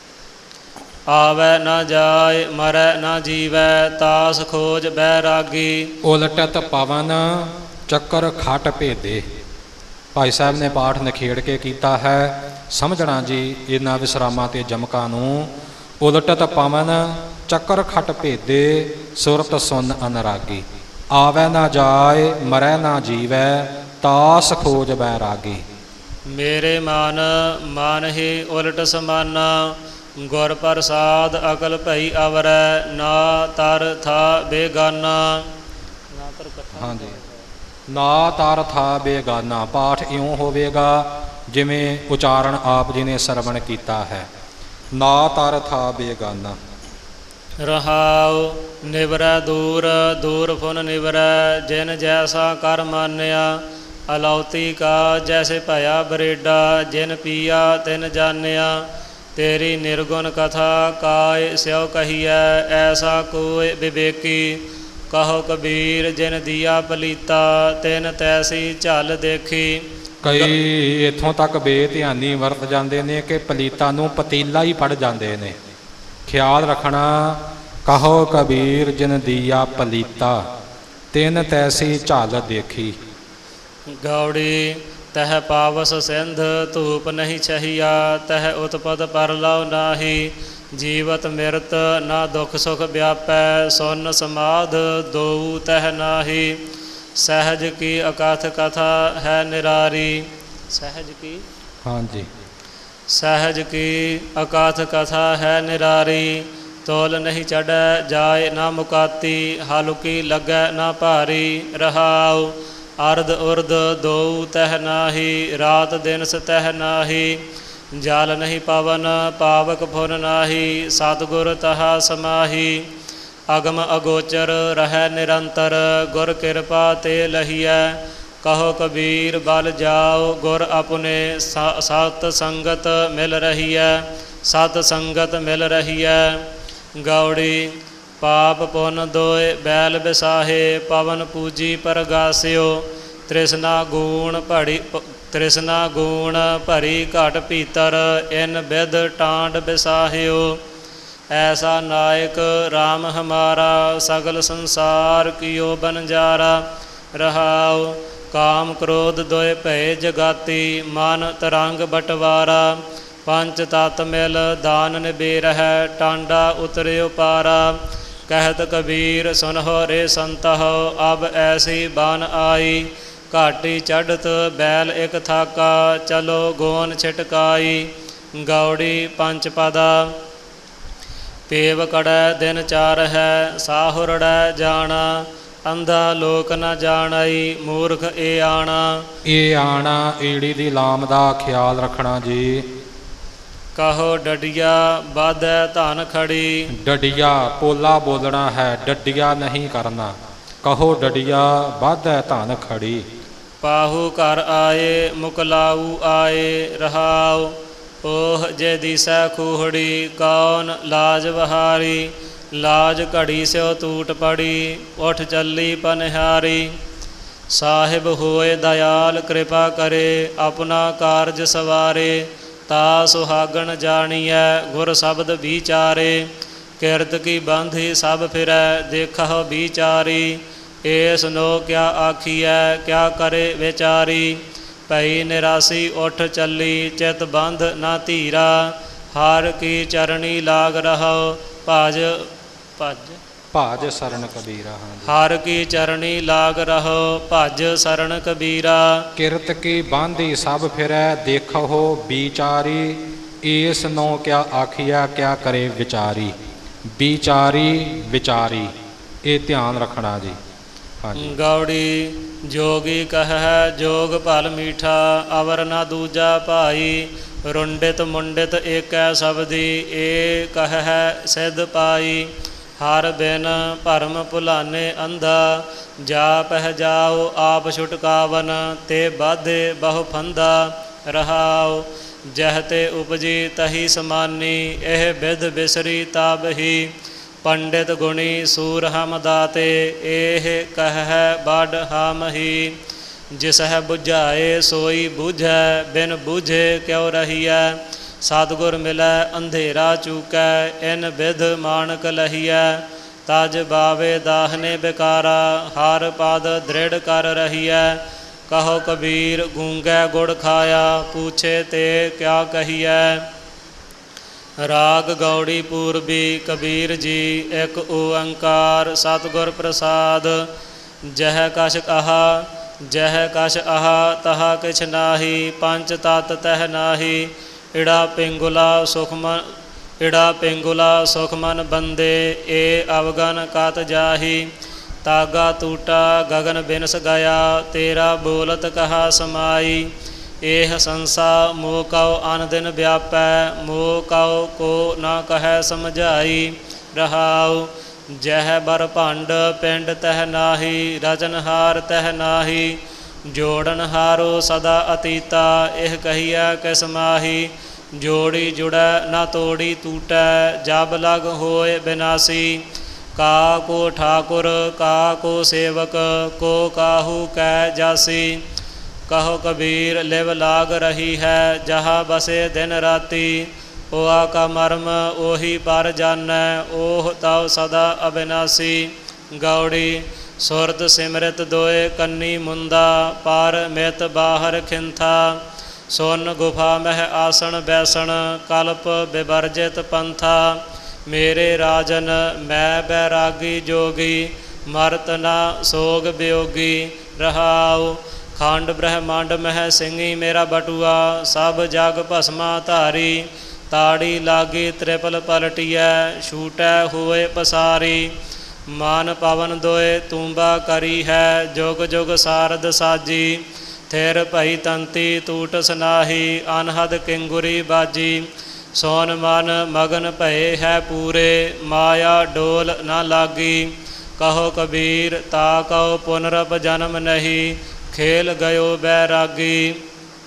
आवै न जाय मरै न जीवै, तास खोज बैरागी। उलटत पवन चक्कर खट भेदे। भाई साहब ने पाठ निखेड़ के किया है। समझना जी इन्हां विसरामां ते जमकां नूं। उलटत पवन चक्कर खट भेदे, सुरत सुन अनरागी। आवै ना जाए मरै ना जीवै, तास खोज बैरागी। मेरे मान मान ही उलट समाना, गुर प्रसाद अकल भई अवरै। ना तर था बेगाना। हाँ जी। ना तर था बेगाना। पाठ इउं होवेगा जिमें उचारण आप जी ने सरवण किया है। ना तर था बेगाना। रहाओ निवरै दूर दूर फुन निवरै, जिन जैसा कर मान्या। अलौती का जैसे भया बरेडा, जिन पिया तिन जान्या। तेरी निर्गुण कथा काय स्यो कहिया, ऐसा कोय विवेकी। कहो कबीर जिन दिया पलीता, तिन तैसी झल देखी। कई इत्थों तक बेध्यानी वरत जाते हैं कि पलीता नूं पतीला ही पढ़ जाते हैं। ख्याल रखना। कहो कबीर जिन दिया पलीता, तिन तैसी झल देखी। गौड़ी तह पावस सिंध धूप नहीं छहिया, तह उत्पद परलव नाही। जीवत मृत ना दुख सुख व्यापै, सुन समाध दोऊ तह नाही। सहज की अकथ कथा है निरारी। सहज की, हाँ जी। सहज की अकथ कथा है निरारी। तोल नहीं चढ़ै जाय ना मुकाती, हलुकी लगै ना भारी। रहाओ ਅਰਧ ਉਰਧ ਦੋਊ ਤਹਿ ਨਾਹੀ, ਰਾਤ ਦਿਨ ਸਤਹਿ ਨਾਹੀ। ਜਲ ਨਹੀਂ ਪਵਨ ਪਾਵਕ ਫੁਨ ਨਾਹੀ, ਸਤਿਗੁਰ ਤਹਾ ਸਮਾਹੀ। ਅਗਮ ਅਗੋਚਰ ਰਹਿ ਨਿਰੰਤਰ, ਗੁਰ ਕਿਰਪਾ ਤੇ ਲਹੀਐ। ਕਹੋ ਕਬੀਰ ਬਲ ਜਾਓ, ਗੁਰ ਆਪਣੇ ਸਤ ਸੰਗਤ ਮਿਲ ਰਹੀ ਹੈ, ਸਤ ਸੰਗਤ ਮਿਲ ਰਹੀ ਹੈ। ਗੌੜੀ ਪਾਪ ਪੁੰਨ ਦੋਇ ਬੈਲ ਬਿਸਾਹੇ, ਪਵਨ ਪੂਜੀ ਪਰਗਾਸਿਓ। ਤ੍ਰਿਸ਼ਨਾ ਗੂਣ ਭਰੀ ਘਟ ਭੀਤਰ, ਇਨ ਬਿਧ ਟਾਂਡ ਬਿਸਾਹਿਓ। ਐਸਾ ਨਾਇਕ ਰਾਮ ਹਮਾਰਾ, ਸਗਲ ਸੰਸਾਰ ਕੀਓ ਬਨਜਾਰਾ। ਰਹਾਉ ਕਾਮ ਕ੍ਰੋਧ ਦੋਇ ਭੈ ਜਗਾਤੀ, ਮਨ ਤਰੰਗ ਬਟਵਾਰਾ। ਪੰਚ ਤਤ ਮਿਲ ਦਾਨ ਨਿਬੇਰਹਿ, ਟਾਂਡਾ ਉਤਰਿਓ ਪਾਰਾ। ਕਹਿਤ ਕਬੀਰ ਸੁਨਹੁ ਰੇ ਸੰਤਹੁ, ਅਬ ਐਸੀ ਬਨ ਆਈ। ਘਾਟੀ ਚੜ੍ਹਤ ਬੈਲ ਇਕ ਥਾਕਾ, ਚਲੋ ਗੋਨ ਛਿਟਕਾਈ। ਗੌੜੀ ਪੰਚ ਪਦਾ ਪੇਵ ਕੜੈ ਦਿਨ ਚਾਰਹਿ, ਸਾਹੁਰੜੈ ਜਾਣਾ। ਅੰਧਾ ਲੋਕ ਨ ਜਾਣਈ, ਮੂਰਖ ਏ ਆਣਾ। ਇਹ ਆਣਾ ਈੜੀ ਦੀ ਲਾਮ ਦਾ ਖਿਆਲ ਰੱਖਣਾ ਜੀ। ਕਹੋ ਡੱਡੀਆ ਬਾਧੈ ਧਨ ਖੜੀ। ਡੱਡੀਆ ਪੋਲਾ ਬੋਲਣਾ ਹੈ, ਡੱਡੀਆ ਨਹੀਂ ਕਰਨਾ। ਕਹੋ ਡੱਡੀਆ ਬਾਧੈ ਧਨ ਖੜੀ। ਪਾਹੂ ਘਰ ਆਏ ਮੁਕਲਾਊ ਆਏ। ਰਹਾਉ ਓਹ ਜੇ ਦੀਸੈ ਖੂਹੜੀ, ਕੌਣ ਲਾਜ ਬਹਾਰੀ। ਲਾਜ ਘੜੀ ਸਿਓ ਟੂਟ ਪੜੀ, ਉੱਠ ਚੱਲੀ ਪਨਿਹਾਰੀ। ਸਾਹਿਬ ਹੋਏ ਦਇਆਲ ਕਿਰਪਾ ਕਰੇ, ਆਪਣਾ ਕਾਰਜ ਸਵਾਰੇ। ਤਾ ਸੁਹਾਗਣ ਜਾਣੀਐ, ਗੁਰ ਸ਼ਬਦ ਵਿਚਾਰੇ। ਕਿਰਤ ਕੀ ਬੰਧੀ ਸਭ ਫਿਰੈ, ਦੇਖਹੁ ਵਿਚਾਰੀ। ਏਸ ਨੋ ਕਿਆ ਆਖੀਐ, ਕਿਆ ਕਰੇ ਵਿਚਾਰੀ। ਭਈ ਨਿਰਾਸੀ ਉੱਠ ਚੱਲੀ, ਚਿਤ ਬੰਧ ਨਾ ਧੀਰਾ। ਹਰ ਕੀ ਚਰਣੀ ਲਾਗ ਰਹੋ, ਭਾਜ ਸਰਨ ਕਬੀਰਾ। ਹਰ ਕੀ ਚਰਣੀ ਲਾਗ ਰਹੋ, ਭਜ ਸਰਨ ਕਬੀਰਾ। ਕਿਰਤ ਕੀ ਬਾਂਧੀ ਸਭ ਫਿਰੈ, ਦੇਖੋ ਵਿਚਾਰੀ। ਏਸ ਨੋ ਕਿਆ ਆਖੀਆ, ਕਿਆ ਕਰੇ ਵਿਚਾਰੀ। ਵਿਚਾਰੀ ਵਿਚਾਰੀ, ਇਹ ਧਿਆਨ ਰੱਖਣਾ ਜੀ। ਗੌੜੀ ਜੋਗੀ ਕਹਿ ਜੋਗ ਭਲ ਮੀਠਾ, ਅਵਰ ਨਾ ਦੂਜਾ ਭਾਈ। ਰੁੰਡਿਤ ਮੁੰਡਿਤ ਏਕੈ ਸਬਦੀ, ਏ ਕਹਿ ਸਿਧ ਪਾਈ। ਹਰ ਬਿਨ ਭਰਮ ਭੁਲਾਨੇ ਅੰਧਾ, ਜਾ ਪਹਿ ਜਾਓ ਆਪ ਛੁਟਕਾਵਨ। ਤੇ ਬਾਧੇ ਬਹੁ ਫੰਦਾ। ਰਹਾਉ ਜਹ ਤੇ ਉਪਜੀ ਤਹੀ ਸਮਾਨੀ, ਇਹ ਬਿਧ ਬਿਸਰੀ ਤਾਬਹੀ। ਪੰਡਿਤ ਗੁਣੀ ਸੂਰ ਹਮ ਦਾਤੇ, ਇਹ ਕਹਿ ਬਡ ਹਾਮਹੀ। ਜਿਸਹਿ ਬੁਝਾਏ ਸੋਈ ਬੁਝੈ, ਬਿਨ ਬੁਝੇ ਕਿਉ ਰਹੀਐ। ਸਤਿਗੁਰ ਮਿਲੈ ਅੰਧੇਰਾ ਚੂਕੈ, ਇਨ ਬਿਧ ਮਾਣਕ ਲਹੀਐ। ਤਜ ਬਾਵੇ ਦਾਹਨੇ ਬਿਕਾਰਾ, ਹਰ ਪਦ ਦ੍ਰਿੜ ਕਰ ਰਹੀਐ। ਕਹੋ ਕਬੀਰ ਗੂੰਗੈ ਗੁੜ ਖਾਇਆ, ਪੂਛੇ ਤੇ ਕਿਆ ਕਹੀਐ। ਰਾਗ ਗੌੜੀ ਪੂਰਬੀ ਕਬੀਰ ਜੀ, ਇੱਕ ਓੰਕਾਰ ਸਤਿਗੁਰ ਪ੍ਰਸਾਦ। ਜਹ ਕਛ ਆਹਾ ਤਹਾ ਕਿਛ ਨਾਹੀ, ਪੰਚ ਤਤ ਤਹਿ ਨਾਹੀ। ਇੜਾ ਪਿੰਗੁਲਾ ਸੁਖ ਮਨ ਬੰਦੇ, ਏ ਅਵਗਨ ਕਤ ਜਾਹੀ। ਤਾਗਾ ਟੂਟਾ ਗਗਨ ਬਿਨਸ ਗਿਆ, ਤੇਰਾ ਬੋਲਤ ਕਹਾ ਸਮਾਈ। ਇਹ ਸੰਸਾ ਮੋਹ ਕਉ ਅਨ ਦਿਨ ਵਿਆਪੈ, ਮੋਹ ਕਉ ਕੋ ਨਾ ਕਹਿ ਸਮਝਾਈ। ਰਹਾਉ ਜਹ ਬਰ ਭੰਡ ਪਿੰਡ ਤਹਿ ਨਾਹੀ, ਰਚਨਹਾਰ ਤਹਿ ਨਾਹੀ। ਜੋੜਨਹਾਰੋ ਸਦਾ ਅਤੀਤਾ, ਇਹ ਕਹੀਐ ਕਿਸ ਮਾਹੀ। ਜੋੜੀ ਜੁੜੈ ਨਾ ਤੋੜੀ ਟੂਟੈ, ਜਬ ਲਗ ਹੋਏ ਬਿਨਾਸੀ। ਕਾ ਕੋ ਠਾਕੁਰ ਕਾ ਕੋ ਸੇਵਕ, ਕੋ ਕਾਹੂ ਕੈ ਜਾਸੀ। ਕਹੋ ਕਬੀਰ ਲਿਵ ਲਾਗ ਰਹੀ ਹੈ, ਜਹਾ ਬਸੇ ਦਿਨ ਰਾਤੀ। ਹੋਆ ਕਾ ਮਰਮ ਉਹੀ ਪਰ ਜਾਣੈ, ਓਹ ਤਉ ਸਦਾ ਅਬਿਨਾਸੀ। ਗੌੜੀ ਸੁਰਤ ਸਿਮਰਤ ਦੋਏ ਕੰਨੀ ਮੁੰਦਾ, ਪਰ ਮਿਤ ਬਾਹਰ ਖਿੰਥਾ। ਸੁਨ ਗੁਫਾ ਮਹਿ ਆਸਣ ਬੈਸਣ, ਕਲਪ ਬਿਵਰਜਿਤ ਪੰਥਾ। ਮੇਰੇ ਰਾਜਨ ਮੈਂ ਬੈਰਾਗੀ ਜੋਗੀ, ਮਰਤ ਨਾ ਸੋਗ ਬਿਯੋਗੀ। ਰਹਾਉ ਖੰਡ ਬ੍ਰਹਮੰਡ ਮਹਿ ਸਿੰਘੀ ਮੇਰਾ ਬਟੂਆ, ਸਭ ਜਗ ਭਸਮਾ ਧਾਰੀ। ਤਾੜੀ ਲਾਗੀ ਤ੍ਰਿਪਲ ਪਲਟੀਐ, ਛੂਟੈ ਹੋਏ ਪਸਾਰੀ। ਮਨ ਪਵਨ ਦੋਏ ਤੂੰਬਾ ਕਰੀ ਹੈ, ਜੁਗ ਜੁਗ ਸਾਰਦ ਸਾਜੀ। ਥਿਰ ਭਈ ਤੰਤੀ ਟੂਟ ਸਨਾਹੀ, ਅਨਹਦ ਕਿੰਗੁਰੀ ਬਾਜੀ। ਸੋਨ ਮਨ ਮਗਨ ਭਏ ਹੈ ਪੂਰੇ, ਮਾਇਆ ਡੋਲ ਨਾ ਲਾਗੀ। ਕਹੋ ਕਬੀਰ ਤਾ ਕਉ ਪੁਨਰਪ ਜਨਮ ਨਹੀਂ, ਖੇਲ ਗਇਓ ਬੈਰਾਗੀ।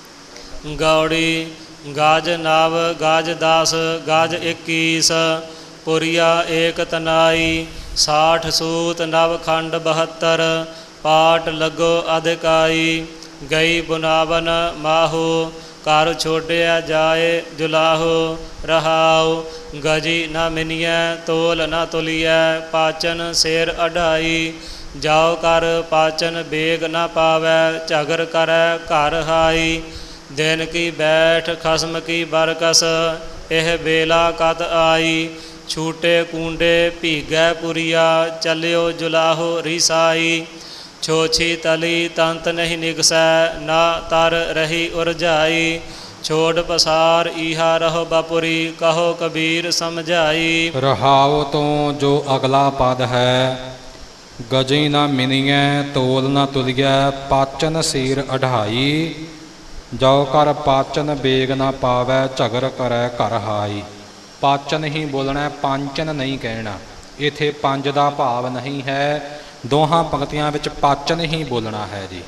ਗੌੜੀ ਗਜ ਨਵ ਗਜ 10 ਗਜ 21, ਪੁਰੀਆ ਏਕ ਤਨਾਈ। 60 ਸੂਤ ਨਵ ਖੰਡ 72, ਪਾਟ ਲੱਗੋ ਅਧਿਕਾਈ। ਗਈ ਬੁਨਾਵਨ ਮਾਹੋ, ਘਰ ਛੋਡਿਆ ਜਾਏ ਜੁਲਾਹੋ। ਰਹਾਉ ਗਜੀ ਨਾ ਮਿਨੀਐ, ਤੋਲ ਨਾ ਤੁਲੀਐ, ਪਾਚਨ ਸਿਰ ਅਢਾਈ। ਜਾਉ ਕਰ ਪਾਚਨ ਬੇਗ ਨਾ ਪਾਵੈ, ਝਗਰ ਕਰੈ ਘਰ ਹਾਈ। ਦਿਨ ਕੀ ਬੈਠ ਖਸਮ ਕੀ ਬਰਕਸ, ਇਹ ਬੇਲਾ ਕਦ ਆਈ। ਛੂਟੇ ਕੂੰਡੇ ਭੀਗੈ ਪੁਰੀਆ, ਚੱਲਿਓ ਜੁਲਾਹੋ ਰਿਸਾਈ। ਛੋਛੀ ਤਲੀ ਤੰਤ ਨਹੀਂ ਨਿਗਸੈ, ਨਾ ਤਰ ਰਹੀ ਉਰਝਾਈ। ਛੋੜ ਪਸਾਰ ਈਹਾ ਰਹੋ ਬਪੁਰੀ, ਕਹੋ ਕਬੀਰ ਸਮਝਾਈ। ਰਹਾਉ ਤੋਂ ਜੋ ਅਗਲਾ ਪਦ ਹੈ, ਗਜੀ ਨਾ ਮਿਨੀਐ, ਤੋਲ ਨਾ ਤੁਲੀਐ, ਪਾਚਨ ਸੀਰ ਅਢਾਈ। ਜੋ ਕਰ ਪਾਚਨ ਬੇਗ ਨਾ ਪਾਵੈ, ਝਗਰ ਕਰੈ ਘਰ ਹਾਈ। ਪਾਚਨ ਹੀ ਬੋਲਣਾ, ਪਾਂਚਨ ਨਹੀਂ ਕਹਿਣਾ। ਇੱਥੇ ਪੰਜ ਦਾ ਭਾਵ ਨਹੀਂ ਹੈ, ਦੋਹਾਂ ਪੰਕਤੀਆਂ ਵਿੱਚ ਪਾਚਨ ਹੀ ਬੋਲਣਾ ਹੈ ਜੀ।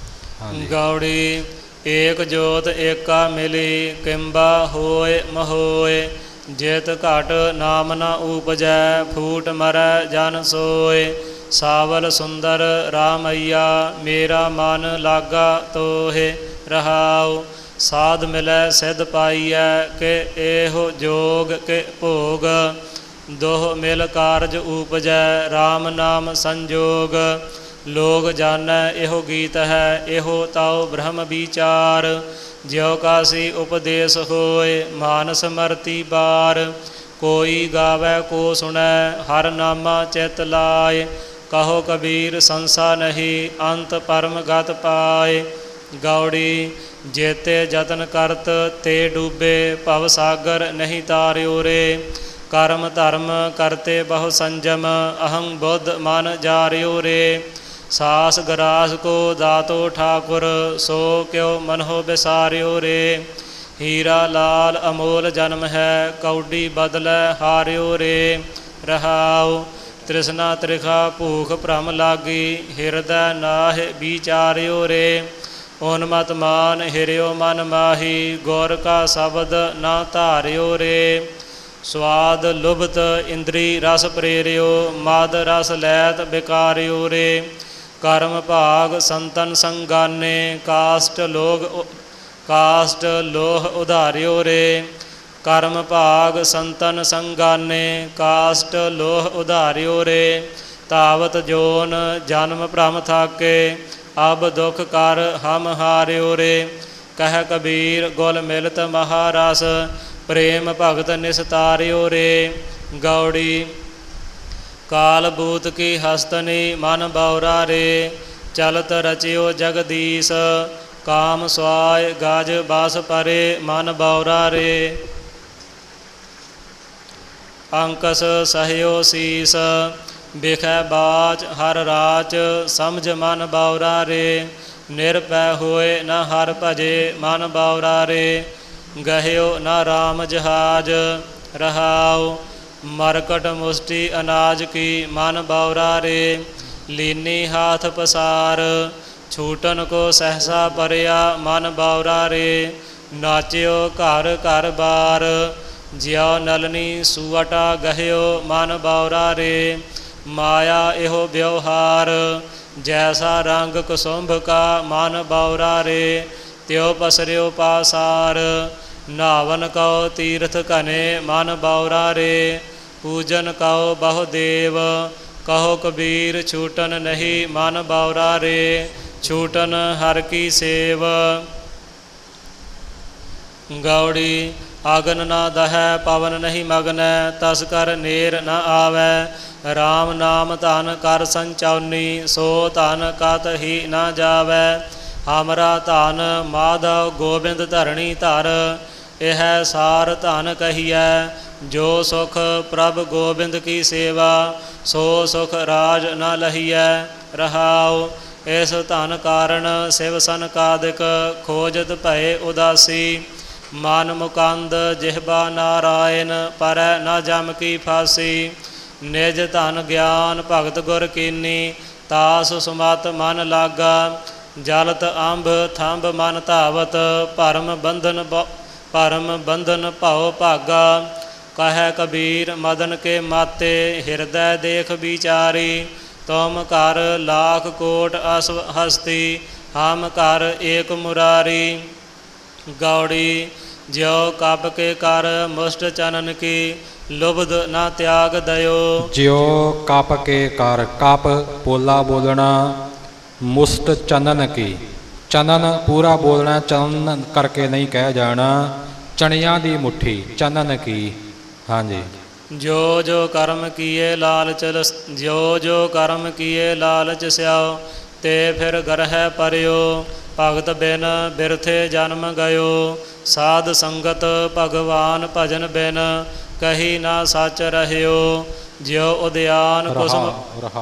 ਗੌੜੀ ਏਕ ਜੋਤ ਏਕਾ ਮਿਲੀ, ਕਿੰਬਾ ਹੋਏ ਮਹੋਏ। ਜਿਤ ਘਟ ਨਾਮ ਨ ਊਪਜੈ, ਫੂਟ ਮਰੈ ਜਨ ਸੋਏ। ਸਾਵਲ ਸੁੰਦਰ ਰਾਮਈਆ, ਮੇਰਾ ਮਨ ਲਾਗਾ ਤੋਹੇ। ਰਹਾਉ ਸਾਧ ਮਿਲੈ ਸਿਧ ਪਾਈਐ, ਕਿ ਇਹੋ ਜੋਗ ਕਿ ਭੋਗ। ਦੋਹ ਮਿਲ ਕਾਰਜ ਊਪਜੈ, ਰਾਮ ਨਾਮ ਸੰਜੋਗ। ਲੋਗ ਜਾਣੈ ਇਹੋ ਗੀਤ ਹੈ, ਇਹੋ ਤਾਉ ਬ੍ਰਹਮ ਵਿਚਾਰ। ਜਿਉ ਕਾਸੀ ਉਪਦੇਸ਼ ਹੋਏ, ਮਾਨਸ ਮਰਤੀ ਬਾਰ। ਕੋਈ ਗਾਵੈ ਕੋ ਸੁਣੈ, ਹਰ ਨਾਮਾ ਚਿਤ ਲਾਏ। ਕਹੋ ਕਬੀਰ ਸੰਸਾ ਨਹੀਂ, ਅੰਤ ਪਰਮ ਗਤ ਪਾਏ। ਗੌੜੀ ਜੇਤੇ ਜਤਨ ਕਰਤ ਤੇ ਡੂਬੇ, ਭਵ ਸਾਗਰ ਨਹੀਂ ਤਾਰਿਓ ਰੇ। ਕਰਮ ਧਰਮ ਕਰਤੇ ਬਹੁ ਸੰਜਮ, ਅਹੰ ਬੁੱਧ ਮਨ ਜਾਰਿਓ ਰੇ। ਸਾਸ ਗਰਾਸ ਕੋ ਦਾਤੋ ਠਾਕੁਰ, ਸੋ ਕਿਉ ਮਨਹੁ ਬਿਸਾਰਿਓ ਰੇ। ਹੀਰਾ ਲਾਲ ਅਮੋਲ ਜਨਮ ਹੈ, ਕੌਡੀ ਬਦਲੈ ਹਾਰਿਓ ਰੇ। ਰਹਾਉ ਤ੍ਰਿਸ਼ਨਾ ਤ੍ਰਿਖਾ ਭੂਖ ਭ੍ਰਮ ਲਾਗੀ, ਹਿਰਦੈ ਨਾਹਿ ਵਿਚਾਰਿਓ ਰੇ। ਉਨਮਤ ਮਾਨ ਹਿਰਿਓ ਮਨ ਮਾਹੀ, ਗੁਰ ਕਾ ਸ਼ਬਦ ਨਾ ਧਾਰਿਓ ਰੇ। ਸਵਾਦ ਲੁਭਤ ਇੰਦਰੀ ਰਸ ਪ੍ਰੇਰਿਓ, ਮਦ ਰਸ ਲੈਤ ਬਿਕਾਰਿਓ ਰੇ। ਕਰਮ ਭਾਗ ਸੰਤਨ ਸੰਗਾਨੇ, ਕਾਸ਼ਟ ਲੋਹ ਉਧਾਰਿਓ ਰੇ। ਕਰਮ ਭਾਗ ਸੰਤਨ ਸੰਗਾਨੇ, ਕਾਸ਼ਟ ਲੋਹ ਉਧਾਰਿਓ ਰੇ। ਤਾਵਤ ਜੋਨ ਜਨਮ ਭ੍ਰਮ ਥਾਕੇ, ਅਬ ਦੁਖ ਕਰ ਹਮ ਹਾਰਿਓ ਰੇ। ਕਹਿ ਕਬੀਰ ਗੁਲ ਮਿਲਤ ਮਹਾਰਸ, ਪ੍ਰੇਮ ਭਗਤ ਨਿਸਤਾਰਿਓ ਰੇ। ਗੌੜੀ ਕਾਲ ਬੂਤ ਕੀ ਹਸਤਨੀ, ਮਨ ਬਉਰਾ ਰੇ। ਚਲਤ ਰਚਿਓ ਜਗਦੀਸ਼, ਕਾਮ ਸੁਆਇ ਗਜ ਬਸ ਪਰੇ। ਮਨ ਬਉਰਾ ਰੇ। ਅੰਕਸ ਸਹਿਓ ਸੀਸ, ਬਿਖੈ ਬਾਚ ਹਰ ਰਾਚ। ਸਮਝ ਮਨ ਬਉਰਾ ਰੇ। ਨਿਰਭੈ ਹੋਏ ਨ ਹਰ ਭਜੇ, ਮਨ ਬਉਰਾ ਰੇ। ਗਹਿਓ ਨ ਰਾਮ ਜਹਾਜ। ਰਹਾਉ ਮਰਕਟ ਮੁਸ਼ਟੀ ਅਨਾਜ ਕੀ, ਮਨ ਬਉਰਾ ਰੇ। ਲੀਨੀ ਹਾਥ ਪਸਾਰ, ਛੂਟਨ ਕੋ ਸਹਸਾ ਪਰਿਆ। ਮਨ ਬਉਰਾ ਰੇ। ਨਾਚਿਓ ਘਰ ਘਰ ਬਾਰ, ਜਿਉ ਨਲਨੀ ਸੁਵਟਾ ਗਹਿਓ। ਮਨ ਬਉਰਾ ਰੇ। ਮਾਇਆ ਇਹੋ ਵਿਵਹਾਰ, ਜੈਸਾ ਰੰਗ ਕੁਸੁੰਭ ਕਾ। ਮਨ ਬਉਰਾ ਰੇ। ਤਿਉ ਪਸਰਿਓ ਪਾਸਾਰ, ਨਾਵਨ ਕਉ ਤੀਰਥ ਘਨੇ। ਮਨ ਬਉਰਾ ਰੇ। ਪੂਜਨ ਕਉ ਬਹੁ ਦੇਵ, ਕਹੋ ਕਬੀਰ ਛੂਟਨ ਨਹੀਂ। ਮਨ ਬਉਰਾ ਰੇ। ਛੂਟਨ ਹਰ ਕੀ ਸੇਵ। ਗੌੜੀ ਅਗਨ ਨਾ ਦਹੈ, ਪਵਨ ਨਹੀਂ ਮਗਨੈ। ਤਸ ਕਰ ਨੇਰ ਨ ਆਵੈ, ਰਾਮ ਨਾਮ ਧਨ ਕਰ ਸੰਚਾਉਨੀ। ਸੋ ਧਨ ਕਤ ਹੀ ਨ ਜਾਵੈ। ਹਮਰਾ ਧਨ ਮਾਧਵ ਗੋਬਿੰਦ ਧਰਣੀ ਧਰ, ਇਹ ਸਾਰ ਧਨ ਕਹੀਐ। ਜੋ ਸੁਖ ਪ੍ਰਭ ਗੋਬਿੰਦ ਕੀ ਸੇਵਾ, ਸੋ ਸੁਖ ਰਾਜ ਨ ਲਹੀਐ। ਰਹਾਉ ਇਸ ਧਨ ਕਾਰਨ ਸਿਵ ਸਨਕਾਦਿਕ, ਖੋਜਤ ਭਏ ਉਦਾਸੀ। ਮਨ ਮੁਕੰਦ ਜਿਹਬਾ ਨਾਰਾਇਣ, ਪਰੈ ਨ ਜਮ ਕੀ ਫਾਸੀ। ਨਿਜ ਧਨ ਗਿਆਨ ਭਗਤ ਗੁਰ ਕੀਨੀ, ਤਾਸ ਸੁਮਤ ਮਨ ਲਾਗਾ। ਜਲਤ ਅੰਬ ਥੰਬ ਮਨ ਧਾਵਤ, ਭਰਮ ਬੰਧਨ ਭਉ ਭਾਗਾ। ਕਹੈ ਕਬੀਰ ਮਦਨ ਕੇ ਮਾਤੇ, ਹਿਰਦੈ ਦੇਖ ਵਿਚਾਰੀ। ਤੁਮ ਕਰ ਲਾਖ ਕੋਟ ਅਸ ਹਸਤੀ, ਹਮ ਕਰ ਏਕ ਮੁਰਾਰੀ। ਗੌੜੀ ਜਿਉ ਕਪ ਕੇ ਕਰ ਮੁਸ਼ਟ ਚਨਨ ਕੀ, ਲੁਬਧ ਨਾ ਤਿਆਗ ਦਇਓ। ਜਿਉ ਕਪ ਕੇ ਕਰ, ਕਪ ਪੋਲਾ ਬੋਲਣਾ, ਮੁਸਟ ਚਨਨ ਕੀ, ਚਨਨ ਪੂਰਾ ਬੋਲਣਾ, ਚਨਨ ਕਰਕੇ ਨਹੀਂ ਕਹਿ ਜਾਣਾ। ਚਣਿਆਂ ਦੀ ਮੁੱਠੀ, ਚਨਨ ਕੀ। ਹਾਂਜੀ। ਜੋ ਜੋ ਕਰਮ ਕੀਏ ਲਾਲਚ, ਜੋ ਕਰਮ ਕੀਏ ਲਾਲਚ ਸਿਆਓ, ਤੇ ਫਿਰ ਗਰਹਿ ਪਰਿਓ। ਭਗਤ ਬਿਨ ਬਿਰਥੇ ਜਨਮ ਗਇਓ, ਸਾਧ ਸੰਗਤ ਭਗਵਾਨ ਭਜਨ ਬਿਨ, ਕਹੀ ਨਾ ਸੱਚ ਰਹਿਓ। ਜਿਉ ਉਦਿਆਨ ਕੁਸਮ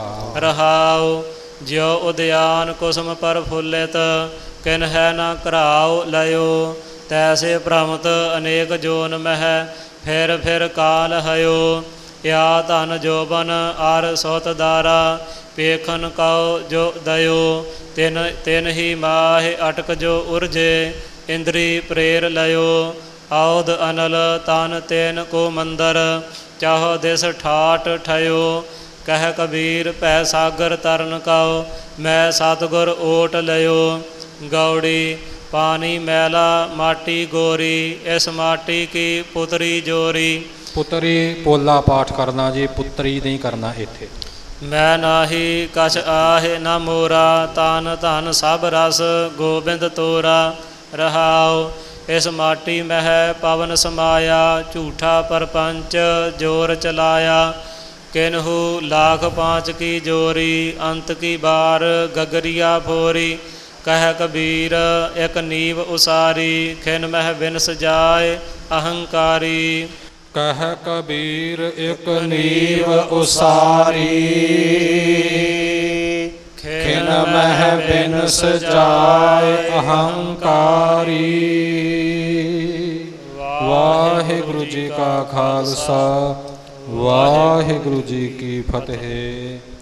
ਰਹਾਉ, ਜਿਉ ਉਦਿਆਨ ਕੁਸਮ ਪ੍ਰਫੁੱਲਿਤ, ਕਿਨਹਿ ਨਾ ਘਰਾਉ ਲਇਓ। ਤੈਸੇ ਭ੍ਰਮਤ ਅਨੇਕ ਜੋਨ ਮਹਿ, ਫਿਰ ਕਾਲ ਹਇਓ। ਯਾ ਧਨ ਜੋਬਨ ਅਰ ਸੁਤ ਦਾਰਾ, ਪੇਖਨ ਕਉ ਜੋ ਦਇਓ। ਤਿਨ ਹੀ ਮਾਹਿ ਅਟਕ ਜੋ ਉਰਜੇ, ਇੰਦਰੀ ਪ੍ਰੇਰ ਲਇਓ। ਔਧ ਅਨਲ ਤਨ ਤੈਨ ਕੋ ਮੰਦਰ, ਚਾਹੋ ਦਿਸ ਠਾਟ ਠਇਓ। ਕਹਿ ਕਬੀਰ ਭੈ ਸਾਗਰ ਤਰਨ ਕਉ, ਮੈਂ ਸਤਿਗੁਰ ਓਟ ਲਇਓ। ਗੌੜੀ ਪਾਣੀ ਮੈਲਾ ਮਾਟੀ ਗੋਰੀ, ਇਸ ਮਾਟੀ ਕੀ ਪੁਤਰੀ ਜੋਰੀ। ਪੁੱਤਰੀ ਪੋਲਾ ਪਾਠ ਕਰਨਾ ਜੀ, ਪੁੱਤਰੀ ਨਹੀਂ ਕਰਨਾ ਇੱਥੇ। ਮੈਂ ਨਾਹੀ ਕਛ ਆਹੇ ਨਾ ਮੋਰਾ, ਤਨ ਧਨ ਸਭ ਰਸ ਗੋਬਿੰਦ ਤੋਰਾ। ਰਹਾਉ ਇਸ ਮਾਟੀ ਮਹਿ ਪਵਨ ਸਮਾਇਆ, ਝੂਠਾ ਪਰਪੰਚ ਜੋਰ ਚਲਾਇਆ। ਕਿਨਹੂ ਲਾਖ ਪਾਂਚ ਕੀ ਜੋਰੀ, ਅੰਤ ਕੀ ਬਾਰ ਗਗਰੀਆ ਫੋਰੀ। ਕਹਿ ਕਬੀਰ ਇਕ ਨੀਵ ਉਸਾਰੀ, ਖਿਨ ਮਹਿ ਬਿਨਸ ਜਾਏ ਅਹੰਕਾਰੀ। ਕਹਿ ਕਬੀਰ ਇਕ ਨੀਵ ਉਸਾਰੀ, ਖਿਨ ਮਹਿ ਬਿਨਸ ਜਾਏ ਅਹੰਕਾਰੀ। ਵਾਹਿਗੁਰੂ ਜੀ ਕਾ ਖਾਲਸਾ, ਵਾਹਿਗੁਰੂ ਜੀ ਕੀ ਫਤਿਹ।